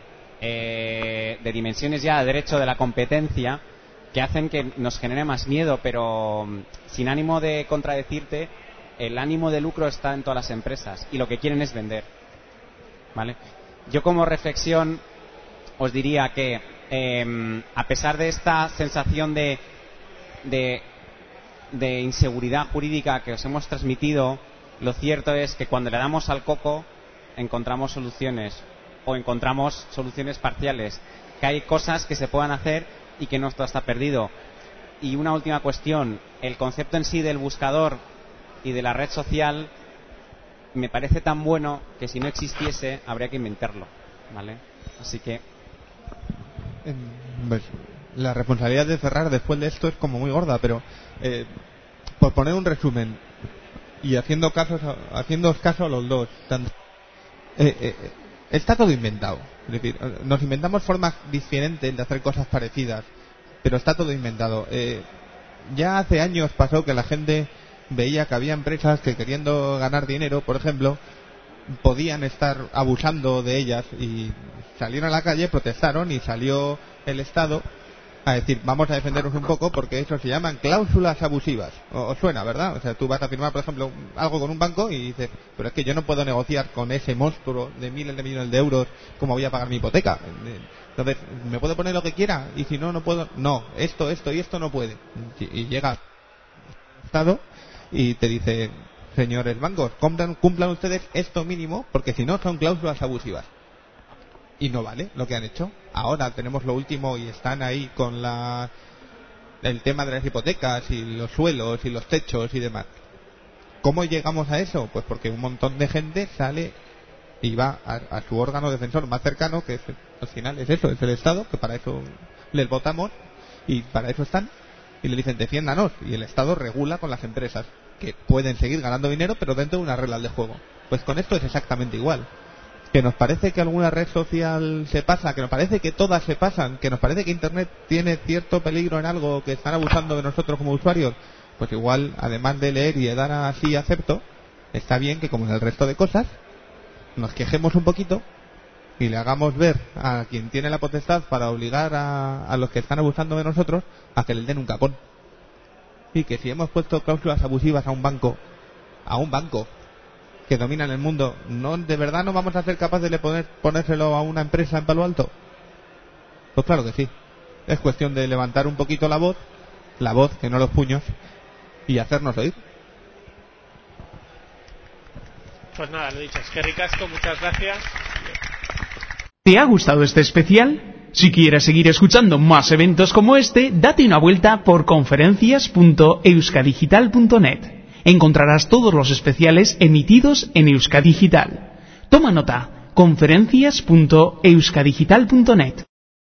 eh, de dimensiones ya de derecho de la competencia, que hacen que nos genere más miedo, pero sin ánimo de contradecirte, el ánimo de lucro está en todas las empresas y lo que quieren es vender. ¿Vale? Yo como reflexión os diría que eh, a pesar de esta sensación de, de, de inseguridad jurídica que os hemos transmitido, lo cierto es que cuando le damos al coco encontramos soluciones o encontramos soluciones parciales, que hay cosas que se puedan hacer y que no todo está perdido. Y una última cuestión, el concepto en sí del buscador y de la red social me parece tan bueno que si no existiese habría que inventarlo, ¿vale? Así que pues, la responsabilidad de cerrar después de esto es como muy gorda, pero eh, por poner un resumen y haciendo casos haciendo caso a los dos, tanto, eh, eh, está todo inventado. Es decir, nos inventamos formas diferentes de hacer cosas parecidas, pero está todo inventado. Eh, ya hace años pasó que la gente veía que había empresas que, queriendo ganar dinero, por ejemplo, podían estar abusando de ellas, y salieron a la calle, protestaron, y salió el Estado a decir, vamos a defendernos un poco, porque eso se llaman cláusulas abusivas. Os suena, ¿verdad? O sea, tú vas a firmar, por ejemplo, algo con un banco y dices, pero es que yo no puedo negociar con ese monstruo de miles de millones de euros cómo voy a pagar mi hipoteca. Entonces, ¿me puedo poner lo que quiera? Y si no, no puedo. No, esto, esto y esto no puede. Y llega el Estado y te dice, señores bancos, cumplan, cumplan ustedes esto mínimo, porque si no son cláusulas abusivas. Y no vale lo que han hecho. Ahora tenemos lo último y están ahí con la el tema de las hipotecas y los suelos y los techos y demás. ¿Cómo llegamos a eso? Pues porque un montón de gente sale y va a, a su órgano defensor más cercano, que es, al final es eso, es el Estado, que para eso les votamos y para eso están, y le dicen defiéndanos, y el Estado regula con las empresas que pueden seguir ganando dinero pero dentro de unas reglas de juego. Pues con esto es exactamente igual. Que nos parece que alguna red social se pasa, que nos parece que todas se pasan, que nos parece que Internet tiene cierto peligro en algo, que están abusando de nosotros como usuarios, pues igual, además de leer y de dar así acepto, está bien que, como en el resto de cosas, nos quejemos un poquito y le hagamos ver a quien tiene la potestad para obligar a, a los que están abusando de nosotros a que les den un capón. Y que si hemos puesto cláusulas abusivas a un banco, a un banco que domina el mundo, ¿no de verdad no vamos a ser capaces de poner, ponérselo a una empresa en Palo Alto? Pues claro que sí. Es cuestión de levantar un poquito la voz, la voz, que no los puños, y hacernos oír. Pues nada, lo dicho, es que ricasco, muchas gracias. ¿Te ha gustado este especial? Si quieres seguir escuchando más eventos como este, date una vuelta por conferencias punto euskadigital punto net. Encontrarás todos los especiales emitidos en Euskadigital. Toma nota, conferencias punto euskadigital punto net.